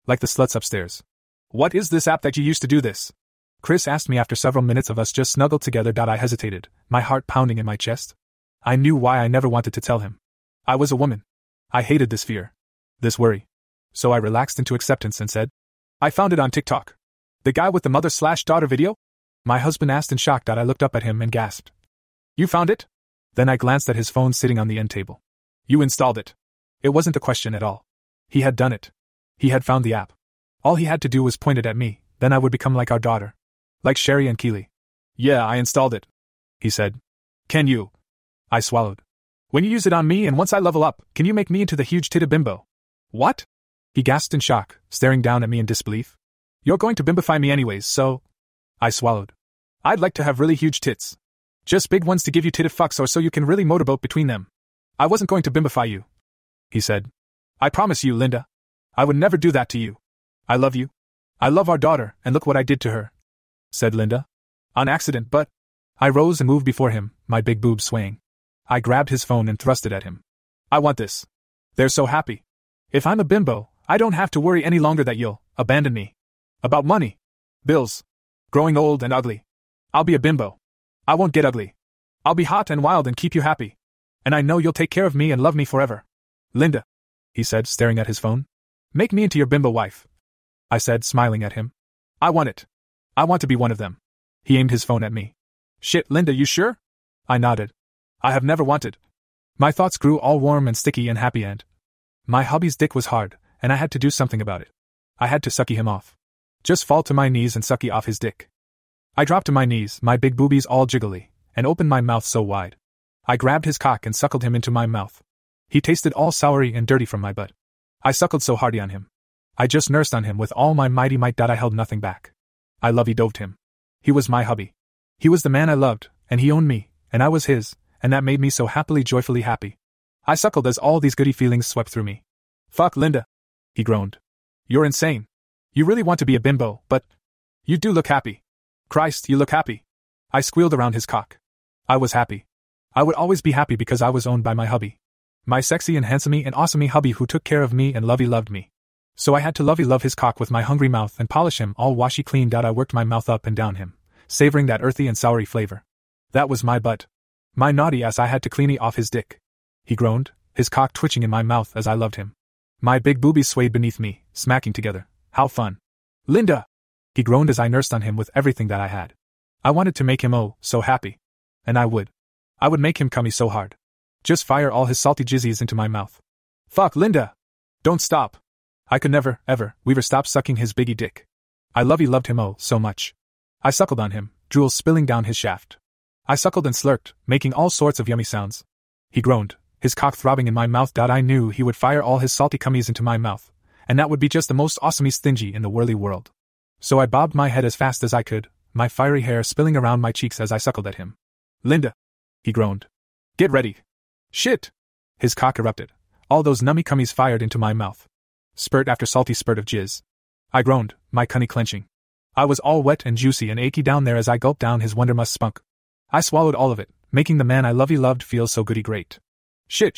Like the sluts upstairs. What is this app that you used to do this? Chris asked me after several minutes of us just snuggled together. I hesitated, my heart pounding in my chest. I knew why I never wanted to tell him. I was a woman. I hated this fear. This worry. So I relaxed into acceptance and said, I found it on TikTok. The guy with the mother/daughter video? My husband asked in shock. I looked up at him and gasped. You found it? Then I glanced at his phone sitting on the end table. You installed it. It wasn't a question at all. He had done it. He had found the app. All he had to do was point it at me, then I would become like our daughter. Like Sherry and Keely. Yeah, I installed it, he said. Can you? I swallowed. When you use it on me and once I level up, can you make me into the huge-titted bimbo? What? He gasped in shock, staring down at me in disbelief. You're going to bimbify me anyways, so... I swallowed. I'd like to have really huge tits. Just big ones to give you titted fucks or so you can really motorboat between them. I wasn't going to bimbify you, he said. I promise you, Linda. I would never do that to you. I love you. I love our daughter, and look what I did to her, said Linda. On accident, but... I rose and moved before him, my big boobs swaying. I grabbed his phone and thrust it at him. I want this. They're so happy. If I'm a bimbo, I don't have to worry any longer that you'll abandon me. About money. Bills. Growing old and ugly. I'll be a bimbo. I won't get ugly. I'll be hot and wild and keep you happy. And I know you'll take care of me and love me forever. Linda, he said, staring at his phone. Make me into your bimbo wife. I said, smiling at him. I want it. I want to be one of them. He aimed his phone at me. Shit, Linda, you sure? I nodded. I have never wanted. My thoughts grew all warm and sticky and happy and... My hubby's dick was hard, and I had to do something about it. I had to sucky him off. Just fall to my knees and sucky off his dick. I dropped to my knees, my big boobies all jiggly, and opened my mouth so wide. I grabbed his cock and suckled him into my mouth. He tasted all soury and dirty from my butt. I suckled so hardy on him. I just nursed on him with all my mighty might. I held nothing back. I lovey-doved him. He was my hubby. He was the man I loved, and he owned me, and I was his, and that made me so joyfully happy. I suckled as all these goody feelings swept through me. Fuck, Linda, he groaned. You're insane. You really want to be a bimbo, but... You do look happy. Christ, you look happy. I squealed around his cock. I was happy. I would always be happy because I was owned by my hubby. My sexy and handsomey and awesomey hubby who took care of me and loved me. So I had to love his cock with my hungry mouth and polish him all washy cleaned out. I worked my mouth up and down him, savoring that earthy and soury flavor. That was my butt. My naughty ass. I had to clean off his dick. He groaned, his cock twitching in my mouth as I loved him. My big boobies swayed beneath me, smacking together. How fun. Linda! He groaned as I nursed on him with everything that I had. I wanted to make him so happy. And I would. I would make him cummy so hard. Just fire all his salty jizzies into my mouth. Fuck, Linda! Don't stop. I could never, ever stop sucking his biggie dick. I loved him so much. I suckled on him, drool spilling down his shaft. I suckled and slurped, making all sorts of yummy sounds. He groaned, his cock throbbing in my mouth. I knew he would fire all his salty cummies into my mouth, and that would be just the most awesomey stingy in the whirly world. So I bobbed my head as fast as I could, my fiery hair spilling around my cheeks as I suckled at him. Linda! He groaned. Get ready. Shit! His cock erupted. All those nummy cummies fired into my mouth. Spurt after salty spurt of jizz. I groaned, my cunny clenching. I was all wet and juicy and achy down there as I gulped down his wondermust spunk. I swallowed all of it, making the man I loved feel so goody great. Shit!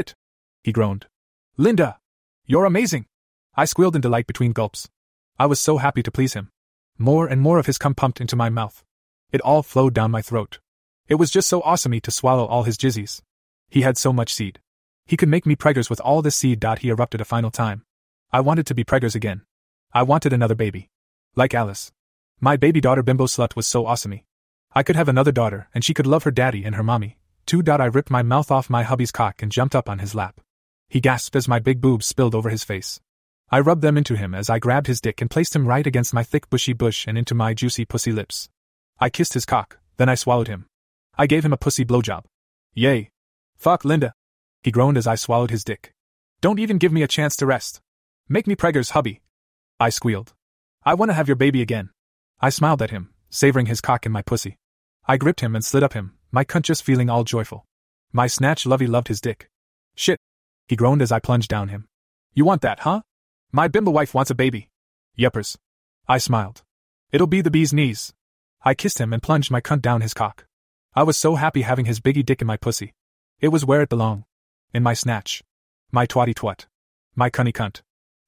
He groaned. Linda! You're amazing! I squealed in delight between gulps. I was so happy to please him. More and more of his cum pumped into my mouth. It all flowed down my throat. It was just so awesomey to swallow all his jizzies. He had so much seed. He could make me preggers with all this seed. He erupted a final time. I wanted to be preggers again. I wanted another baby. Like Alice. My baby daughter bimbo slut was so awesomey. I could have another daughter, and she could love her daddy and her mommy, too. I ripped my mouth off my hubby's cock and jumped up on his lap. He gasped as my big boobs spilled over his face. I rubbed them into him as I grabbed his dick and placed him right against my thick bushy bush and into my juicy pussy lips. I kissed his cock, then I swallowed him. I gave him a pussy blowjob. Yay. Fuck, Linda. He groaned as I swallowed his dick. Don't even give me a chance to rest. Make me preggers, hubby. I squealed. I want to have your baby again. I smiled at him, savoring his cock in my pussy. I gripped him and slid up him, my cunt just feeling all joyful. My snatch loved his dick. Shit. He groaned as I plunged down him. You want that, huh? My bimbo wife wants a baby. Yuppers. I smiled. It'll be the bee's knees. I kissed him and plunged my cunt down his cock. I was so happy having his biggie dick in my pussy. It was where it belonged. In my snatch. My twatty twat. My cunny cunt.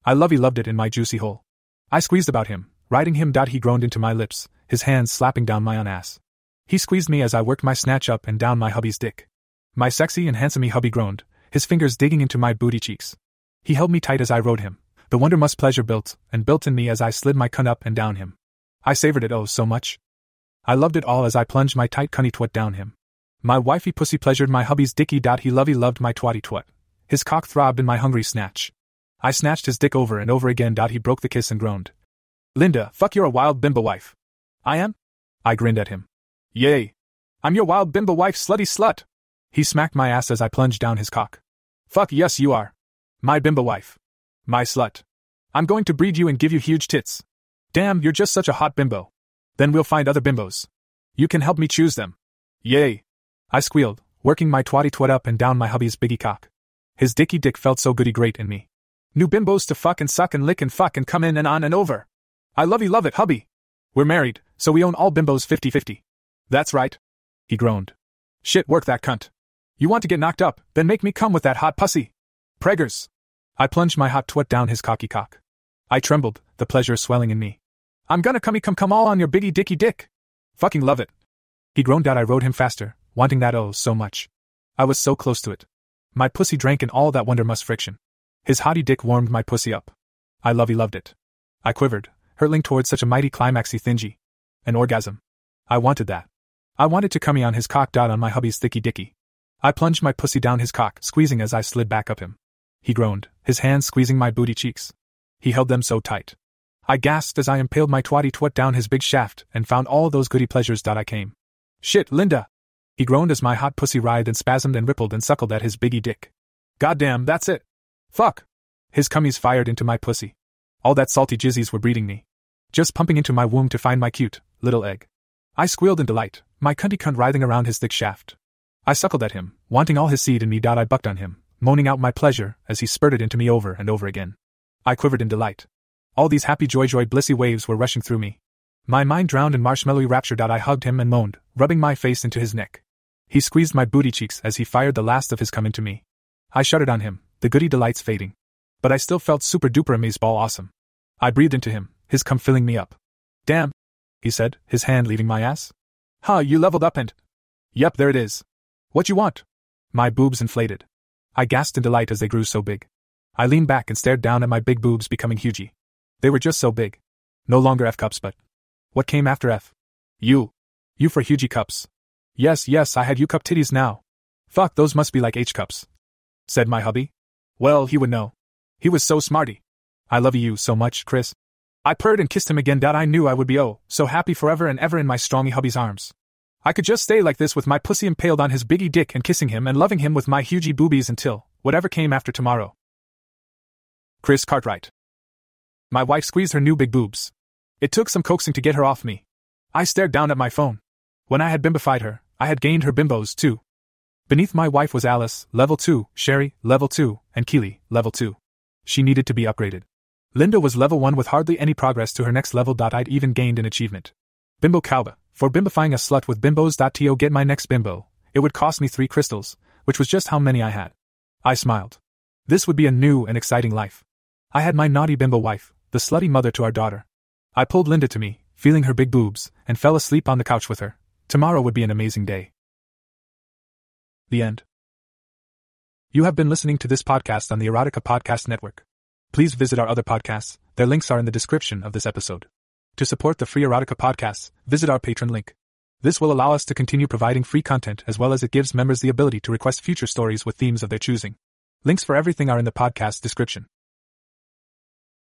I loved it in my juicy hole. I squeezed about him, riding him. He groaned into my lips, his hands slapping down my ass. He squeezed me as I worked my snatch up and down my hubby's dick. My sexy and handsome hubby groaned, his fingers digging into my booty cheeks. He held me tight as I rode him. The wondermust pleasure built in me as I slid my cunt up and down him. I savored it oh so much. I loved it all as I plunged my tight cunny twat down him. My wifey pussy pleasured my hubby's dicky. He loved my twatty twat. His cock throbbed in my hungry snatch. I snatched his dick over and over again. He broke the kiss and groaned. Linda, fuck, you're a wild bimbo wife. I am? I grinned at him. Yay. I'm your wild bimbo wife, slutty slut. He smacked my ass as I plunged down his cock. Fuck yes you are. My bimbo wife. My slut. I'm going to breed you and give you huge tits. Damn, you're just such a hot bimbo. Then we'll find other bimbos. You can help me choose them. Yay. I squealed, working my twatty twat up and down my hubby's biggie cock. His dicky dick felt so goody great in me. New bimbos to fuck and suck and lick and fuck and come in and on and over. I love it, hubby. We're married, so we own all bimbos 50-50. That's right. He groaned. Shit, work that cunt. You want to get knocked up, then make me come with that hot pussy. Preggers. I plunged my hot twat down his cocky cock. I trembled, the pleasure swelling in me. I'm gonna come all on your biggie dicky dick. Fucking love it. He groaned out. I rode him faster, wanting that oh so much. I was so close to it. My pussy drank in all that wondermust friction. His hottie dick warmed my pussy up. I loved it. I quivered, hurtling towards such a mighty climaxy thingy. An orgasm. I wanted that. I wanted to cummy on his cock. On my hubby's thicky dicky. I plunged my pussy down his cock, squeezing as I slid back up him. He groaned, his hands squeezing my booty cheeks. He held them so tight. I gasped as I impaled my twatty twat down his big shaft and found all those goody pleasures. I came. Shit, Linda. He groaned as my hot pussy writhed and spasmed and rippled and suckled at his biggie dick. Goddamn, that's it. Fuck. His cummies fired into my pussy. All that salty jizzies were breeding me. Just pumping into my womb to find my cute, little egg. I squealed in delight, my cunty cunt writhing around his thick shaft. I suckled at him, wanting all his seed in me. I bucked on him, moaning out my pleasure as he spurted into me over and over again. I quivered in delight. All these happy joy blissy waves were rushing through me. My mind drowned in marshmallowy rapture. I hugged him and moaned, rubbing my face into his neck. He squeezed my booty cheeks as he fired the last of his cum into me. I shuddered on him, the goody delights fading. But I still felt super duper amazeball awesome. I breathed into him, his cum filling me up. Damn, he said, his hand leaving my ass. Huh, you leveled up and... Yep, there it is. What you want? My boobs inflated. I gasped in delight as they grew so big. I leaned back and stared down at my big boobs becoming hugey. They were just so big. No longer F cups, but... What came after F? You. You for hugey cups. Yes, I had U cup titties now. Fuck, those must be like H cups. Said my hubby. Well, he would know. He was so smarty. I love you so much, Chris. I purred and kissed him again. I knew I would be so happy forever and ever in my strongy hubby's arms. I could just stay like this with my pussy impaled on his biggie dick and kissing him and loving him with my hugey boobies until whatever came after tomorrow. Chris Cartwright. My wife squeezed her new big boobs. It took some coaxing to get her off me. I stared down at my phone. When I had bimbified her, I had gained her bimbos too. Beneath my wife was Alice, level 2, Sherry, level 2, and Keely, level 2. She needed to be upgraded. Linda was level 1 with hardly any progress to her next level. I'd even gained an achievement. Bimbo Calba, for bimbifying a slut with bimbos. To get my next bimbo, it would cost me 3 crystals, which was just how many I had. I smiled. This would be a new and exciting life. I had my naughty bimbo wife, the slutty mother to our daughter. I pulled Linda to me, feeling her big boobs, and fell asleep on the couch with her. Tomorrow would be an amazing day. The end. You have been listening to this podcast on the Erotica Podcast Network. Please visit our other podcasts, their links are in the description of this episode. To support the free Erotica podcasts, visit our Patreon link. This will allow us to continue providing free content as well as it gives members the ability to request future stories with themes of their choosing. Links for everything are in the podcast description.